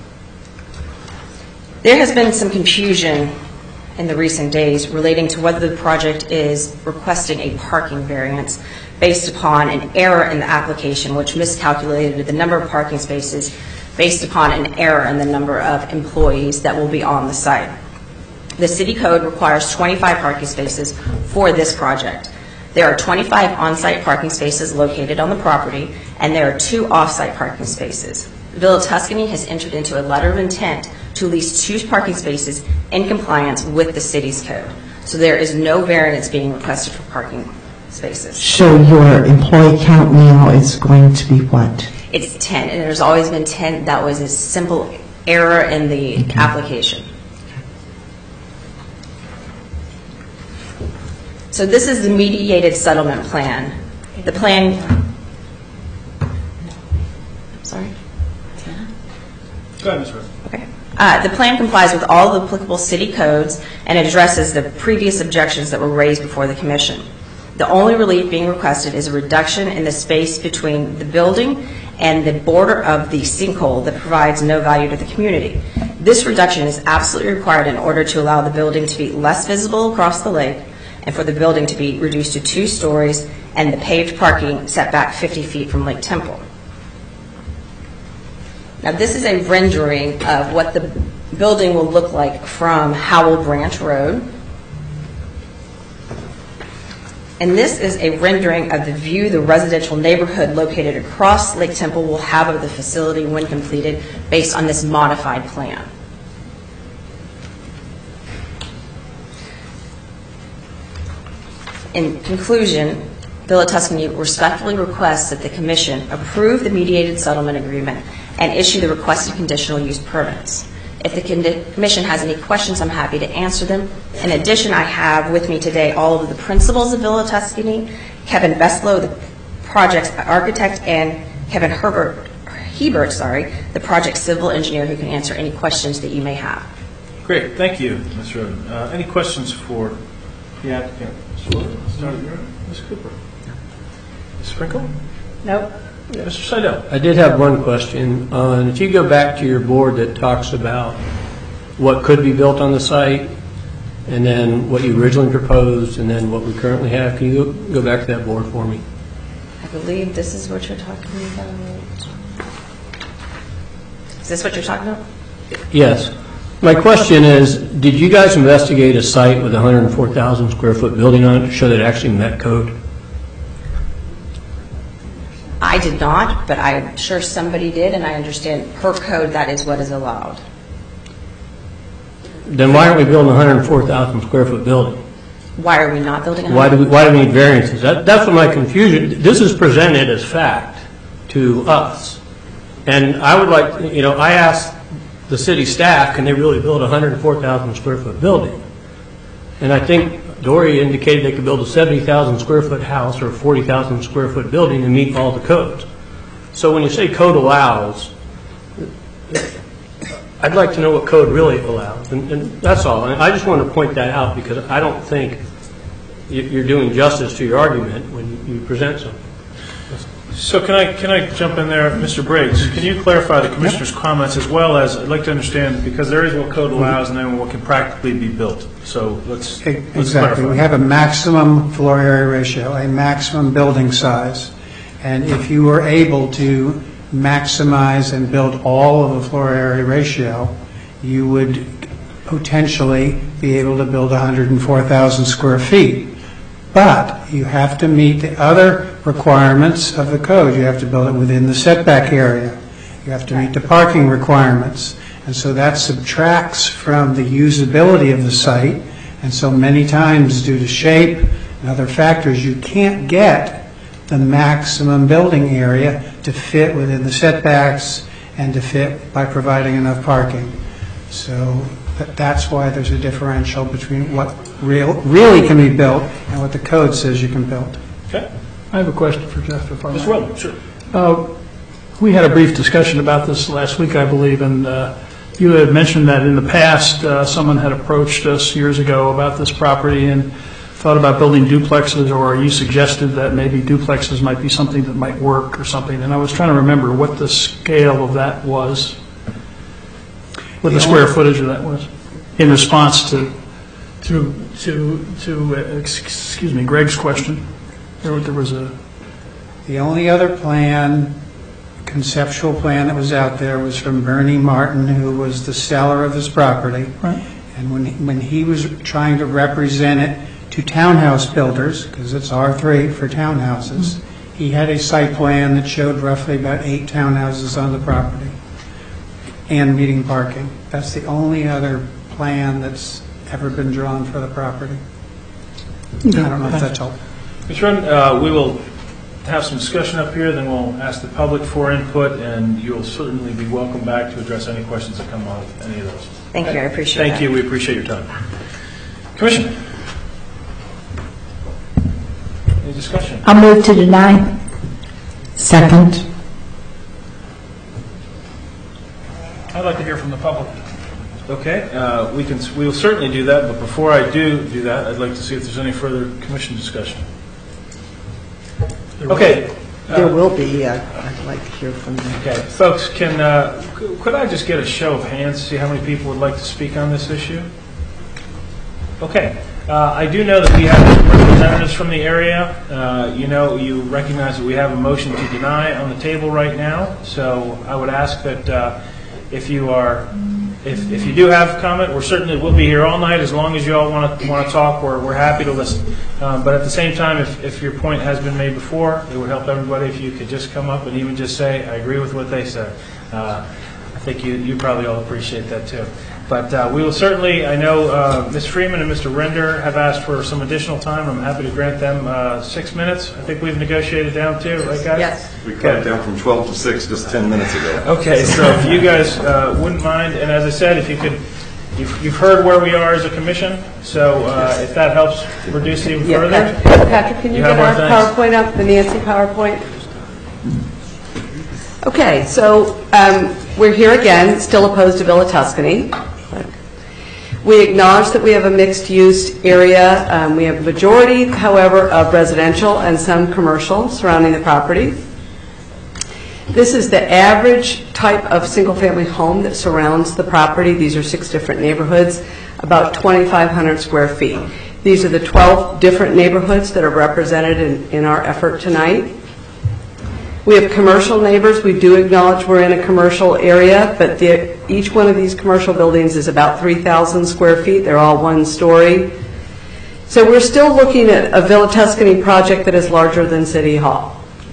[SPEAKER 14] There has been some confusion in the recent days relating to whether the project is requesting a parking variance based upon an error in the application, which miscalculated the number of parking spaces based upon an error in the number of employees that will be on the site. The city code requires twenty-five parking spaces for this project. There are twenty-five on-site parking spaces located on the property, and there are two off-site parking spaces. Villa Tuscany has entered into a letter of intent to lease two parking spaces in compliance with the city's code. So there is no variance being requested for parking spaces.
[SPEAKER 7] So your employee count now is going to be what?
[SPEAKER 14] It's ten, and there's always been ten. That was a simple error in the okay. application. So this is the mediated settlement plan. The plan, sorry?
[SPEAKER 1] Go ahead, Miz Rose.
[SPEAKER 14] Okay. Uh, the plan complies with all the applicable city codes and addresses the previous objections that were raised before the commission. The only relief being requested is a reduction in the space between the building and the border of the sinkhole that provides no value to the community. This reduction is absolutely required in order to allow the building to be less visible across the lake and for the building to be reduced to two stories and the paved parking set back fifty feet from Lake Temple. Now this is a rendering of what the building will look like from Howell Branch Road. And this is a rendering of the view the residential neighborhood located across Lake Temple will have of the facility when completed based on this modified plan. In conclusion, Villa Tuscany respectfully requests that the Commission approve the mediated settlement agreement and issue the requested conditional use permits. If the Commission has any questions, I'm happy to answer them. In addition, I have with me today all of the principals of Villa Tuscany, Kevin Veslow, the project's architect, and Kevin Herbert, Hebert, sorry, the project civil engineer who can answer any questions that you may have.
[SPEAKER 1] Great, thank you, Miz Roden. Uh, any questions for the applicant? Start with Miz Cooper. Miz Sprinkle?
[SPEAKER 13] Nope.
[SPEAKER 1] Yeah, Mister Seidel.
[SPEAKER 4] I did have one question. Uh, and if you go back to your board that talks about what could be built on the site, and then what you originally proposed, and then what we currently have, can you go, go back to that board for me?
[SPEAKER 14] I believe this is what you're talking about. Is this what you're talking about?
[SPEAKER 4] Yes. My question is, did you guys investigate a site with a one hundred four thousand square foot building on it to show that it actually met code?
[SPEAKER 14] I did not, but I'm sure somebody did, and I understand per code that is what is allowed.
[SPEAKER 4] Then why aren't we building a one hundred four thousand square foot building?
[SPEAKER 14] Why are we not building a
[SPEAKER 4] Why do we, why do we need variances? That, that's what my confusion, this is presented as fact to us. And I would like, you know, I asked the city staff, can they really build a one hundred four thousand square foot building? And I think Dory indicated they could build a seventy thousand square foot house or a forty thousand square foot building and meet all the codes. So when you say code allows, I'd like to know what code really allows, and, and that's all. And I just want to point that out because I don't think you're doing justice to your argument when you present something.
[SPEAKER 1] So can I can I jump in there, Mister Briggs? Can you clarify the commissioner's comments as well as I'd like to understand, because there is what code allows and then what can practically be built. So let's, let's
[SPEAKER 12] Exactly.
[SPEAKER 1] clarify.
[SPEAKER 12] We have a maximum floor area ratio, a maximum building size. And if you were able to maximize and build all of the floor area ratio, you would potentially be able to build one hundred four thousand square feet. But you have to meet the other requirements of the code. You have to build it within the setback area. You have to meet the parking requirements. And so that subtracts from the usability of the site. And so many times, due to shape and other factors, you can't get the maximum building area to fit within the setbacks and to fit by providing enough parking. So that, that's why there's a differential between what real, really can be built and what the code says you can build.
[SPEAKER 1] Okay.
[SPEAKER 6] I have a question for Jeff, if I may.
[SPEAKER 1] Mister Weldon, sure.
[SPEAKER 6] Uh, We had a brief discussion about this last week, I believe, and uh, you had mentioned that in the past, uh, someone had approached us years ago about this property and thought about building duplexes, or you suggested that maybe duplexes might be something that might work or something, and I was trying to remember what the scale of that was, what the square footage of that was, in response to, to, to, to uh, excuse me, Greg's question. There, there was a...
[SPEAKER 12] The only other plan, conceptual plan that was out there was from Bernie Martin, who was the seller of this property.
[SPEAKER 6] Right.
[SPEAKER 12] And when, when he was trying to represent it to townhouse builders, because it's R three for townhouses, mm-hmm. he had a site plan that showed roughly about eight townhouses on the property and meeting parking. That's the only other plan that's ever been drawn for the property. I don't know if that's helpful.
[SPEAKER 1] Mister Run, uh, we will have some discussion up here, then we'll ask the public for input, and you'll certainly be welcome back to address any questions that come on any of those.
[SPEAKER 14] Thank you, I appreciate
[SPEAKER 1] Thank
[SPEAKER 14] that.
[SPEAKER 1] you, we appreciate your time. Commission? Any discussion?
[SPEAKER 5] I'll move to deny.
[SPEAKER 7] Second.
[SPEAKER 1] I'd like to hear from the public. Okay, uh, we can. We will certainly do that, but before I do do that, I'd like to see if there's any further commission discussion. Okay.
[SPEAKER 7] There will be. Uh, I'd like to hear from them.
[SPEAKER 1] Okay, folks, can uh, could I just get a show of hands to see how many people would like to speak on this issue? Okay, uh, I do know that we have representatives from the area. Uh, you know, you recognize that we have a motion to deny on the table right now, so I would ask that uh, if you are. If, if you do have comment, we're certainly will be here all night as long as you all want to want to talk. We're, we're happy to listen. Um, but at the same time, if, if your point has been made before, it would help everybody if you could just come up and even just say, I agree with what they said. Uh, I think you, you probably all appreciate that too. But uh, we will certainly, I know uh, Miz Freeman and Mister Render have asked for some additional time. I'm happy to grant them uh, six minutes. I think we've negotiated down too, right guys?
[SPEAKER 14] Yes.
[SPEAKER 15] We cut it down from twelve to six just ten minutes ago.
[SPEAKER 1] Okay, so if you guys uh, wouldn't mind, and as I said, if you could, you've, you've heard where we are as a commission, so uh, if that helps reduce it even
[SPEAKER 16] Yeah,
[SPEAKER 1] further.
[SPEAKER 16] Patrick, Patrick, can you,
[SPEAKER 1] You
[SPEAKER 16] get
[SPEAKER 1] have
[SPEAKER 16] our
[SPEAKER 1] our thanks.
[SPEAKER 16] PowerPoint up, the Nancy PowerPoint? Okay, so um, we're here again, still opposed to Villa Tuscany. We acknowledge that we have a mixed-use area. Um, we have a majority, however, of residential and some commercial surrounding the property. This is the average type of single-family home that surrounds the property. These are six different neighborhoods, about twenty-five hundred square feet. These are the twelve different neighborhoods that are represented in, in our effort tonight. We have commercial neighbors. We do acknowledge we're in a commercial area, but the, each one of these commercial buildings is about three thousand square feet. They're all one story. So we're still looking at a Villa Tuscany project that is larger than City Hall.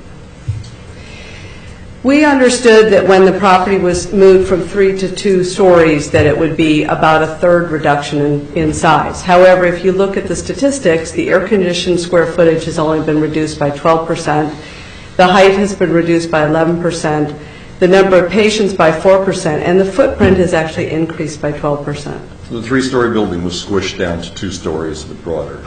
[SPEAKER 16] We understood that when the property was moved from three to two stories that it would be about a third reduction in, in size. However, if you look at the statistics, the air-conditioned square footage has only been reduced by twelve percent. The height has been reduced by eleven percent. The number of patients by four percent. And the footprint has actually increased by twelve percent.
[SPEAKER 15] So the three-story building was squished down to two stories, but broader.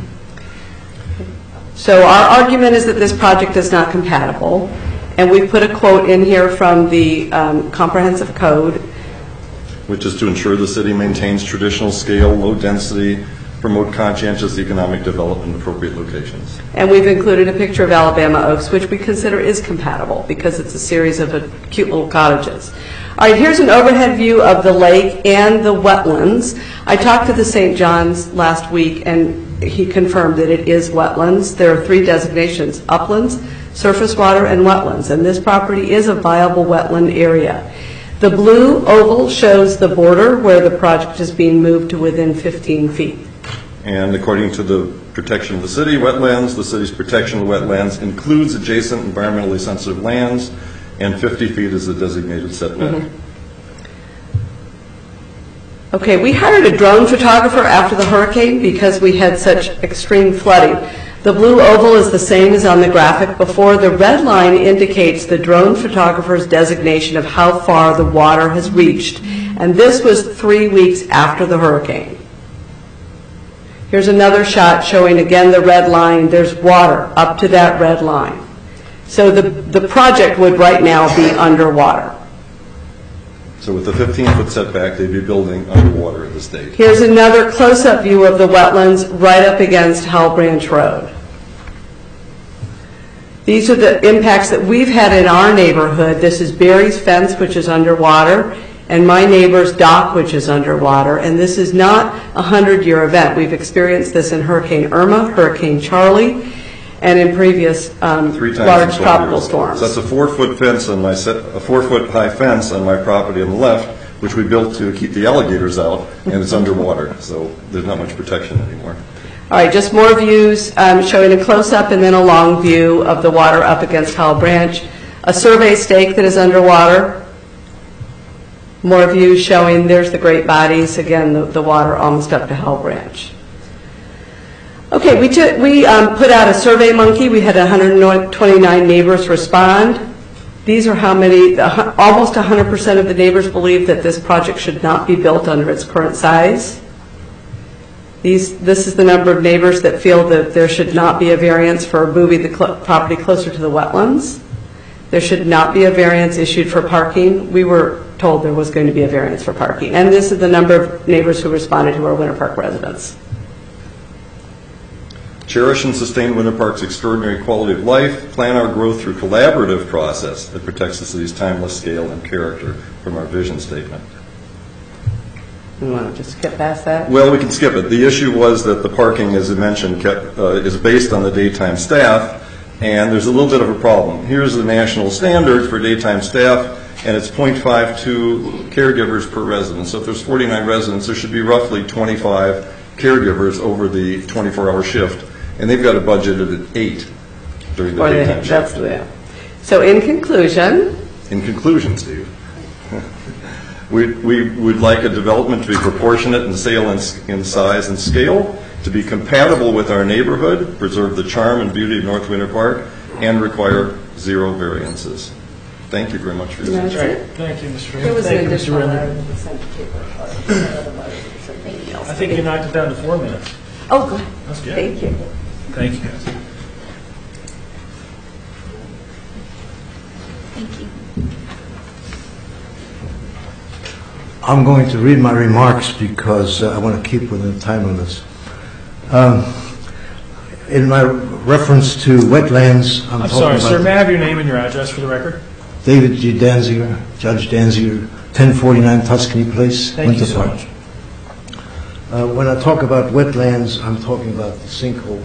[SPEAKER 16] So our argument is that this project is not compatible. And we put a quote in here from the um, comprehensive code.
[SPEAKER 15] Which is to ensure the city maintains traditional scale, low density, promote conscientious economic development in appropriate locations.
[SPEAKER 16] And we've included a picture of Alabama Oaks, which we consider is compatible because it's a series of uh, cute little cottages. All right, here's an overhead view of the lake and the wetlands. I talked to the Saint John's last week, and he confirmed that it is wetlands. There are three designations: uplands, surface water, and wetlands. And this property is a viable wetland area. The blue oval shows the border where the project is being moved to within fifteen feet.
[SPEAKER 15] And according to the protection of the city wetlands, the city's protection of wetlands includes adjacent environmentally sensitive lands, and fifty feet is the designated setback.
[SPEAKER 16] Mm-hmm. Okay, we hired a drone photographer after the hurricane because we had such extreme flooding. The blue oval is the same as on the graphic before. The red line indicates the drone photographer's designation of how far the water has reached. And this was three weeks after the hurricane. Here's another shot showing again the red line. There's water up to that red line. So the, the project would right now be underwater.
[SPEAKER 15] So with the fifteen-foot setback, they'd be building underwater at this date.
[SPEAKER 16] Here's another close-up view of the wetlands right up against Howell Branch Road. These are the impacts that we've had in our neighborhood. This is Barry's fence, which is underwater, and my neighbor's dock, which is underwater. And this is not a hundred-year event. We've experienced this in Hurricane Irma, Hurricane Charlie, and in previous um, large tropical storms.
[SPEAKER 15] So that's a four-foot fence on my set, a four-foot-high fence on my property on the left, which we built to keep the alligators out, and it's underwater. So there's not much protection anymore.
[SPEAKER 16] All right, just more views um, showing a close-up and then a long view of the water up against Howell Branch. A survey stake that is underwater. More views showing there's the Great Bodies. Again, the, the water almost up to Howell Branch. Okay, we, took, we um, put out a Survey Monkey. We had one hundred twenty-nine neighbors respond. These are how many, uh, almost one hundred percent of the neighbors believe that this project should not be built under its current size. These, this is the number of neighbors that feel that there should not be a variance for moving the cl- property closer to the wetlands. There should not be a variance issued for parking. We were told there was going to be a variance for parking. And this is the number of neighbors who responded who are Winter Park residents.
[SPEAKER 15] Cherish and sustain Winter Park's extraordinary quality of life. Plan our growth through collaborative process that protects the city's timeless scale and character from our vision statement.
[SPEAKER 16] You want to just skip past that?
[SPEAKER 15] Well, we can skip it. The issue was that the parking, as I mentioned, kept, uh, is based on the daytime staff, and there's a little bit of a problem. Here's the national standard for daytime staff, and it's zero point five two caregivers per resident. So if there's forty-nine residents, there should be roughly twenty-five caregivers over the twenty-four hour shift, and they've got it budgeted at eight during the
[SPEAKER 16] or
[SPEAKER 15] daytime
[SPEAKER 16] they,
[SPEAKER 15] shift.
[SPEAKER 16] That's the, so in conclusion?
[SPEAKER 15] In conclusion, Steve. We, we would like a development to be proportionate in sale and in size and scale, to be compatible with our neighborhood, preserve the charm and beauty of North Winter Park, and require zero variances. Thank you very much for your attention.
[SPEAKER 1] Right. Thank you, Mister
[SPEAKER 16] There was an additional
[SPEAKER 1] I think you knocked it down to four minutes.
[SPEAKER 16] Oh, good.
[SPEAKER 1] That's good.
[SPEAKER 16] Thank you.
[SPEAKER 1] Thank you.
[SPEAKER 10] Thank you.
[SPEAKER 17] I'm going to read my remarks because uh, I want to keep within the time limits. Um, in my reference to wetlands, I'm,
[SPEAKER 1] I'm
[SPEAKER 17] talking
[SPEAKER 1] sorry,
[SPEAKER 17] about
[SPEAKER 1] sir. May I have your name and your address for the record?
[SPEAKER 17] David G. Danziger, Judge Danziger, ten forty-nine Tuscany Place,
[SPEAKER 1] Thank you
[SPEAKER 17] Winter
[SPEAKER 1] so
[SPEAKER 17] Park.
[SPEAKER 1] much.
[SPEAKER 17] Uh, When I talk about wetlands, I'm talking about the sinkhole.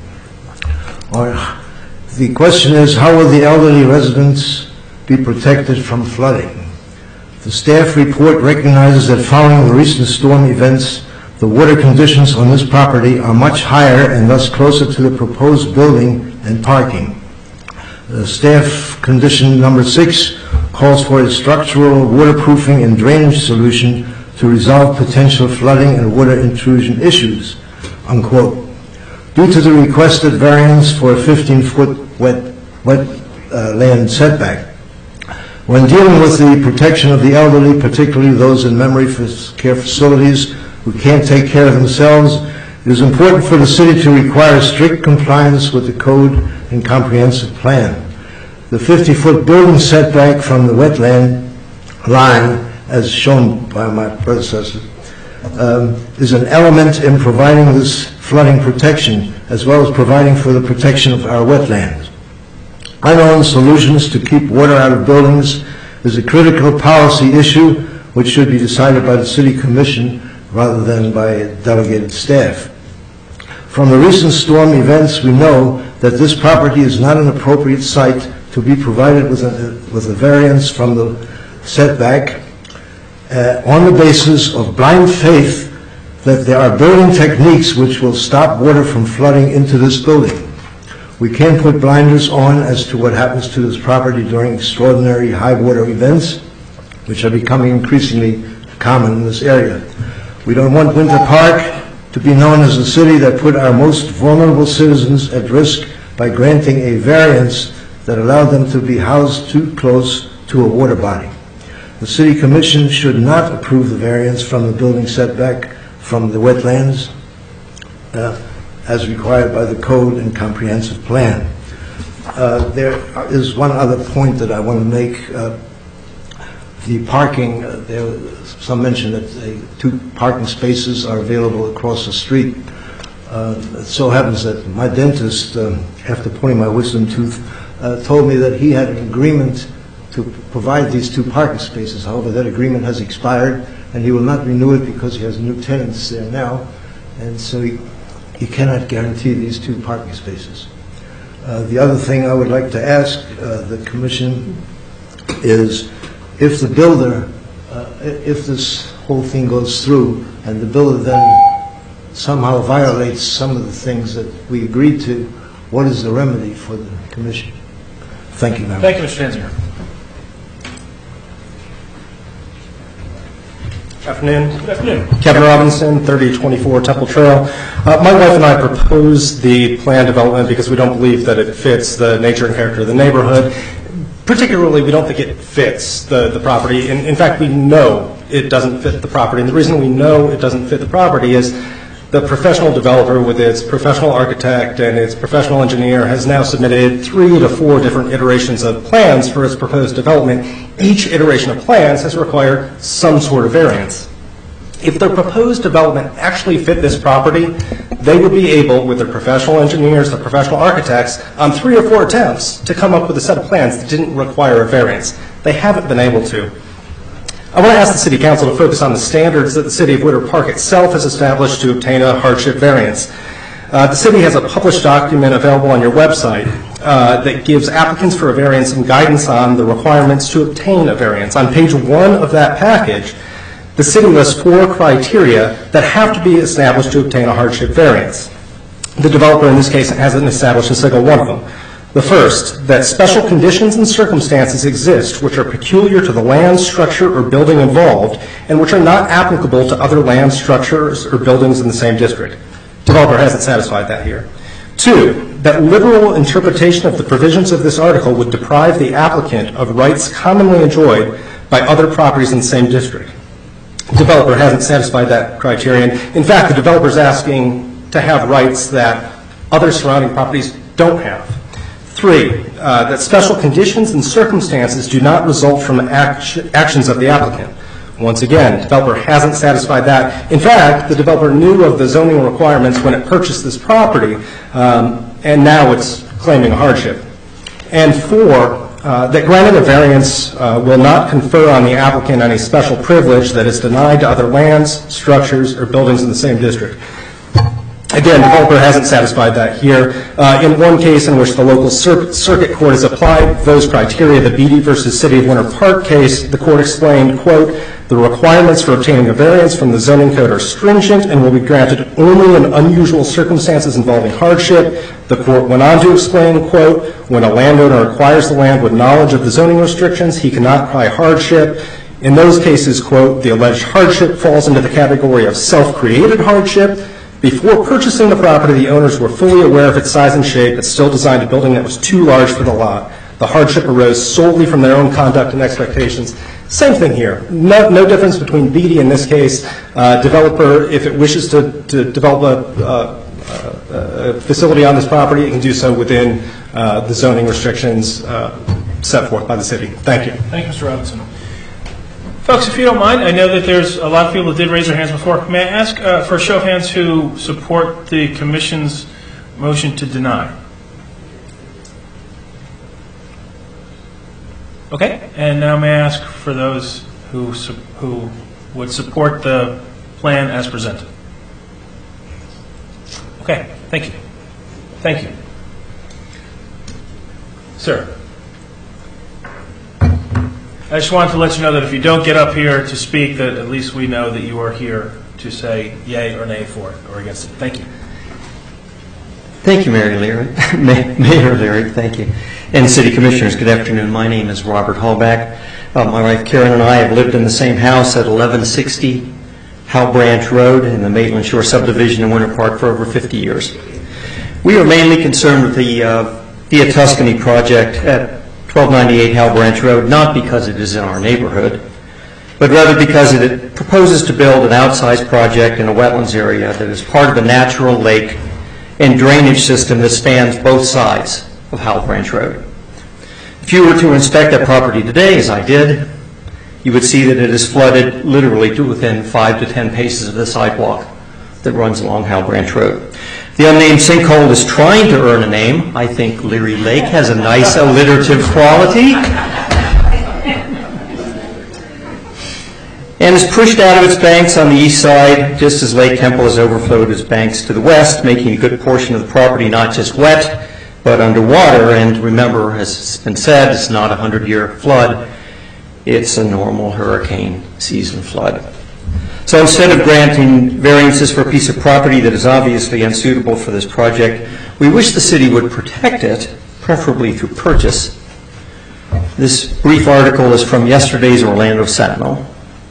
[SPEAKER 17] Or, the question is, how will the elderly residents be protected from flooding? The staff report recognizes that following the recent storm events, the water conditions on this property are much higher and thus closer to the proposed building and parking. Uh, staff condition number six calls for a structural waterproofing and drainage solution to resolve potential flooding and water intrusion issues, unquote. Due to the requested variance for a fifteen-foot wet, wet uh, land setback, when dealing with the protection of the elderly, particularly those in memory care facilities who can't take care of themselves, it is important for the city to require strict compliance with the code and comprehensive plan. The fifty-foot building setback from the wetland line, as shown by my predecessor, um, is an element in providing this flooding protection, as well as providing for the protection of our wetlands. Unknown solutions to keep water out of buildings is a critical policy issue which should be decided by the City Commission rather than by delegated staff. From the recent storm events, we know that this property is not an appropriate site to be provided with a, with a variance from the setback uh, on the basis of blind faith that there are building techniques which will stop water from flooding into this building. We can't put blinders on as to what happens to this property during extraordinary high water events, which are becoming increasingly common in this area. We don't want Winter Park to be known as a city that put our most vulnerable citizens at risk by granting a variance that allowed them to be housed too close to a water body. The City Commission should not approve the variance from the building setback from the wetlands uh, as required by the code and comprehensive plan. Uh, there is one other point that I want to make. Uh, the parking, uh, there some mention that uh, two parking spaces are available across the street. Uh, it so happens that my dentist, uh, after pulling my wisdom tooth, uh, told me that he had an agreement to provide these two parking spaces. However, that agreement has expired, and he will not renew it because he has new tenants there now, and so he, he cannot guarantee these two parking spaces. Uh, the other thing I would like to ask uh, the Commission is, if the builder, uh, if this whole thing goes through, and the builder then somehow violates some of the things that we agreed to, what is the remedy for the Commission? Thank you, Madam.
[SPEAKER 1] Thank you, Mister Danziger.
[SPEAKER 18] Afternoon.
[SPEAKER 1] Good afternoon.
[SPEAKER 18] Kevin Robinson, thirty twenty-four Temple Trail. Uh, my wife and I proposed the plan development because we don't believe that it fits the nature and character of the neighborhood. Particularly, we don't think it fits the, the property. In, in fact, we know it doesn't fit the property. And the reason we know it doesn't fit the property is the professional developer with its professional architect and its professional engineer has now submitted three to four different iterations of plans for its proposed development. Each iteration of plans has required some sort of variance. If their proposed development actually fit this property, they would be able, with their professional engineers, their professional architects, on three or four attempts to come up with a set of plans that didn't require a variance. They haven't been able to. I want to ask the City Council to focus on the standards that the City of Winter Park itself has established to obtain a hardship variance. Uh, the City has a published document available on your website uh, that gives applicants for a variance some guidance on the requirements to obtain a variance. On page one of that package, the City lists four criteria that have to be established to obtain a hardship variance. The developer in this case hasn't established a single one of them. The first, that special conditions and circumstances exist which are peculiar to the land, structure, or building involved and which are not applicable to other land, structures, or buildings in the same district. Developer hasn't satisfied that here. Two, that literal interpretation of the provisions of this article would deprive the applicant of rights commonly enjoyed by other properties in the same district. Developer hasn't satisfied that criterion. In fact, the developer is asking to have rights that other surrounding properties don't have. Three, uh, that special conditions and circumstances do not result from act actions of the applicant. Once again, developer hasn't satisfied that. In fact, the developer knew of the zoning requirements when it purchased this property, um, and now it's claiming a hardship. And four, uh, that granting a variance uh, will not confer on the applicant any special privilege that is denied to other lands, structures, or buildings in the same district. Again, the developer hasn't satisfied that here. Uh, in one case in which the local cir circuit court has applied those criteria, the Beatty versus City of Winter Park case, the court explained, quote, the requirements for obtaining a variance from the zoning code are stringent and will be granted only in unusual circumstances involving hardship. The court went on to explain, quote, when a landowner acquires the land with knowledge of the zoning restrictions, he cannot cry hardship. In those cases, quote, the alleged hardship falls into the category of self-created hardship. Before purchasing the property, the owners were fully aware of its size and shape, but still designed a building that was too large for the lot. The hardship arose solely from their own conduct and expectations. Same thing here. No, no difference between Beatty in this case. Uh, developer, if it wishes to, to develop a, a, a facility on this property, it can do so within uh, the zoning restrictions uh, set forth by the city. Thank you.
[SPEAKER 1] Thank you, Mister Robinson. Folks, if you don't mind, I know that there's a lot of people that did raise their hands before. May I ask uh, for a show of hands who support the Commission's motion to deny? Okay, and now may I ask for those who su who would support the plan as presented? Okay, thank you. Thank you. Sir. I just wanted to let you know that if you don't get up here to speak, that at least we know that you are here to say yay or nay for it or against it. Thank you.
[SPEAKER 19] Thank you, Mayor Leary. Mayor Leary, thank you. And City Commissioners, good afternoon. My name is Robert Hallback. Uh, my wife Karen and I have lived in the same house at eleven sixty Howell Branch Road in the Maitland Shore subdivision in Winter Park for over fifty years. We are mainly concerned with the uh, Via Tuscany project at twelve ninety-eight Howell Branch Road, not because it is in our neighborhood, but rather because it proposes to build an outsized project in a wetlands area that is part of a natural lake and drainage system that spans both sides of Howell Branch Road. If you were to inspect that property today, as I did, you would see that it is flooded literally to within five to ten paces of the sidewalk that runs along Howell Branch Road. The unnamed sinkhole is trying to earn a name. I think Leary Lake has a nice alliterative quality. And is pushed out of its banks on the east side, just as Lake Temple has overflowed its banks to the west, making a good portion of the property not just wet, but underwater. And remember, as has been said, it's not a hundred-year flood. It's a normal hurricane season flood. So instead of granting variances for a piece of property that is obviously unsuitable for this project, we wish the city would protect it, preferably through purchase. This brief article is from yesterday's Orlando Sentinel.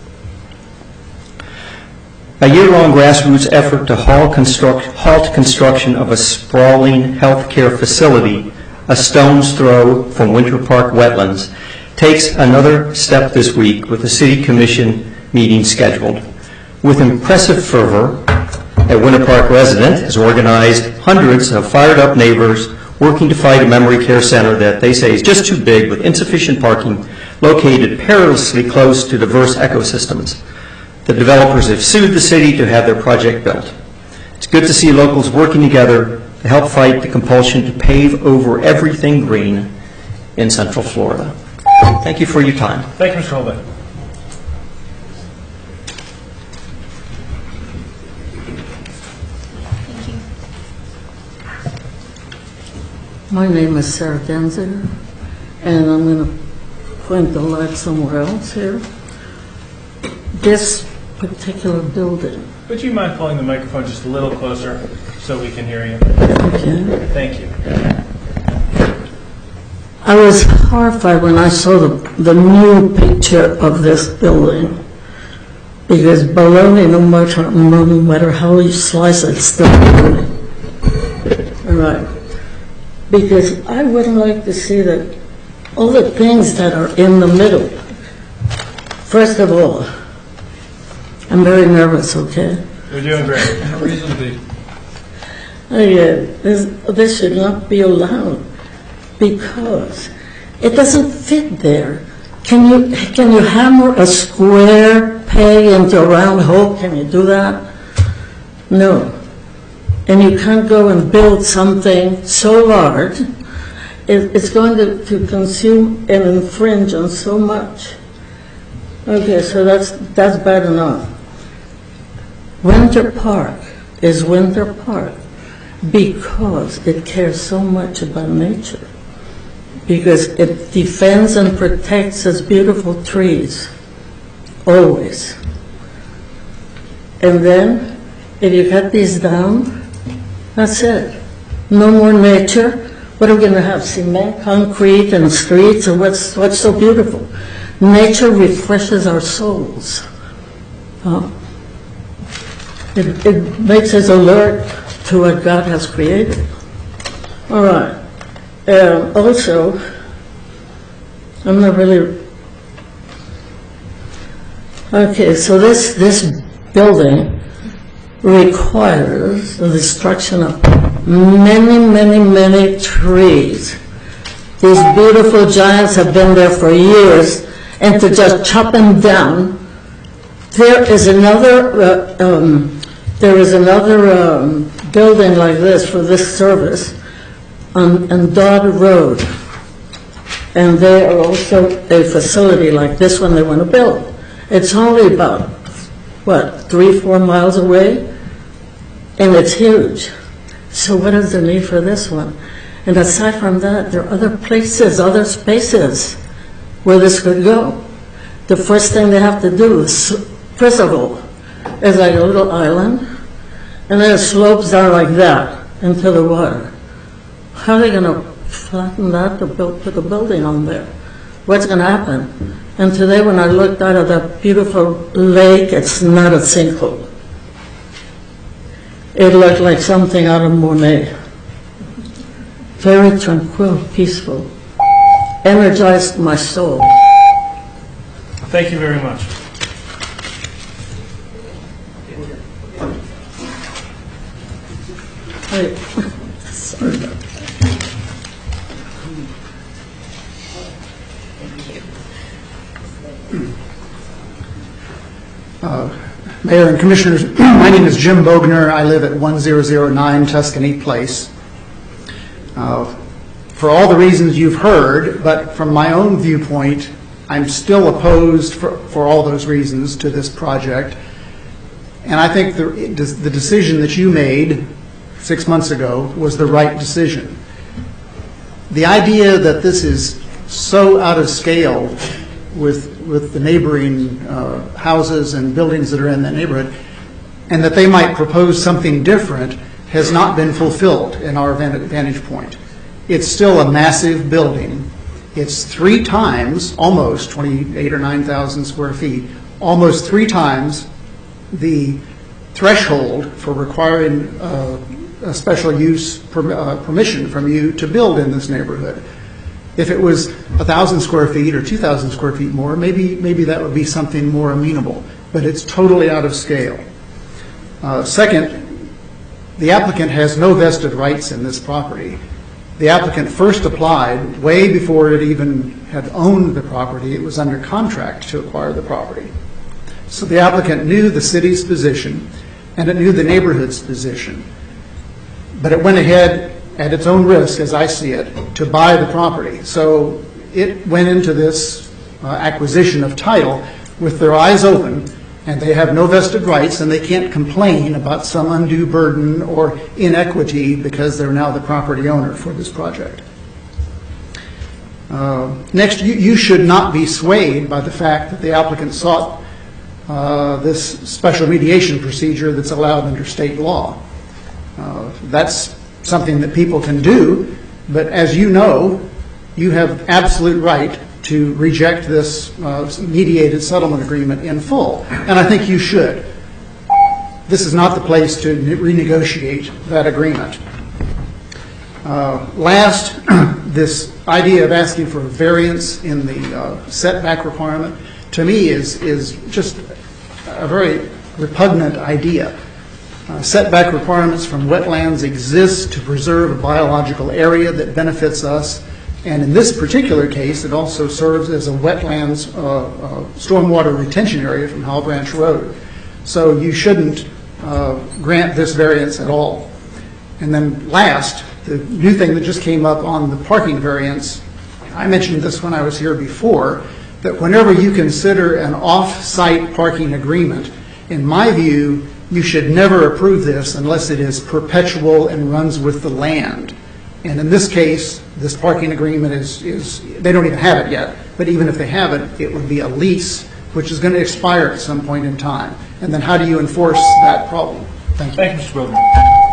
[SPEAKER 19] A year-long grassroots effort to halt, construct, halt construction of a sprawling healthcare facility a stone's throw from Winter Park wetlands takes another step this week with the City Commission meeting scheduled. With impressive fervor, a Winter Park resident has organized hundreds of fired-up neighbors working to fight a memory care center that they say is just too big with insufficient parking, located perilously close to diverse ecosystems. The developers have sued the city to have their project built. It's good to see locals working together to help fight the compulsion to pave over everything green in Central Florida. Thank you for your time.
[SPEAKER 1] Thank you, Mister Holbeck.
[SPEAKER 20] My name is Sarah Denziger, and I'm going to point the light somewhere else here. This particular building.
[SPEAKER 1] Would you mind pulling the microphone just a little closer so we can hear you?
[SPEAKER 20] Okay.
[SPEAKER 1] Thank you.
[SPEAKER 20] I was horrified when I saw the, the new picture of this building, because bologna, no matter, no matter how you slice it, it's still bologna. All right. Because I would like to see that all the things that are in the middle. First of all, I'm very nervous, okay?
[SPEAKER 1] You're doing great.
[SPEAKER 6] No reason to be.
[SPEAKER 20] Oh, yeah, this, this should not be allowed because it doesn't fit there. Can you, can you hammer a square peg into a round hole? Can you do that? No. And you can't go and build something so large it, it's going to, to consume and infringe on so much. Okay, so that's, that's bad enough. Winter Park is Winter Park because it cares so much about nature, because it defends and protects its beautiful trees, always. And then, if you cut these down, that's it. No more nature. What are we going to have, cement, concrete, and streets, or what's, what's so beautiful? Nature refreshes our souls. Uh, it, it makes us alert to what God has created. All right. Uh, also, I'm not really... Okay, so this, this building requires the destruction of many, many, many trees. These beautiful giants have been there for years, and to just chop them down. There is another, uh, um, there is another um, building like this for this service on, on Dodd Road, and they are also a facility like this one they want to build. It's only about, what, three, four miles away, and it's huge. So what is the need for this one? And aside from that, there are other places, other spaces where this could go. The first thing they have to do is, first of all, is like a little island, and then it slopes down like that into the water. How are they going to flatten that to build, put a building on there? What's going to happen? And today when I looked out of that beautiful lake, it's not a sinkhole. It looked like something out of Monet. Very tranquil, peaceful. Energized my soul.
[SPEAKER 1] Thank you very much.
[SPEAKER 20] Wait. Sorry about that.
[SPEAKER 21] Uh, Mayor and Commissioners, my name is Jim Bogner. I live at one thousand nine Tuscany Place. Uh, for all the reasons you've heard, but from my own viewpoint, I'm still opposed for, for all those reasons to this project. And I think the, the decision that you made six months ago was the right decision. The idea that this is so out of scale with with the neighboring uh, houses and buildings that are in that neighborhood, and that they might propose something different, has not been fulfilled in our vantage point. It's still a massive building. It's three times, almost twenty-eight or nine thousand square feet, almost three times the threshold for requiring uh, a special use per, uh, permission from you to build in this neighborhood. If it was one thousand square feet or two thousand square feet more, maybe maybe that would be something more amenable, but it's totally out of scale. Uh, second, the applicant has no vested rights in this property. The applicant first applied way before it even had owned the property. It was under contract to acquire the property. So the applicant knew the city's position, and it knew the neighborhood's position. But it went ahead at its own risk, as I see it, to buy the property. So it went into this uh, acquisition of title with their eyes open, and they have no vested rights, and they can't complain about some undue burden or inequity because they're now the property owner for this project. Uh, next, you, you should not be swayed by the fact that the applicant sought uh, this special mediation procedure that's allowed under state law. Uh, that's something that people can do, but as you know, you have absolute right to reject this uh, mediated settlement agreement in full, and I think you should. This is not the place to renegotiate that agreement. Uh, last, this idea of asking for a variance in the uh, setback requirement, to me, is, is just a very repugnant idea. Uh, setback requirements from wetlands exist to preserve a biological area that benefits us, and in this particular case, it also serves as a wetlands uh, uh, stormwater retention area from Howell Branch Road. So you shouldn't uh, grant this variance at all. And then last, the new thing that just came up on the parking variance, I mentioned this when I was here before, that whenever you consider an off-site parking agreement, in my view, you should never approve this unless it is perpetual and runs with the land. And in this case, this parking agreement is, is they don't even have it yet, but even if they have it, it would be a lease, which is going to expire at some point in time. And then how do you enforce that problem? Thank you.
[SPEAKER 1] Thank you, Mister Wilson.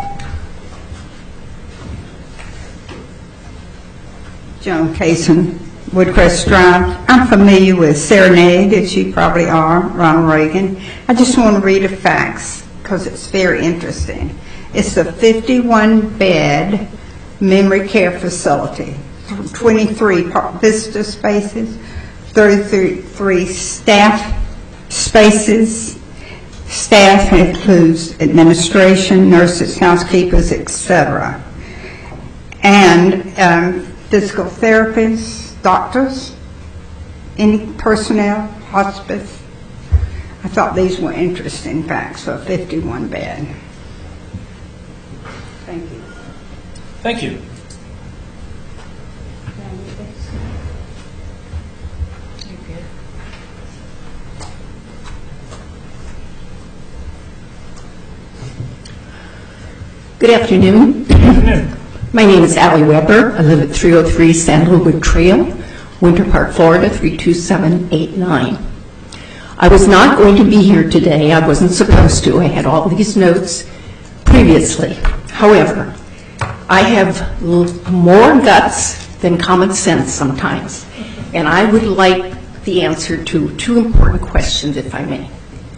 [SPEAKER 2] Joan Kaysen, Woodcrest Drive. I'm familiar with Serenade, as you probably are, Ronald Reagan. I just want to read the facts because it's very interesting. It's a fifty-one bed memory care facility, twenty-three visitor spaces, thirty-three staff spaces. Staff includes administration, nurses, housekeepers, et cetera, and um, physical therapists, doctors, any personnel, hospice. I thought these were interesting facts for a fifty-one bed. Thank you.
[SPEAKER 1] Thank you.
[SPEAKER 22] Good afternoon.
[SPEAKER 1] Good afternoon.
[SPEAKER 22] My name is Allie Weber. I live at three oh three Sandalwood Trail, Winter Park, Florida, three two seven eight nine. I was not going to be here today. I wasn't supposed to. I had all these notes previously. However, I have l- more guts than common sense sometimes, and I would like the answer to two important questions, if I may.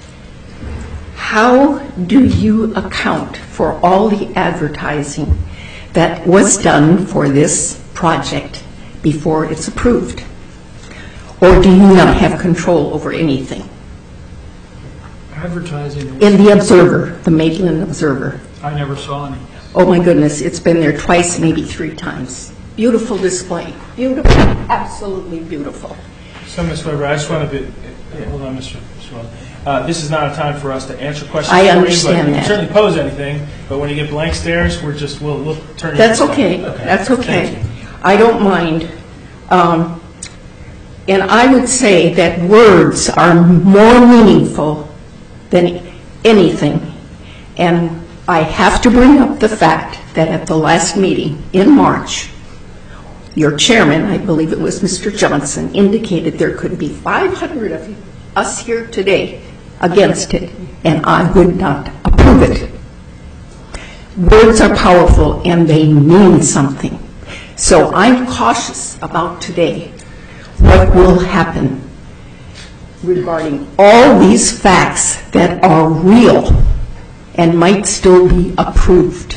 [SPEAKER 22] How do you account for all the advertising that was done for this project before it's approved? Or do you not have control over anything?
[SPEAKER 6] Advertising?
[SPEAKER 22] In the Observer, the Maitland Observer.
[SPEAKER 6] I never saw any.
[SPEAKER 22] Oh my goodness, it's been there twice, maybe three times. Beautiful display, beautiful, absolutely beautiful.
[SPEAKER 1] So, Miz Weber, I just want to be, yeah, hold on, Mister Swell. Uh, this is not a time for us to answer questions.
[SPEAKER 22] I
[SPEAKER 1] for
[SPEAKER 22] understand
[SPEAKER 1] you, but you
[SPEAKER 22] that.
[SPEAKER 1] can certainly pose anything, but when you get blank stares, we're just, we'll, we'll turn you.
[SPEAKER 22] That's
[SPEAKER 1] into
[SPEAKER 22] okay,
[SPEAKER 1] stuff.
[SPEAKER 22] that's okay.
[SPEAKER 1] Thank you.
[SPEAKER 22] I don't mind. Um, and I would say that words are more meaningful than anything. And I have to bring up the fact that at the last meeting in March, your chairman, I believe it was Mister Johnson, indicated there could be five hundred of us here today against it, and I would not approve it. Words are powerful and they mean something. So I'm cautious about today what will happen regarding all these facts that are real and might still be approved.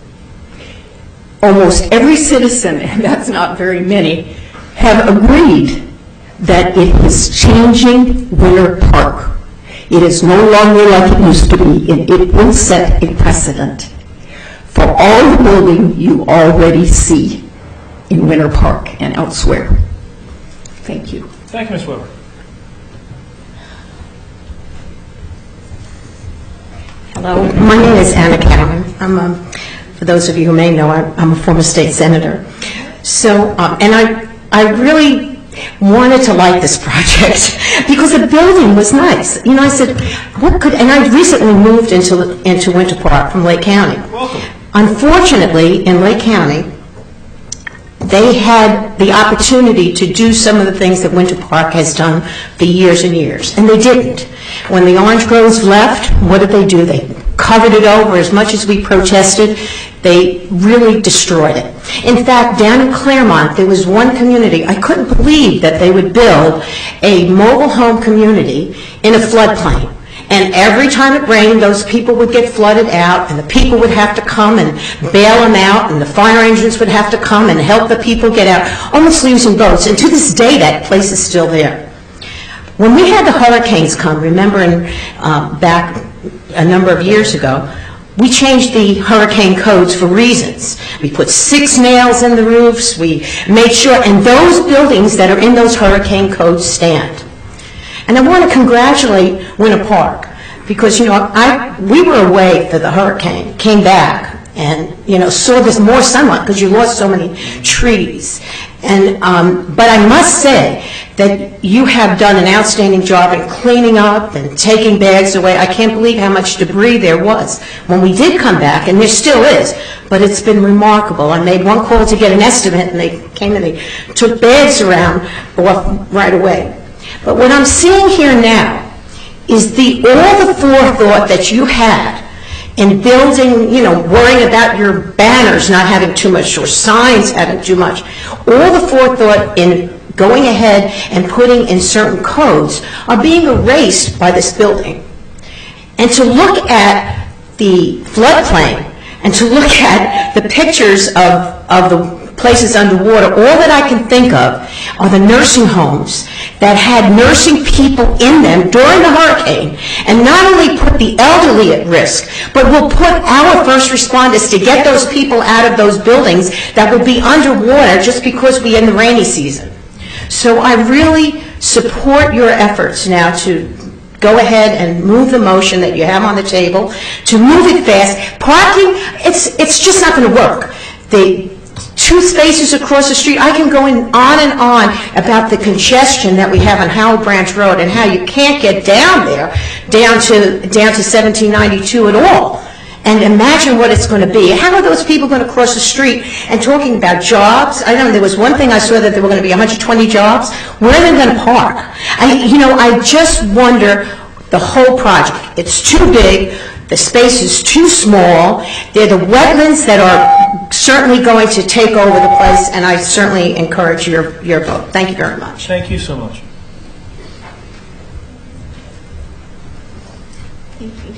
[SPEAKER 22] Almost every citizen, and that's not very many, have agreed that it is changing Winter Park. It is no longer like it used to be, and it will set a precedent for all the building you already see in Winter Park and elsewhere. Thank you.
[SPEAKER 1] Thank you, Miz Weber.
[SPEAKER 22] Hello, my name is Anna Cowan. I'm a, for those of you who may know, I'm, I'm a former state senator. So, um, and I, I really wanted to like this project because the building was nice. You know, I said, what could, and I recently moved into, into Winter Park from Lake County.
[SPEAKER 1] Welcome.
[SPEAKER 22] Unfortunately, in Lake County, they had the opportunity to do some of the things that Winter Park has done for years and years, and they didn't. When the Orange Groves left, what did they do? They covered it over. As much as we protested, they really destroyed it. In fact, down in Claremont, there was one community, I couldn't believe that they would build a mobile home community in a floodplain. And every time it rained, those people would get flooded out, and the people would have to come and bail them out, and the fire engines would have to come and help the people get out, almost losing boats. And to this day, that place is still there. When we had the hurricanes come, remember in, um, back a number of years ago, we changed the hurricane codes for reasons. We put six nails in the roofs, we made sure, and those buildings that are in those hurricane codes stand. And I want to congratulate Winter Park because, you know, I, we were away for the hurricane, came back, and, you know, saw this more sunlight because you lost so many trees. And, um, but I must say that you have done an outstanding job in cleaning up and taking bags away. I can't believe how much debris there was when we did come back, and there still is, but it's been remarkable. I made one call to get an estimate, and they came and they took bags around off right away. But what I'm seeing here now is the all the forethought that you had in building, you know, worrying about your banners not having too much or signs having too much, all the forethought in going ahead and putting in certain codes are being erased by this building. And to look at the floodplain and to look at the pictures of, of the places underwater, all that I can think of are the nursing homes that had nursing people in them during the hurricane, and not only put the elderly at risk, but will put our first responders to get those people out of those buildings that would be underwater just because we're in the rainy season. So I really support your efforts now to go ahead and move the motion that you have on the table, to move it fast. Parking, it's, it's just not going to work. The two spaces across the street, I can go in on and on about the congestion that we have on Howell Branch Road and how you can't get down there, down to, down to seventeen ninety-two at all. And imagine what it's going to be. How are those people going to cross the street and talking about jobs? I know there was one thing I saw that there were going to be one hundred twenty jobs. Where are they going to park? I, you know, I just wonder the whole project. It's too big. The space is too small. They're the wetlands that are certainly going to take over the place, and I certainly encourage your, your vote. Thank you very much.
[SPEAKER 1] Thank you so much.
[SPEAKER 10] Thank you.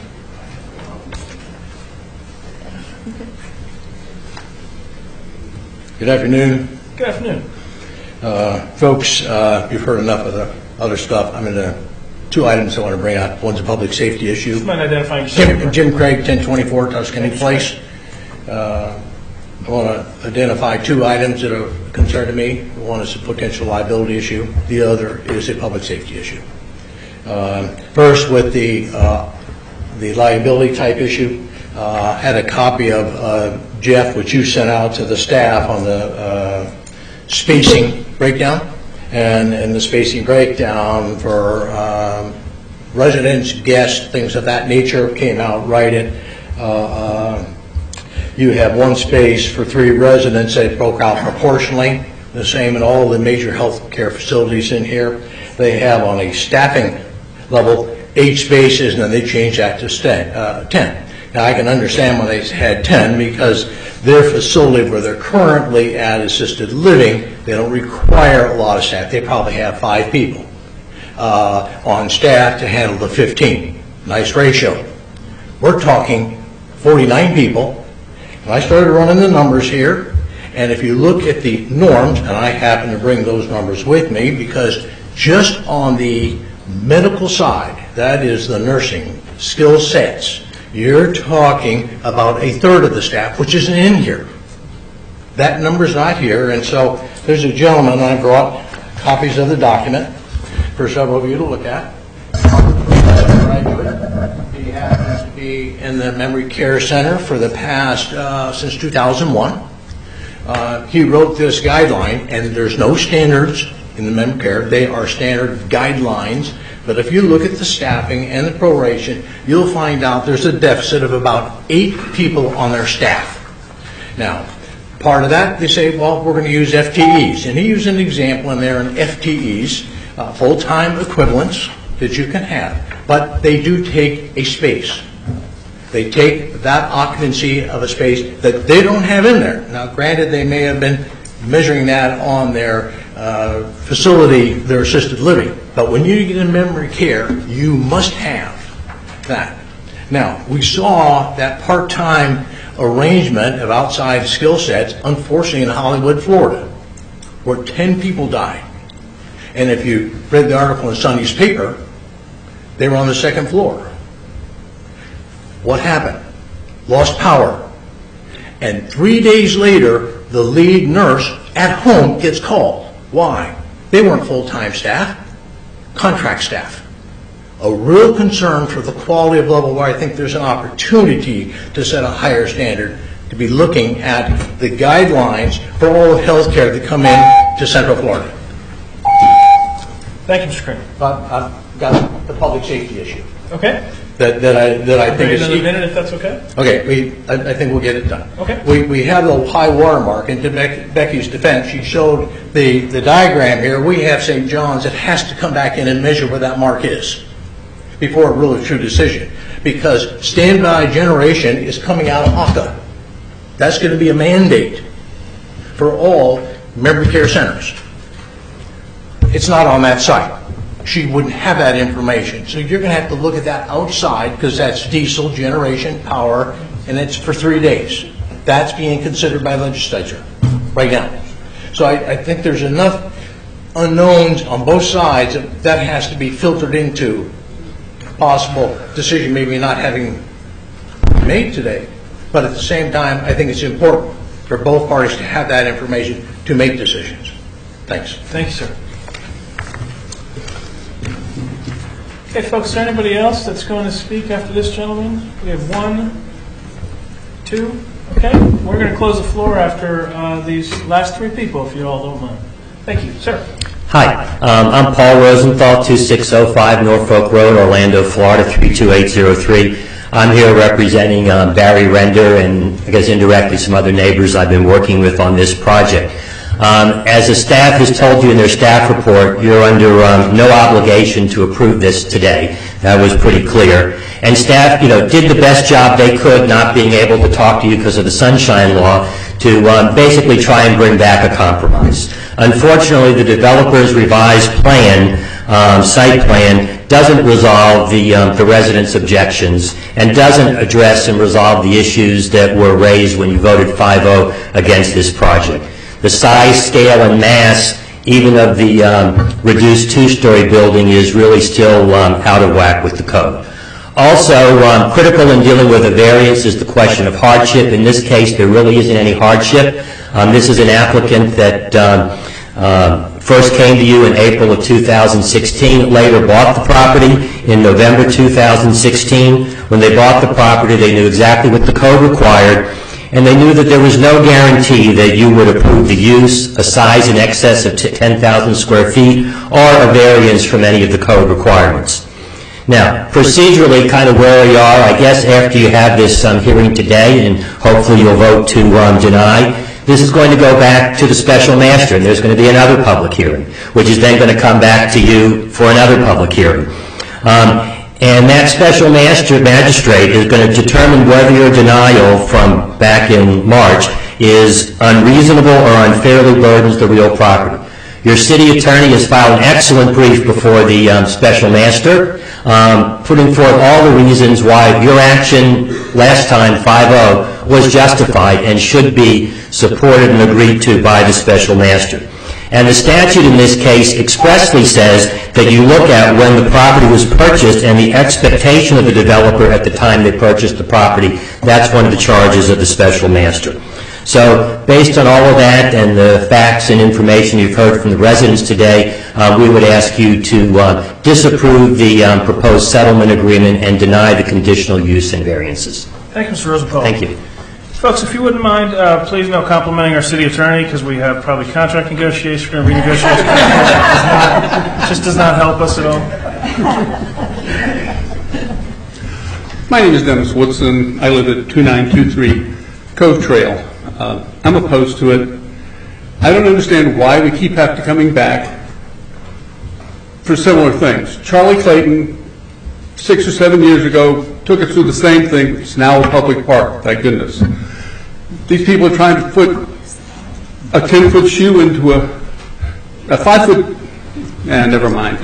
[SPEAKER 3] Good afternoon.
[SPEAKER 1] Good afternoon.
[SPEAKER 3] Uh, folks, uh, you've heard enough of the other stuff. I'm in the two items I want to bring up. One's a public safety issue.
[SPEAKER 1] Do you mind identifying yourself?
[SPEAKER 3] Jim, Jim Craig, ten twenty-four Tuscany Place. Uh, I want to identify two items that are a concern to me. One is a potential liability issue. The other is a public safety issue. Uh, first, with the uh, the liability type issue, uh, I had a copy of uh, Jeff, which you sent out to the staff on the uh, spacing breakdown. And, and the spacing breakdown for um, residents, guests, things of that nature came out right at, uh, uh, you have one space for three residents that broke out proportionally, the same in all the major health care facilities in here. They have on a staffing level eight spaces, and then they changed that to sta uh, ten. Now I can understand why they had ten, because their facility where they're currently at assisted living, they don't require a lot of staff. They probably have five people uh, on staff to handle the fifteen. Nice ratio. We're talking forty-nine people. And I started running the numbers here, and if you look at the norms, and I happen to bring those numbers with me because just on the medical side, that is the nursing skill sets, you're talking about a third of the staff, which isn't in here. That number's not here, and so there's a gentleman, I brought copies of the document for several of you to look at. He happens to be in the Memory Care Center for the past, uh, since two thousand one. Uh, he wrote this guideline, and there's no standards in the Memory Care. They are standard guidelines. But if you look at the staffing and the proration, you'll find out there's a deficit of about eight people on their staff. Now, part of that, they say, well, we're going to use F T Es. And he used an example in there in F T Es, uh, full-time equivalents that you can have. But they do take a space. They take that occupancy of a space that they don't have in there. Now, granted, they may have been measuring that on their uh, facility, their assisted living. But when you get in memory care, you must have that. Now, we saw that part-time arrangement of outside skill sets, unfortunately, in Hollywood, Florida, where ten people died. And if you read the article in Sunday's paper, they were on the second floor. What happened? Lost power. And three days later, the lead nurse at home gets called. Why? They weren't full-time staff, contract staff. A real concern for the quality of level where I think there's an opportunity to set a higher standard to be looking at the guidelines for all healthcare that come in to Central Florida.
[SPEAKER 1] Thank you, Mister Crane.
[SPEAKER 3] I've got the public safety issue.
[SPEAKER 1] Okay.
[SPEAKER 3] That, that I that I think
[SPEAKER 1] Wait
[SPEAKER 3] is
[SPEAKER 1] another minute, if that's okay.
[SPEAKER 3] okay. We I, I think we'll get it done.
[SPEAKER 1] Okay.
[SPEAKER 3] We we have the high water mark, and to Beck, Becky's defense, she showed the the diagram here. We have Saint John's that has to come back in and measure where that mark is before a really true decision, because standby generation is coming out of A C A. That's going to be a mandate for all memory care centers. It's not on that site. She wouldn't have that information. So you're going to have to look at that outside, because that's diesel generation power, and it's for three days. That's being considered by legislature right now. So I, I think there's enough unknowns on both sides that that has to be filtered into a possible decision, maybe not having made today. But at the same time, I think it's important for both parties to have that information to make decisions. Thanks.
[SPEAKER 1] Thank you, sir. Okay, folks, is there anybody else that's going to speak after this gentleman? We have one, two. Okay, we're going to close the floor after uh, these last three people, if you all don't mind. Thank you, sir.
[SPEAKER 8] Hi, um, I'm Paul Rosenthal, two six oh five Norfolk Road, Orlando, Florida, three two eight zero three. I'm here representing um, Barry Render and, I guess, indirectly some other neighbors I've been working with on this project. Um, as the staff has told you in their staff report, you're under um, no obligation to approve this today. That was pretty clear. And staff, you know, did the best job they could, not being able to talk to you because of the sunshine law, to um, basically try and bring back a compromise. Unfortunately, the developer's revised plan, um, site plan, doesn't resolve the, um, the residents' objections and doesn't address and resolve the issues that were raised when you voted five oh against this project. The size, scale, and mass, even of the um, reduced two-story building, is really still um, out of whack with the code. Also, um, critical in dealing with a variance is the question of hardship. In this case, there really isn't any hardship. Um, this is an applicant that um, uh, first came to you in April of two thousand sixteen, later bought the property in November two thousand sixteen. When they bought the property, they knew exactly what the code required, and they knew that there was no guarantee that you would approve the use, a size in excess of ten thousand square feet, or a variance from any of the code requirements. Now, procedurally, kind of where you are, I guess after you have this um, hearing today, and hopefully you'll vote to um, deny, this is going to go back to the special master, and there's going to be another public hearing, which is then going to come back to you for another public hearing. Um, And that special master magistrate is going to determine whether your denial from back in March is unreasonable or unfairly burdens the real property. Your city attorney has filed an excellent brief before the um, special master, um, putting forth all the reasons why your action last time, five oh, was justified and should be supported and agreed to by the special master. And the statute in this case expressly says that you look at when the property was purchased and the expectation of the developer at the time they purchased the property. That's one of the charges of the special master. So based on all of that and the facts and information you've heard from the residents today, uh, we would ask you to uh, disapprove the um, proposed settlement agreement and deny the conditional use and variances.
[SPEAKER 1] Thank you, Mister Rosenthal.
[SPEAKER 8] Thank you.
[SPEAKER 1] Folks, if you wouldn't mind, uh, please no complimenting our city attorney, because we have probably contract negotiations, we're going to renegotiate. It just does not help us at all.
[SPEAKER 11] My name is Dennis Woodson. I live at two nine two three Cove Trail. Uh, I'm opposed to it. I don't understand why we keep having to coming back for similar things. Charlie Clayton, six or seven years ago, took us through the same thing. It's now a public park, thank goodness. These people are trying to put a ten-foot shoe into a, a five-foot, eh, never mind.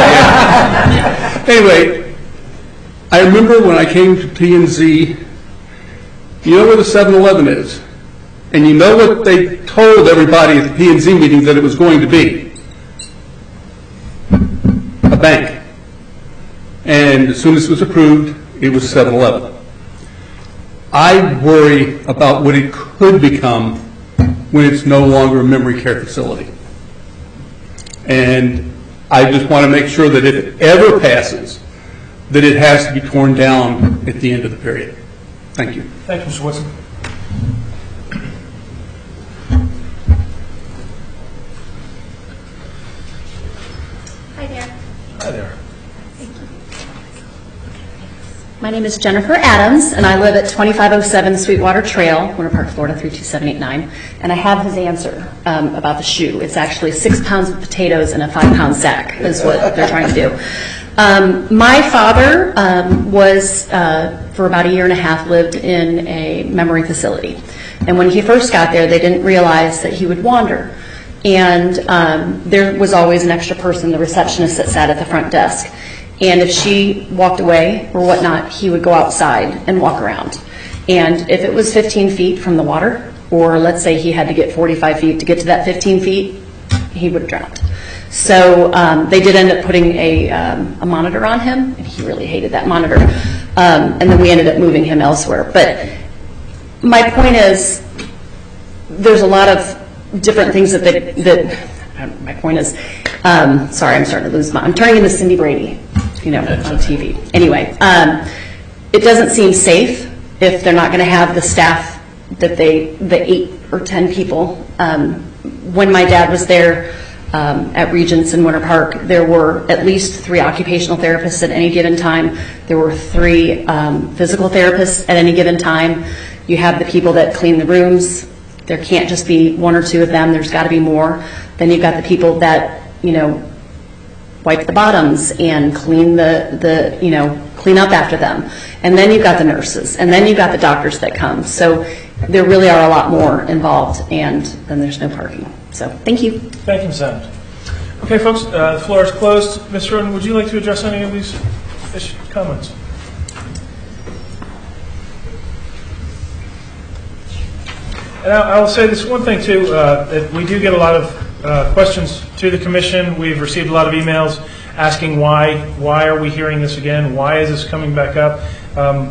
[SPEAKER 11] Anyway, I remember when I came to P and Z, you know where the seven eleven is, and you know what they told everybody at the P and Z meetings that it was going to be? A bank. And as soon as it was approved, it was seven eleven. I worry about what it could become when it's no longer a memory care facility. And I just want to make sure that if it ever passes, that it has to be torn down at the end of the period. Thank you.
[SPEAKER 1] Thank you, Mister Woodson.
[SPEAKER 9] My name is Jennifer Adams, and I live at twenty-five oh seven Sweetwater Trail, Winter Park, Florida, three two seven eight nine. And I have his answer um, about the shoe. It's actually six pounds of potatoes in a five-pound sack is what they're trying to do. Um, my father um, was, uh, for about a year and a half, lived in a memory facility. And when he first got there, they didn't realize that he would wander. And um, there was always an extra person, the receptionist, that sat at the front desk. And if she walked away or whatnot, he would go outside and walk around. And if it was fifteen feet from the water, or let's say he had to get forty-five feet to get to that fifteen feet, he would have drowned. So um, they did end up putting a, um, a monitor on him, and he really hated that monitor. Um, and then we ended up moving him elsewhere. But my point is, there's a lot of different things that, they, that my point is, um, sorry, I'm starting to lose my, I'm turning into Cindy Brady, you know, on T V. Anyway, um, it doesn't seem safe if they're not going to have the staff that they, the eight or ten people. Um, when my dad was there um, at Regents in Winter Park, there were at least three occupational therapists at any given time. There were three um, physical therapists at any given time. You have the people that clean the rooms. There can't just be one or two of them. There's got to be more. Then you've got the people that, you know, wipe the bottoms and clean the, the, you know, clean up after them. And then you've got the nurses. And then you've got the doctors that come. So there really are a lot more involved, and then there's no parking. So thank you.
[SPEAKER 1] Thank you, Miz Adams. Okay, folks, uh, the floor is closed. Miz Roden, would you like to address any of these ish- comments? And I will say this one thing, too, uh, that we do get a lot of uh, questions to the commission. We've received a lot of emails asking why, why are we hearing this again? Why is this coming back up? Um,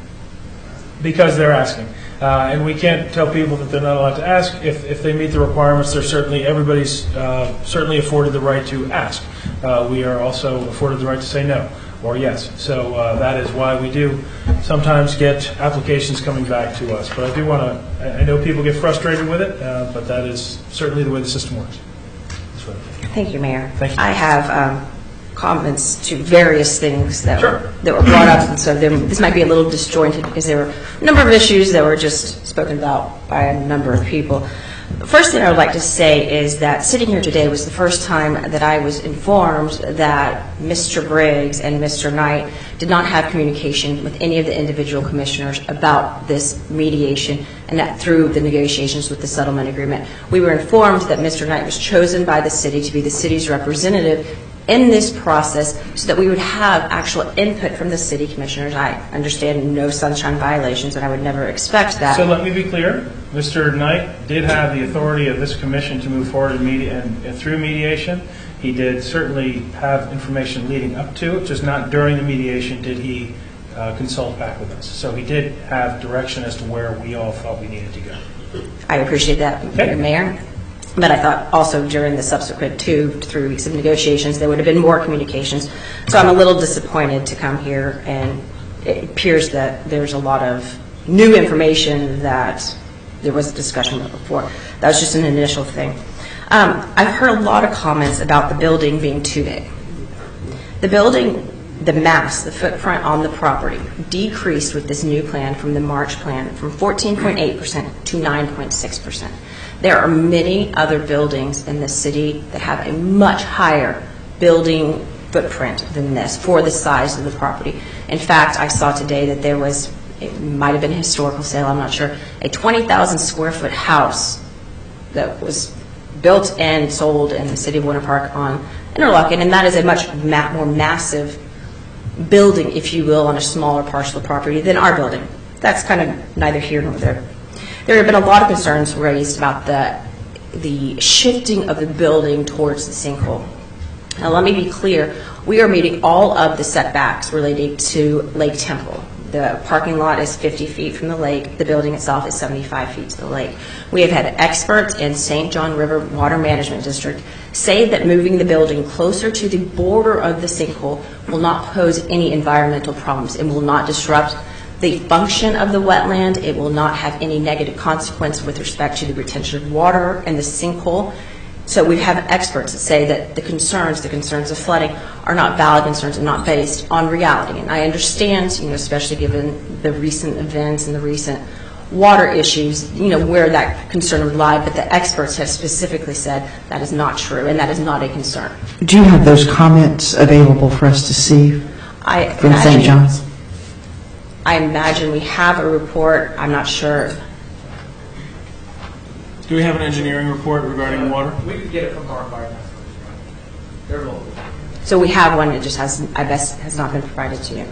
[SPEAKER 1] because they're asking. Uh, and we can't tell people that they're not allowed to ask. If, if they meet the requirements, they're certainly, everybody's uh, certainly afforded the right to ask. Uh, we are also afforded the right to say no or yes. So uh, that is why we do sometimes get applications coming back to us. But I do want to, I know people get frustrated with it, uh, but that is certainly the way the system works.
[SPEAKER 14] Thank you, Mayor.
[SPEAKER 1] Thank you.
[SPEAKER 14] I have um, comments to various things that,
[SPEAKER 1] Sure.
[SPEAKER 14] were, that were brought up, and so there, this might be a little disjointed because there were a number of issues that were just spoken about by a number of people. The first thing I would like to say is that sitting here today was the first time that I was informed that Mister Briggs and Mister Knight did not have communication with any of the individual commissioners about this mediation, and that through the negotiations with the settlement agreement. We were informed that Mister Knight was chosen by the city to be the city's representative in this process so that we would have actual input from the city commissioners. I understand no sunshine violations, and I would never expect that.
[SPEAKER 1] So let me be clear. Mister Knight did have the authority of this commission to move forward in media and, and through mediation. He did certainly have information leading up to it, just not during the mediation did he uh, consult back with us. So he did have direction as to where we all thought we needed to go.
[SPEAKER 14] I appreciate that, okay. Mayor. But I thought also during the subsequent two to three weeks of negotiations, there would have been more communications. So I'm a little disappointed to come here, and it appears that there's a lot of new information that there was a discussion about before. That was just an initial thing. Um, I've heard a lot of comments about the building being too big. The building, the mass, the footprint on the property decreased with this new plan from the March plan from fourteen point eight percent to nine point six percent. There are many other buildings in the city that have a much higher building footprint than this for the size of the property. In fact, I saw today that there was, it might have been a historical sale, I'm not sure, a twenty thousand square foot house that was built and sold in the city of Winter Park on Interlochen, and that is a much ma more massive building, if you will, on a smaller parcel of property than our building. That's kind of neither here nor there. There have been a lot of concerns raised about the, the shifting of the building towards the sinkhole. Now, let me be clear. We are meeting all of the setbacks related to Lake Temple. The parking lot is fifty feet from the lake. The building itself is seventy-five feet to the lake. We have had experts in Saint John River Water Management District say that moving the building closer to the border of the sinkhole will not pose any environmental problems. It will not disrupt the function of the wetland. It will not have any negative consequence with respect to the retention of water and the sinkhole.
[SPEAKER 9] So we have experts that say that the concerns, the concerns of flooding, are not valid concerns and not based on reality. And I understand, you know, especially given the recent events and the recent water issues, you know, where that concern would lie, but the experts have specifically said that is not true and that is not a concern.
[SPEAKER 7] Do you have those comments available for us to see
[SPEAKER 9] I
[SPEAKER 7] from Saint
[SPEAKER 9] imagine-
[SPEAKER 7] John's?
[SPEAKER 9] I imagine we have a report. I'm not sure.
[SPEAKER 1] Do we have an engineering report regarding water?
[SPEAKER 4] We could get it from our environmental. They're local.
[SPEAKER 9] So we have one, it just has, I guess, has not been provided to you.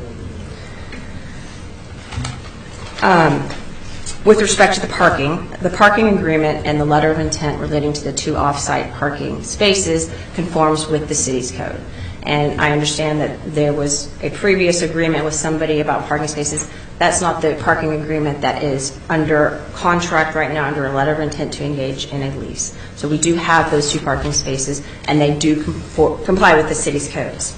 [SPEAKER 9] Um, With respect to the parking, the parking agreement and the letter of intent relating to the two off-site parking spaces conforms with the city's code. And I understand that there was a previous agreement with somebody about parking spaces. That's not the parking agreement that is under contract right now, under a letter of intent to engage in a lease. So we do have those two parking spaces, and they do confor- comply with the city's codes.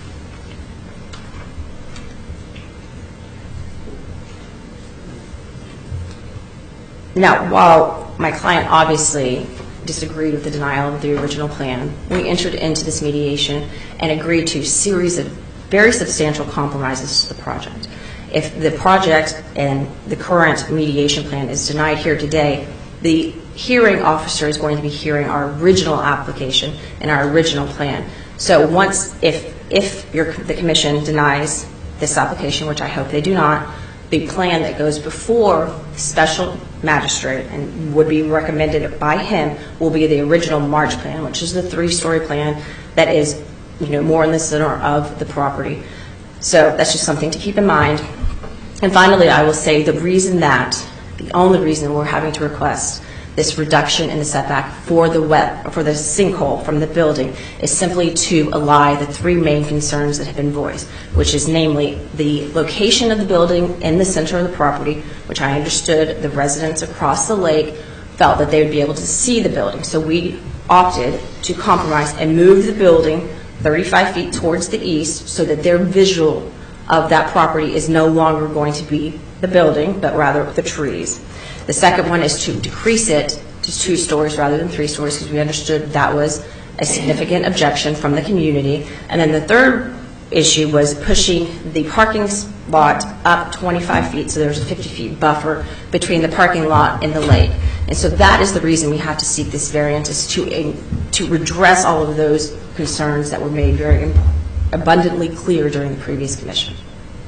[SPEAKER 9] Now, while my client obviously disagreed with the denial of the original plan, we entered into this mediation and agreed to a series of very substantial compromises to the project. If the project and the current mediation plan is denied here today, the hearing officer is going to be hearing our original application and our original plan. So once, if, if your, the commission denies this application, which I hope they do not, the plan that goes before the special magistrate and would be recommended by him will be the original March plan, which is the three-story plan that is, you know, more in the center of the property. So that's just something to keep in mind. And finally, I will say the reason that, the only reason we're having to request this reduction in the setback for the wet, for the sinkhole from the building is simply to allay the three main concerns that have been voiced, which is namely the location of the building in the center of the property, which I understood the residents across the lake felt that they would be able to see the building. So we opted to compromise and move the building thirty-five feet towards the east so that their visual of that property is no longer going to be the building, but rather the trees. The second one is to decrease it to two stories rather than three stories because we understood that was a significant objection from the community. And then the third issue was pushing the parking lot up twenty-five feet, so there's a fifty feet buffer between the parking lot and the lake. And so that is the reason we have to seek this variance, is to, to redress all of those concerns that were made very abundantly clear during the previous commission.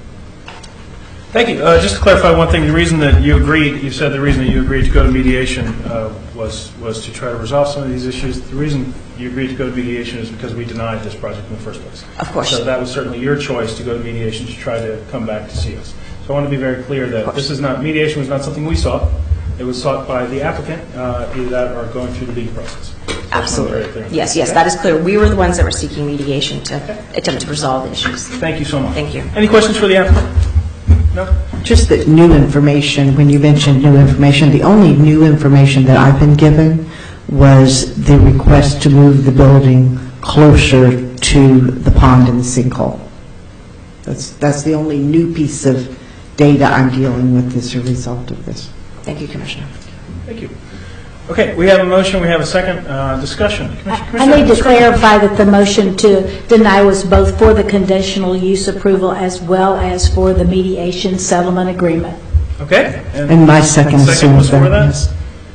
[SPEAKER 1] Thank you. Uh, just to clarify one thing, the reason that you agreed, you said the reason that you agreed to go to mediation uh, was was to try to resolve some of these issues. The reason you agreed to go to mediation is because we denied this project in the first place.
[SPEAKER 9] Of course.
[SPEAKER 1] So that was certainly your choice to go to mediation to try to come back to see us. So I want to be very clear that this is not, mediation was not something we sought. It was sought by the applicant, uh, either that or going through the bidding process. So
[SPEAKER 9] Absolutely. Yes, yes, that is clear. We were the ones that were seeking mediation to okay. attempt to resolve the issues.
[SPEAKER 1] Thank you so much.
[SPEAKER 9] Thank you.
[SPEAKER 1] Any questions for the applicant? No?
[SPEAKER 7] Just that new information, when you mentioned new information, the only new information that I've been given was the request to move the building closer to the pond and the sinkhole. That's, that's the only new piece of data I'm dealing with as a result of this.
[SPEAKER 9] Thank you, Commissioner.
[SPEAKER 1] Thank you. Okay, we have a motion, we have a second uh, discussion.
[SPEAKER 5] I need to clarify that the motion to deny was both for the conditional use approval as well as for the mediation settlement agreement.
[SPEAKER 1] Okay.
[SPEAKER 7] And, and my second,
[SPEAKER 1] and second was for that?
[SPEAKER 7] Yes.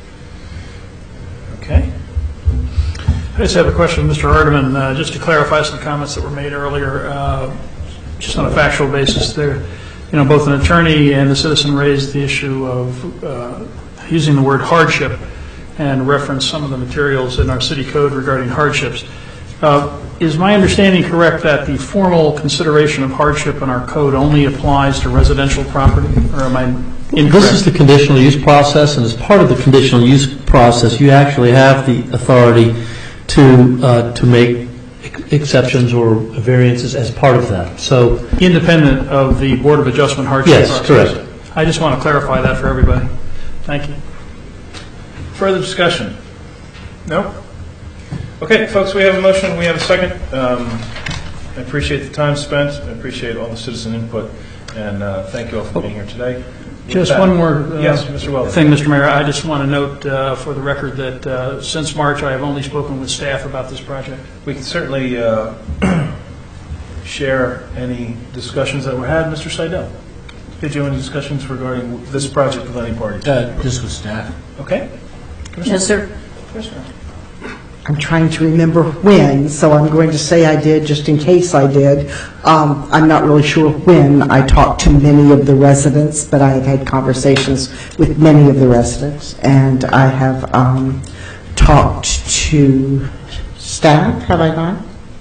[SPEAKER 1] Okay.
[SPEAKER 6] I just have a question, Mister Hardiman, uh, just to clarify some comments that were made earlier, uh, just on a factual basis there. You know, both an attorney and a citizen raised the issue of uh, using the word hardship and reference some of the materials in our city code regarding hardships. Uh, is my understanding correct that the formal consideration of hardship in our code only applies to residential property, or am I incorrect?
[SPEAKER 13] This is the conditional use process, and as part of the conditional use process, you actually have the authority to uh, to make ex exceptions or variances as part of that. So,
[SPEAKER 1] independent of the Board of Adjustment hardship
[SPEAKER 13] yes,
[SPEAKER 1] process?
[SPEAKER 13] Correct.
[SPEAKER 1] I just want to clarify that for everybody. Thank you. Further discussion? No? Okay, folks, we have a motion, we have a second. Um, I appreciate the time spent. I appreciate all the citizen input, and uh, thank you all for being here today.
[SPEAKER 6] Just
[SPEAKER 1] that-
[SPEAKER 6] one more uh,
[SPEAKER 1] Yes, Mister Weldon.
[SPEAKER 6] thing, Mister Mayor. I just want to note uh, for the record that uh, since March, I have only spoken with staff about this project.
[SPEAKER 1] We can certainly uh, share any discussions that were had. Mister Seidel, did you have any discussions regarding this project with any parties?
[SPEAKER 3] Uh, Just with staff.
[SPEAKER 1] Okay.
[SPEAKER 5] Yes, sir.
[SPEAKER 1] Commissioner.
[SPEAKER 7] I'm trying to remember when, so I'm going to say I did, just in case I did. Um, I'm not really sure when I talked to many of the residents, but I have had conversations with many of the residents, and I have um, talked to staff, have I not?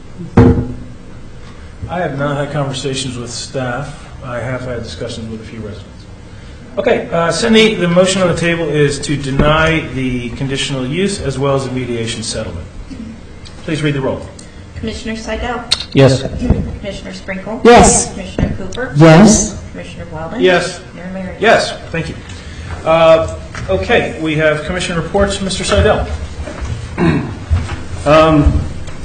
[SPEAKER 1] I have not had conversations with staff. I have had discussions with a few residents. Okay, uh, Cindy, the motion on the table is to deny the conditional use as well as the mediation settlement. Please read the roll.
[SPEAKER 10] Commissioner Seidel?
[SPEAKER 3] Yes.
[SPEAKER 10] Commissioner Sprinkle?
[SPEAKER 22] Yes.
[SPEAKER 10] Commissioner Cooper?
[SPEAKER 22] Yes.
[SPEAKER 10] Commissioner Weldon?
[SPEAKER 1] Yes.
[SPEAKER 10] Mayor Marion?
[SPEAKER 1] Yes, thank you. Uh, Okay, we have commission reports. Mister Seidel.
[SPEAKER 12] Um,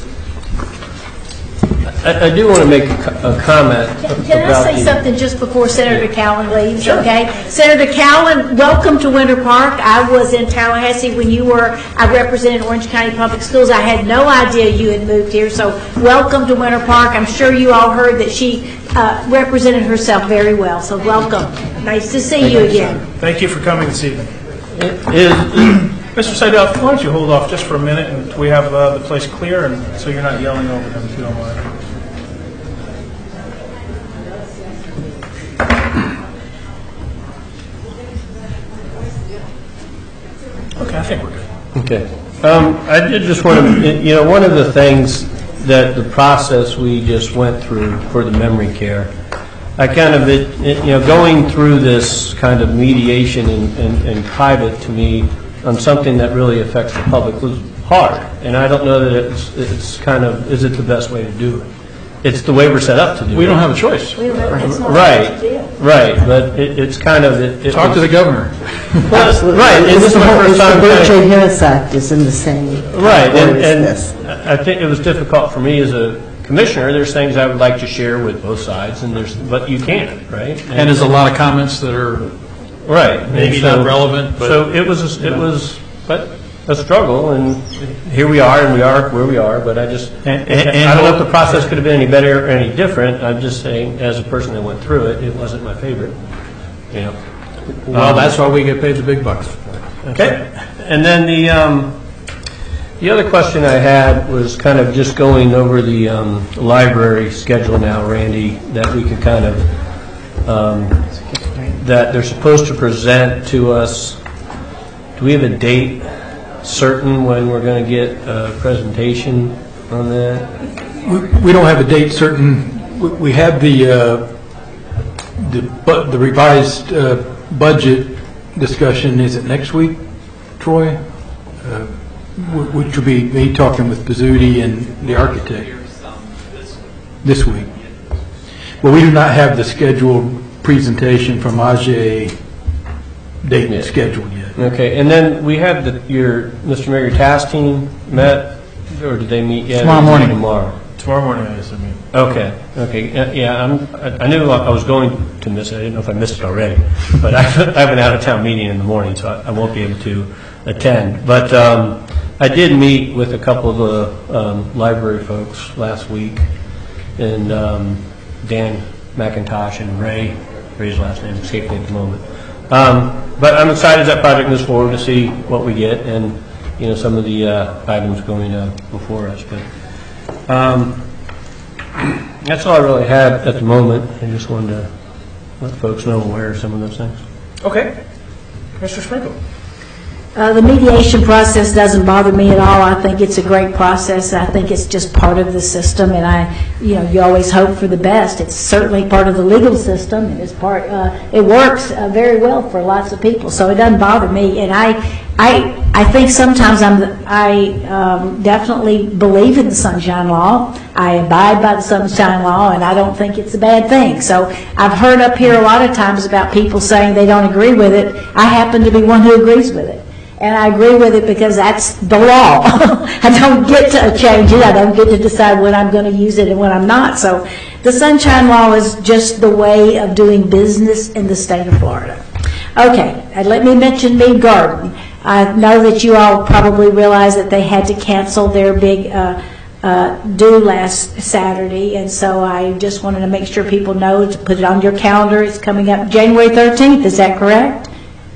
[SPEAKER 12] I, I do want to make a, co- a comment
[SPEAKER 5] Can can I
[SPEAKER 12] about
[SPEAKER 5] say
[SPEAKER 12] the-
[SPEAKER 5] something just before Senator Cowan leaves,
[SPEAKER 12] Sure.
[SPEAKER 5] okay? Senator Cowan, welcome to Winter Park. I was in Tallahassee when you were, I represented Orange County Public Schools. I had no idea you had moved here, so welcome to Winter Park. I'm sure you all heard that she uh, represented herself very well, so welcome. Nice to see you again.
[SPEAKER 1] Thank you for coming this evening.
[SPEAKER 12] Is,
[SPEAKER 1] Mister Seidel, why don't you hold off just for a minute until we have uh, the place clear, and so you're not yelling over them, if you don't mind. Okay, I think we're good.
[SPEAKER 12] Okay. Um, I did just want to, you know, one of the things that the process we just went through for the memory care, I kind of, it, it, you know, going through this kind of mediation in, in, in private to me on something that really affects the public was hard. And I don't know that it's, it's kind of, is it the best way to do it? It's the way we're set up to do it.
[SPEAKER 6] We don't have a choice.
[SPEAKER 5] We don't have- it's not a
[SPEAKER 12] Right,
[SPEAKER 5] big deal.
[SPEAKER 12] right, but it, it's kind of, it. it
[SPEAKER 6] Talk to
[SPEAKER 12] was-
[SPEAKER 6] the governor.
[SPEAKER 12] Well, right, and this
[SPEAKER 7] It's
[SPEAKER 12] is
[SPEAKER 7] the
[SPEAKER 12] my
[SPEAKER 7] whole,
[SPEAKER 12] first
[SPEAKER 7] it's the
[SPEAKER 12] time. kind of-
[SPEAKER 7] Bridget Harris Act is in the same
[SPEAKER 12] Right,
[SPEAKER 7] category
[SPEAKER 12] and,
[SPEAKER 7] as
[SPEAKER 12] and
[SPEAKER 7] this.
[SPEAKER 12] I think it was difficult for me as a commissioner. There's things I would like to share with both sides, and there's, but you can't, right?
[SPEAKER 6] And there's a lot of comments that are
[SPEAKER 12] Right.
[SPEAKER 6] maybe
[SPEAKER 12] And so-
[SPEAKER 6] not relevant, but...
[SPEAKER 12] So it was, it was, but a struggle, and here we are, and we are where we are, but I just,
[SPEAKER 6] And- and-
[SPEAKER 12] I don't know if the process could have been any better or any different. I'm just saying, as a person that went through it, it wasn't my favorite, you know.
[SPEAKER 6] Well,
[SPEAKER 12] Um,
[SPEAKER 6] that's why we get paid the big bucks.
[SPEAKER 12] Okay. And then the, um, the other question I had was kind of just going over the um, library schedule now, Randy, that we could kind of, um, that they're supposed to present to us. Do we have a date certain when we're going to get a presentation on that?
[SPEAKER 15] We we don't have a date certain. We- We have the, uh, the bu- the revised uh, budget discussion, is it next week, Troy? Uh, wh- Which will be me talking with Pizzuti and the architect. This week. Well, we do not have the scheduled presentation from Ajay date
[SPEAKER 12] Yeah.
[SPEAKER 15] scheduled yet.
[SPEAKER 12] Okay, and then we have the, your, Mister Mayor, your task team met, or did they meet yet?
[SPEAKER 15] Tomorrow morning.
[SPEAKER 12] Tomorrow.
[SPEAKER 1] Tomorrow morning, I guess, I mean.
[SPEAKER 12] Okay, okay, yeah, yeah, I'm, I I knew I was going to miss it, I didn't know if I missed it already, but I I have an out-of-town meeting in the morning, so I I won't be able to attend. But um, I did meet with a couple of the um, library folks last week, and um, Dan McIntosh and Ray, Ray's last name escaped me at the moment. Um, But I'm excited that project moves forward to see what we get, and, you know, some of the uh, items going uh, before us, but um, that's all I really had at the moment. I just wanted to let folks know aware of some of those things.
[SPEAKER 1] Okay. Mister Sprinkle.
[SPEAKER 5] Uh, The mediation process doesn't bother me at all. I think it's a great process. I think it's just part of the system, and I, you know, you always hope for the best. It's certainly part of the legal system, and it's part, uh, it works uh, very well for lots of people, so it doesn't bother me. And I, I, I think sometimes I'm, the- I um, definitely believe in the Sunshine Law. I abide by the Sunshine Law, and I don't think it's a bad thing. So I've heard up here a lot of times about people saying they don't agree with it. I happen to be one who agrees with it. And I agree with it because that's the law. I don't get to change it. I don't get to decide when I'm going to use it and when I'm not. So the Sunshine Law is just the way of doing business in the state of Florida. Okay, and let me mention Mead Garden. I know that you all probably realize that they had to cancel their big uh, uh, do last Saturday, and so I just wanted to make sure people know to put it on your calendar. It's coming up January thirteenth, is that correct?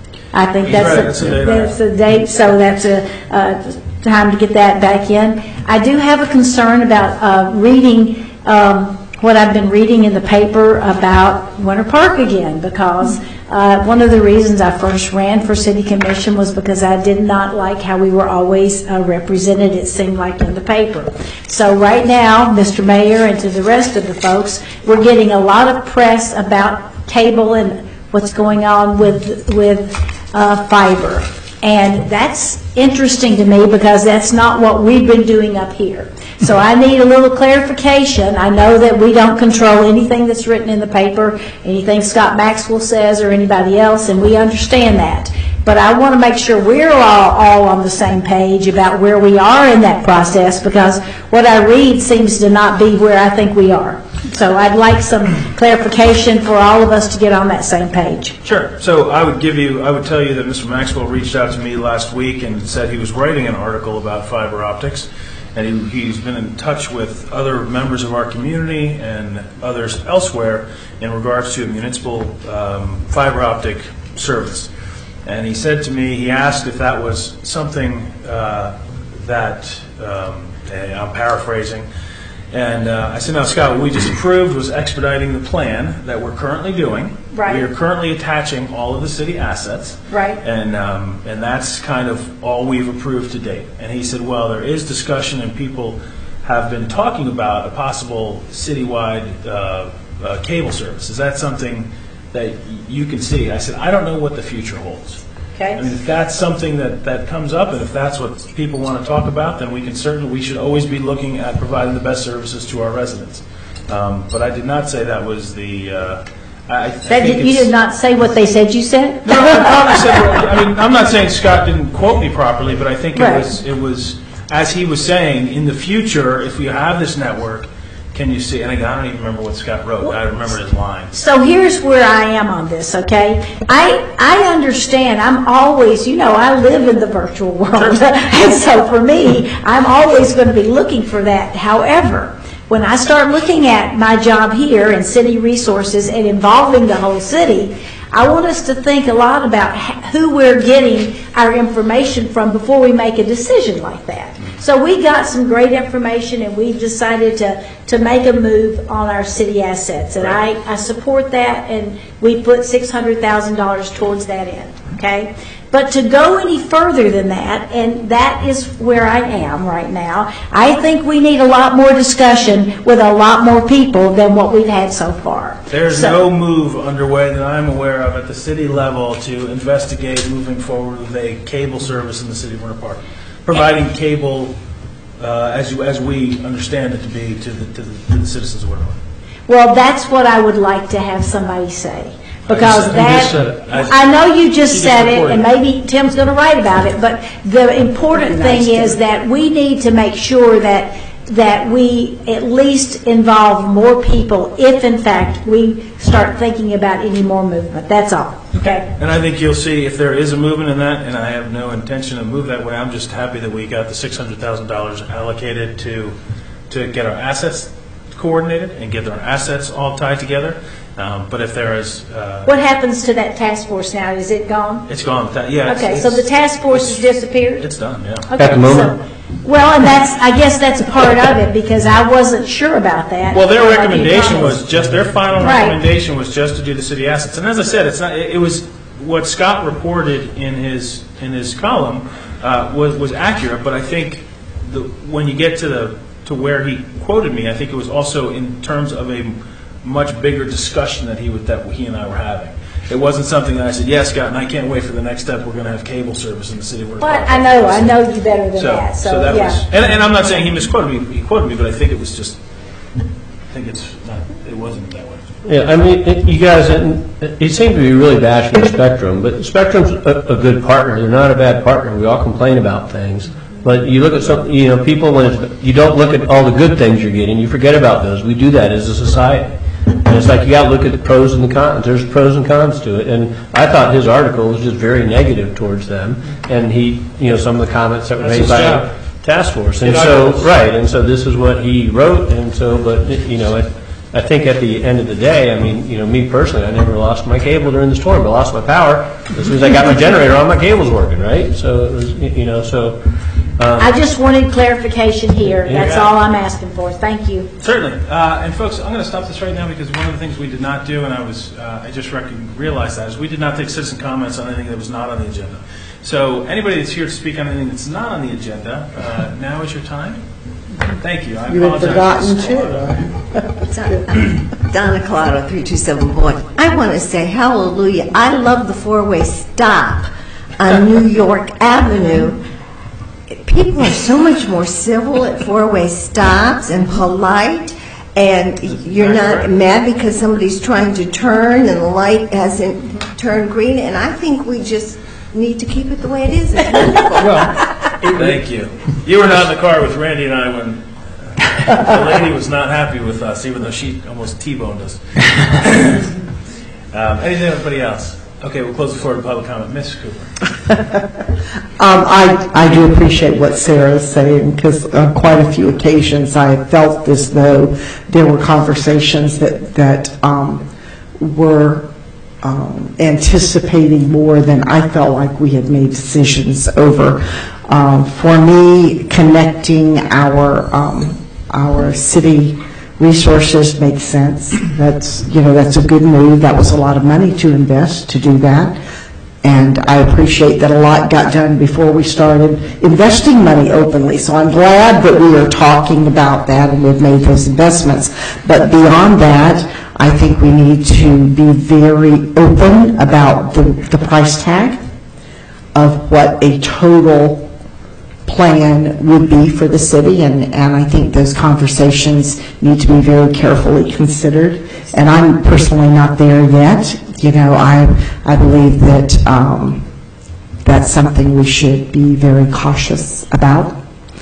[SPEAKER 5] I think
[SPEAKER 1] He's
[SPEAKER 5] that's,
[SPEAKER 1] right,
[SPEAKER 5] a,
[SPEAKER 1] that's the date.
[SPEAKER 5] that's the date, so that's a uh, time to get that back in. I do have a concern about uh, reading um, what I've been reading in the paper about Winter Park again, because uh, one of the reasons I first ran for City Commission was because I did not like how we were always uh, represented, it seemed like, in the paper. So right now, Mister Mayor, and to the rest of the folks, we're getting a lot of press about cable and what's going on with, with uh, fiber. And that's interesting to me because that's not what we've been doing up here. So I need a little clarification. I know that we don't control anything that's written in the paper, anything Scott Maxwell says or anybody else, and we understand that. But I want to make sure we're all, all on the same page about where we are in that process, because what I read seems to not be where I think we are. So I'd like some clarification for all of us to get on that same page.
[SPEAKER 1] Sure. So I would give you, I would tell you that Mister Maxwell reached out to me last week and said he was writing an article about fiber optics, and he, he's been in touch with other members of our community and others elsewhere in regards to municipal um, fiber optic service. And he said to me, he asked if that was something uh, that, um, I'm paraphrasing, and uh, I said, no, Scott, what we just approved was expediting the plan that we're currently doing.
[SPEAKER 5] Right.
[SPEAKER 1] We are currently attaching all of the city assets.
[SPEAKER 5] Right.
[SPEAKER 1] And, um, and that's kind of all we've approved to date. And he said, well, there is discussion and people have been talking about a possible citywide uh, uh, cable service. Is that something that you can see? I said, I don't know what the future holds.
[SPEAKER 5] Okay.
[SPEAKER 1] I mean, if that's something that, that comes up, and if that's what people want to talk about, then we can certainly, we should always be looking at providing the best services to our residents. Um, but I did not say that was the, uh, I, I
[SPEAKER 5] That
[SPEAKER 1] think
[SPEAKER 5] did, you
[SPEAKER 1] it's-
[SPEAKER 5] did not say what they said you said?
[SPEAKER 1] No, I probably said, well, I mean, I'm not saying Scott didn't quote me properly, but I think it
[SPEAKER 5] Right.
[SPEAKER 1] was, it was, as he was saying, in the future, if we have this network, can you see, and again, I don't even remember what Scott wrote, I remember his line.
[SPEAKER 5] So here's where I am on this, okay? I I understand, I'm always, you know, I live in the virtual world. And so for me, I'm always going to be looking for that. However, when I start looking at my job here and city resources and involving the whole city, I want us to think a lot about who we're getting our information from before we make a decision like that. So we got some great information and we decided to, to make a move on our city assets. And I, I support that, and we put six hundred thousand dollars towards that end, okay? But to go any further than that, and that is where I am right now, I think we need a lot more discussion with a lot more people than what we've had so far.
[SPEAKER 1] There's
[SPEAKER 5] So-
[SPEAKER 1] no move underway that I'm aware of at the city level to investigate moving forward with a cable service in the city of Winter Park, providing cable uh, as you, as we understand it to be to the, to the, to the citizens of Winter Park.
[SPEAKER 5] Well, that's what I would like to have somebody say. Because
[SPEAKER 1] You
[SPEAKER 5] that,
[SPEAKER 1] just said it.
[SPEAKER 5] I know you just
[SPEAKER 1] You just
[SPEAKER 5] said it,
[SPEAKER 1] reported
[SPEAKER 5] and maybe Tim's going to write about it, but the important thing is that we need to make sure that, that we at least involve more people if, in fact, we start thinking about any more movement. That's all, okay?
[SPEAKER 1] And I think you'll see if there is a movement in that, and I have no intention to move that way. I'm just happy that we got the six hundred thousand dollars allocated to, to get our assets coordinated and get our assets all tied together. Um, but if there is, uh,
[SPEAKER 5] What happens to that task force now? Is it gone?
[SPEAKER 1] it's gone. That- Yeah. it's-
[SPEAKER 5] Okay, so the task force has disappeared?
[SPEAKER 1] It's done, yeah.
[SPEAKER 5] Okay, so- Well, and that's, I guess that's part of it, because I wasn't sure about that.
[SPEAKER 1] Well, their
[SPEAKER 5] Like you
[SPEAKER 1] recommendation
[SPEAKER 5] promised.
[SPEAKER 1] was just, their final
[SPEAKER 5] Right.
[SPEAKER 1] recommendation was just to do the city assets. And as I said, it's not, it it was, what Scott reported in his, in his column uh, was, was accurate, but I think the, when you get to the, to where he quoted me, I think it was also in terms of a much bigger discussion that he would, that he and I were having. It wasn't something that I said, yes, Scott, and I can't wait for the next step, we're going to have cable service in the city of Winter Park.
[SPEAKER 5] But I know, I know you better than
[SPEAKER 1] So,
[SPEAKER 5] that,
[SPEAKER 1] so
[SPEAKER 5] so,
[SPEAKER 1] that
[SPEAKER 5] yeah.
[SPEAKER 1] was, and, and I'm not saying he misquoted me, he quoted me, but I think it was just, I think it's not, it wasn't that way.
[SPEAKER 12] Yeah, I mean, it- you guys, it- you seem to be really bashing Spectrum, but Spectrum's a, a good partner. They're not a bad partner. We all complain about things. But you look at some, you know, people, when it's, you don't look at all the good things you're getting, you forget about those. We do that as a society. And it's like, you got to look at the pros and the cons. There's pros and cons to it. And I thought his article was just very negative towards them. And he, you know, some of the comments that were
[SPEAKER 1] That's
[SPEAKER 12] made
[SPEAKER 1] his
[SPEAKER 12] by
[SPEAKER 1] job.
[SPEAKER 12] the task force. And
[SPEAKER 1] Get
[SPEAKER 12] so,
[SPEAKER 1] articles.
[SPEAKER 12] right, and so this is what he wrote. And so, but, you know, I, I think at the end of the day, I mean, you know, me personally, I never lost my cable during the storm, but I lost my power as soon as I got my generator on, my cable's working, right? So, it was, you know, so. Um,
[SPEAKER 5] I just wanted clarification here.
[SPEAKER 12] Yeah.
[SPEAKER 5] That's all I'm asking for. Thank you.
[SPEAKER 1] Certainly. Uh, and folks, I'm going to stop this right now because one of the things we did not do, and I was, uh, I just rec- realized that, is we did not take citizen comments on anything that was not on the agenda. So anybody that's here to speak on anything that's not on the agenda, uh, now is your time. Thank you. I
[SPEAKER 16] You had
[SPEAKER 1] apologize.
[SPEAKER 16] forgotten too. Donna Collado, three two seven Boyd. I want to say hallelujah. I love the four-way stop on New York Avenue. People are so much more civil at four-way stops and polite, and you're not mad because somebody's trying to turn and the light hasn't turned green, and I think we just need to keep it the way it is. It's wonderful.
[SPEAKER 1] Thank you. You were not in the car with Randy and I when the lady was not happy with us, even though she almost T-boned us. um, anything, anybody else? Okay, we'll close the floor to public comment. Miz Cooper.
[SPEAKER 7] Um, I, I do appreciate what Sarah is saying, because on quite a few occasions I have felt as though there were conversations that, that um, were um, anticipating more than I felt like we had made decisions over. Um, for me, connecting our, um, our city resources makes sense. That's, you know, that's a good move. That was a lot of money to invest to do that. And I appreciate that a lot got done before we started investing money openly. So I'm glad that we are talking about that and we've made those investments. But beyond that, I think we need to be very open about the, the price tag of what a total plan would be for the city, and, and I think those conversations need to be very carefully considered. And I'm personally not there yet. You know, I, I believe that um, that's something we should be very cautious about.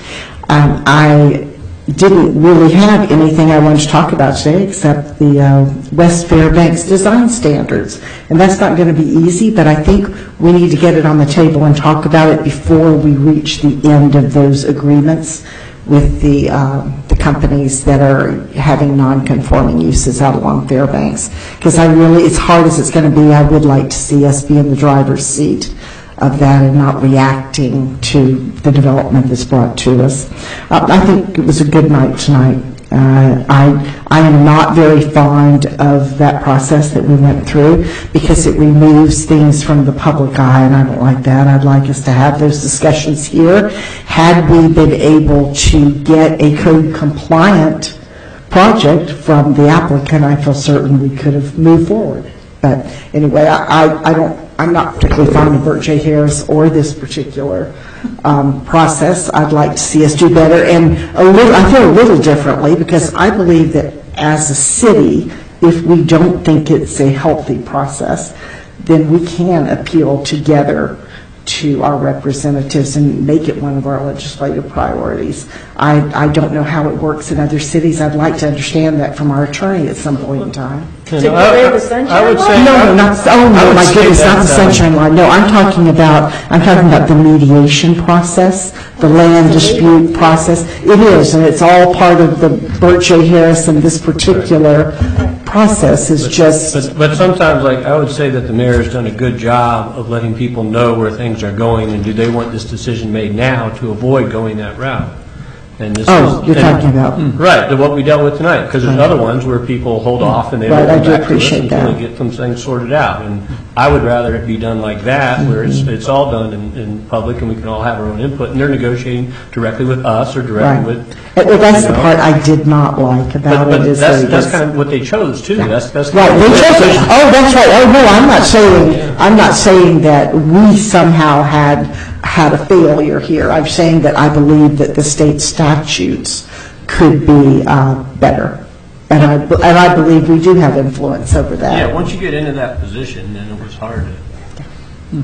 [SPEAKER 7] Um, I didn't really have anything I wanted to talk about today except the uh, West Fairbanks design standards. And that's not going to be easy, but I think we need to get it on the table and talk about it before we reach the end of those agreements with the, um, the companies that are having non-conforming uses out along Fairbanks. Because I really, as hard as it's going to be, I would like to see us be in the driver's seat of that and not reacting to the development that's brought to us. Uh, I think it was a good night tonight. Uh, I, I am not very fond of that process that we went through because it removes things from the public eye, and I don't like that. I'd like us to have those discussions here. Had we been able to get a code compliant project from the applicant, I feel certain we could have moved forward. But anyway, I, I, I don't, I'm not particularly fond of Bert J. Harris or this particular um, process. I'd like to see us do better, and a little, I feel a little differently because I believe that as a city, if we don't think it's a healthy process, then we can appeal together to our representatives and make it one of our legislative priorities. I, I don't know how it works in other cities. I'd like to understand that from our attorney at some point in time.
[SPEAKER 12] You know, I, I, I would say,
[SPEAKER 7] No, no, not, oh no, my goodness, not the sunshine law. No, I'm talking about, I'm talking about the mediation process, the land dispute process. It is, and it's all part of the Bert J. Harris, and this particular process is just.
[SPEAKER 12] But, but sometimes, like, I would say that the mayor has done a good job of letting people know where things are going, and do they want this decision made now to avoid going that route? And this
[SPEAKER 7] Oh,
[SPEAKER 12] is,
[SPEAKER 7] you're
[SPEAKER 12] and-
[SPEAKER 7] talking about.
[SPEAKER 12] Right, the- what we dealt with tonight, because there's other ones where people hold off and they
[SPEAKER 7] Right,
[SPEAKER 12] don't
[SPEAKER 7] I
[SPEAKER 12] come
[SPEAKER 7] do
[SPEAKER 12] back to us
[SPEAKER 7] appreciate
[SPEAKER 12] until
[SPEAKER 7] that.
[SPEAKER 12] they get some things sorted out. And I would rather it be done like that, where it's, it's all done in, in public and we can all have our own input, and they're negotiating directly with us or directly
[SPEAKER 7] Right.
[SPEAKER 12] with.
[SPEAKER 7] Uh, Well, that's
[SPEAKER 12] you
[SPEAKER 7] the
[SPEAKER 12] know.
[SPEAKER 7] part I did not like
[SPEAKER 12] But,
[SPEAKER 7] about
[SPEAKER 12] but
[SPEAKER 7] it. Is
[SPEAKER 12] that's,
[SPEAKER 7] that it
[SPEAKER 12] that's
[SPEAKER 7] is-
[SPEAKER 12] kind of what they chose too. That's, that's.
[SPEAKER 7] Right,
[SPEAKER 12] kind of
[SPEAKER 7] they
[SPEAKER 12] their
[SPEAKER 7] chose it.
[SPEAKER 12] decision.
[SPEAKER 7] Oh, that's right. Oh, no, I'm not saying, I'm not saying that we somehow had, had a failure here. I'm saying that I believe that the state statutes could be uh, better. And I, and I believe we do have influence over that.
[SPEAKER 12] Yeah, once you get into that position, then it was hard to.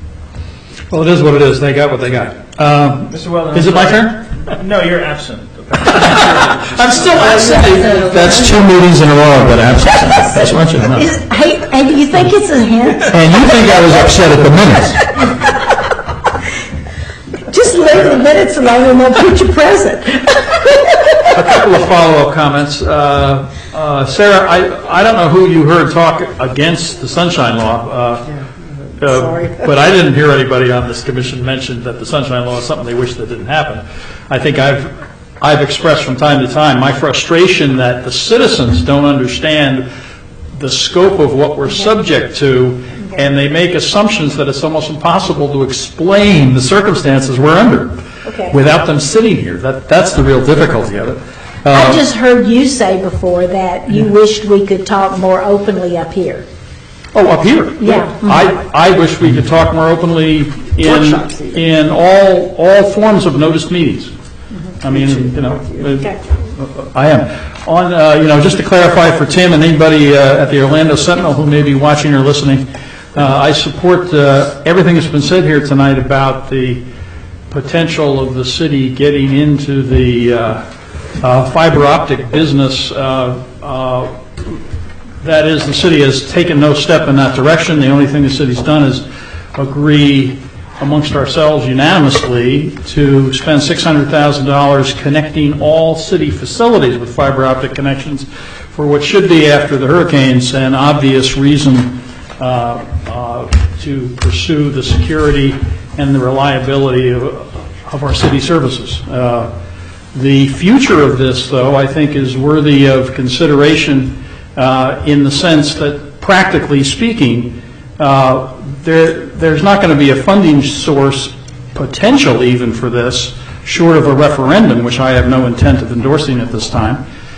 [SPEAKER 6] Well, it is what it is. They got what they got. Um,
[SPEAKER 1] Mister Weldon.
[SPEAKER 6] Is it my
[SPEAKER 1] turn? No, you're absent.
[SPEAKER 6] I'm still absent.
[SPEAKER 13] That's two meetings in a row, but I'm, that's much enough.
[SPEAKER 20] Is- Hey, hey, do you think it's a hint?
[SPEAKER 13] And you think I was upset at the minutes?
[SPEAKER 20] Just leave the minutes alone and we'll put you present.
[SPEAKER 6] A couple of follow-up comments. Uh, uh, Sarah, I, I don't know who you heard talk against the Sunshine Law, uh, uh, but I didn't hear anybody on this commission mention that the Sunshine Law is something they wish that didn't happen. I think I've, I've expressed from time to time my frustration that the citizens don't understand the scope of what we're subject to, and they make assumptions that it's almost impossible to explain the circumstances we're under
[SPEAKER 5] Okay.
[SPEAKER 6] without them sitting here. That, that's the real difficulty of it.
[SPEAKER 5] I
[SPEAKER 6] Um,
[SPEAKER 5] just heard you say before that you wished we could talk more openly up here.
[SPEAKER 6] Oh, up here?
[SPEAKER 5] Yeah.
[SPEAKER 6] I, I wish we could talk more openly in, in all, all forms of noticed meetings. I mean, you know, uh, I am. On, uh, you know, just to clarify for Tim and anybody uh, at the Orlando Sentinel who may be watching or listening, uh, I support uh, everything that's been said here tonight about the potential of the city getting into the uh, uh, fiber optic business. Uh, uh, That is, the city has taken no step in that direction. The only thing the city's done is agree amongst ourselves unanimously to spend six hundred thousand dollars connecting all city facilities with fiber optic connections for what should be, after the hurricanes, an obvious reason uh, uh, to pursue the security and the reliability of, of our city services. Uh, the future of this, though, I think is worthy of consideration Uh, in the sense that, practically speaking, uh, there, there's not going to be a funding source, potential even for this, short of a referendum, which I have no intent of endorsing at this time,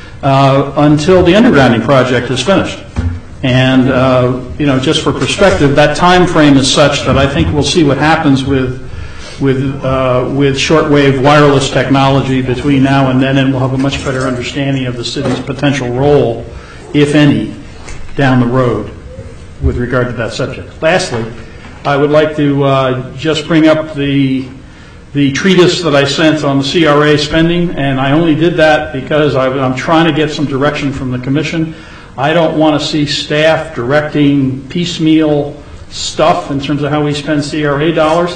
[SPEAKER 6] uh, until the undergrounding project is finished. And, uh, you know, just for perspective, that time frame is such that I think we'll see what happens with with uh, with shortwave wireless technology between now and then, and we'll have a much better understanding of the city's potential role, if any, down the road with regard to that subject. Lastly, I would like to uh, just bring up the the treatise that I sent on the C R A spending, and I only did that because I, I'm trying to get some direction from the Commission. I don't want to see staff directing piecemeal stuff in terms of how we spend C R A dollars.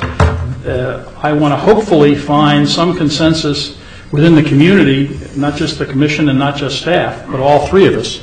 [SPEAKER 6] Uh, I want to hopefully find some consensus within the community, not just the Commission and not just staff, but all three of us,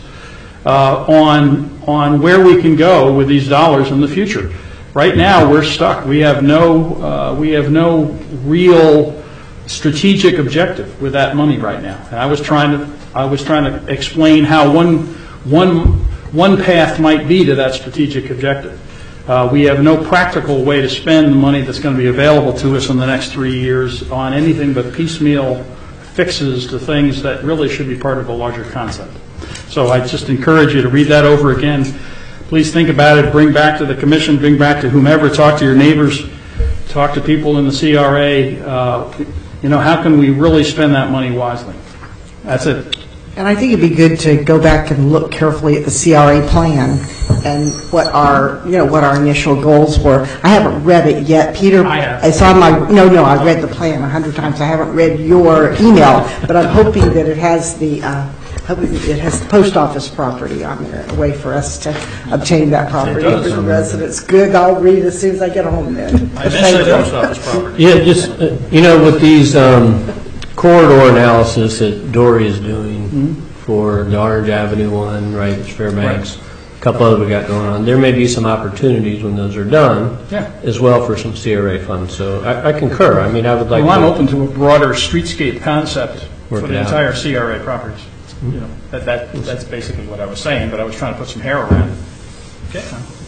[SPEAKER 6] Uh, on on where we can go with these dollars in the future. Right now, we're stuck. We have no uh, we have no real strategic objective with that money right now. And I was trying to I was trying to explain how one one one path might be to that strategic objective. Uh, we have no practical way to spend the money that's going to be available to us in the next three years on anything but piecemeal fixes to things that really should be part of a larger concept. So I just encourage you to read that over again. Please think about it, bring back to the Commission, bring back to whomever, talk to your neighbors, talk to people in the C R A. Uh, you know, how can we really spend that money wisely? That's it.
[SPEAKER 7] And I think it'd be good to go back and look carefully at the C R A plan and what our, you know, what our initial goals were. I haven't read it yet. Peter,
[SPEAKER 6] I have.
[SPEAKER 7] it's on my, no, no, I read the plan a hundred times. I haven't read your email, but I'm hoping that it has the, uh, hoping that it has the post office property on there, a way for us to obtain that property for the residents. Good, I'll read it as soon as I get home then.
[SPEAKER 6] I mentioned the post office property.
[SPEAKER 12] Yeah, just, uh, you know, with these um, corridor analysis that Dory is doing for the Orange Avenue one, right, Fairbanks, a couple other we got going on, there may be some opportunities when those are done
[SPEAKER 6] Yeah.
[SPEAKER 12] as well for some C R A funds. So I I concur. I mean, I would like
[SPEAKER 6] Well,
[SPEAKER 12] to...
[SPEAKER 6] I'm open to a broader streetscape concept
[SPEAKER 12] Work
[SPEAKER 6] for
[SPEAKER 12] it
[SPEAKER 6] the
[SPEAKER 12] out.
[SPEAKER 6] entire C R A properties. You know, that, that, that's basically what I was saying, but I was trying to put some hair around it. Okay.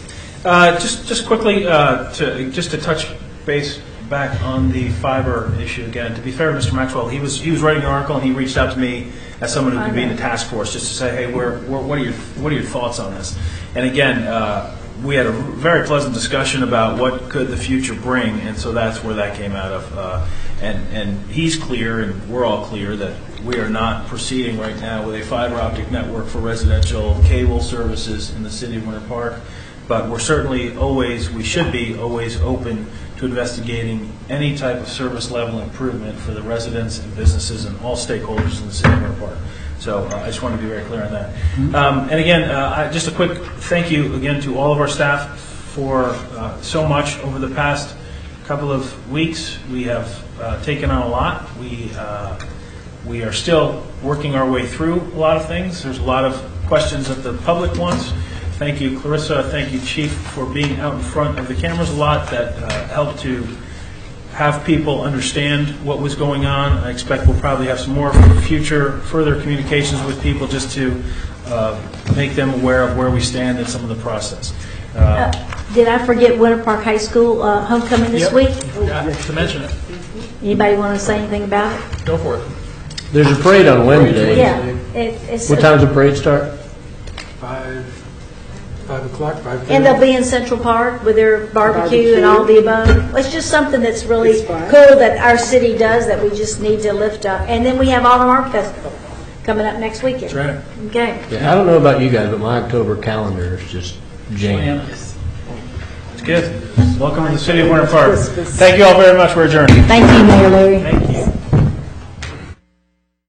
[SPEAKER 1] Uh, Just, just quickly, uh, to, just to touch base back on the fiber issue again, to be fair to Mister Maxwell, he was, he was writing an article and he reached out to me as someone who could be in the task force, just to say, hey, where, where, what are your, what are your thoughts on this? And again, uh, we had a very pleasant discussion about what could the future bring, and so that's where that came out of. Uh, and, and he's clear, and we're all clear, that we are not proceeding right now with a fiber optic network for residential cable services in the city of Winter Park. but we're certainly always, we should be always open to investigating any type of service level improvement for the residents and businesses and all stakeholders in the city of Winter Park. So uh, I just want to be very clear on that. Um, and again, uh, I, just a quick thank you again to all of our staff for uh, so much over the past couple of weeks. We have uh, taken on a lot. We uh, we are still working our way through a lot of things. There's a lot of questions that the public wants. Thank you, Clarissa. Thank you, Chief, for being out in front of the cameras a lot. That uh, helped to have people understand what was going on. I expect we'll probably have some more future, further communications with people just to uh, make them aware of where we stand in some of the process. Uh,
[SPEAKER 5] Uh, Did I forget Winter Park High School uh, homecoming this
[SPEAKER 1] Yep.
[SPEAKER 5] week?
[SPEAKER 1] Yeah, to mention it.
[SPEAKER 5] Anybody want to say anything about it?
[SPEAKER 1] Go for it.
[SPEAKER 12] There's a parade on Wednesday.
[SPEAKER 5] Yeah. it- it's-
[SPEAKER 12] What time does the parade start?
[SPEAKER 15] Five, five o'clock, five thirty.
[SPEAKER 5] And they'll be in Central Park with their barbecue and all the above. It's just something that's really
[SPEAKER 15] It's fun.
[SPEAKER 5] cool that our city does that we just need to lift up. And then we have Autumn Art Festival coming up next weekend.
[SPEAKER 1] That's right.
[SPEAKER 5] Okay.
[SPEAKER 12] Yeah, I don't know about you guys, but my October calendar is just jammed.
[SPEAKER 1] It's good. Welcome to the city of Winter Park. Thank you all very much. We're adjourned.
[SPEAKER 5] Thank you, Mayor Larry.
[SPEAKER 1] Thank you.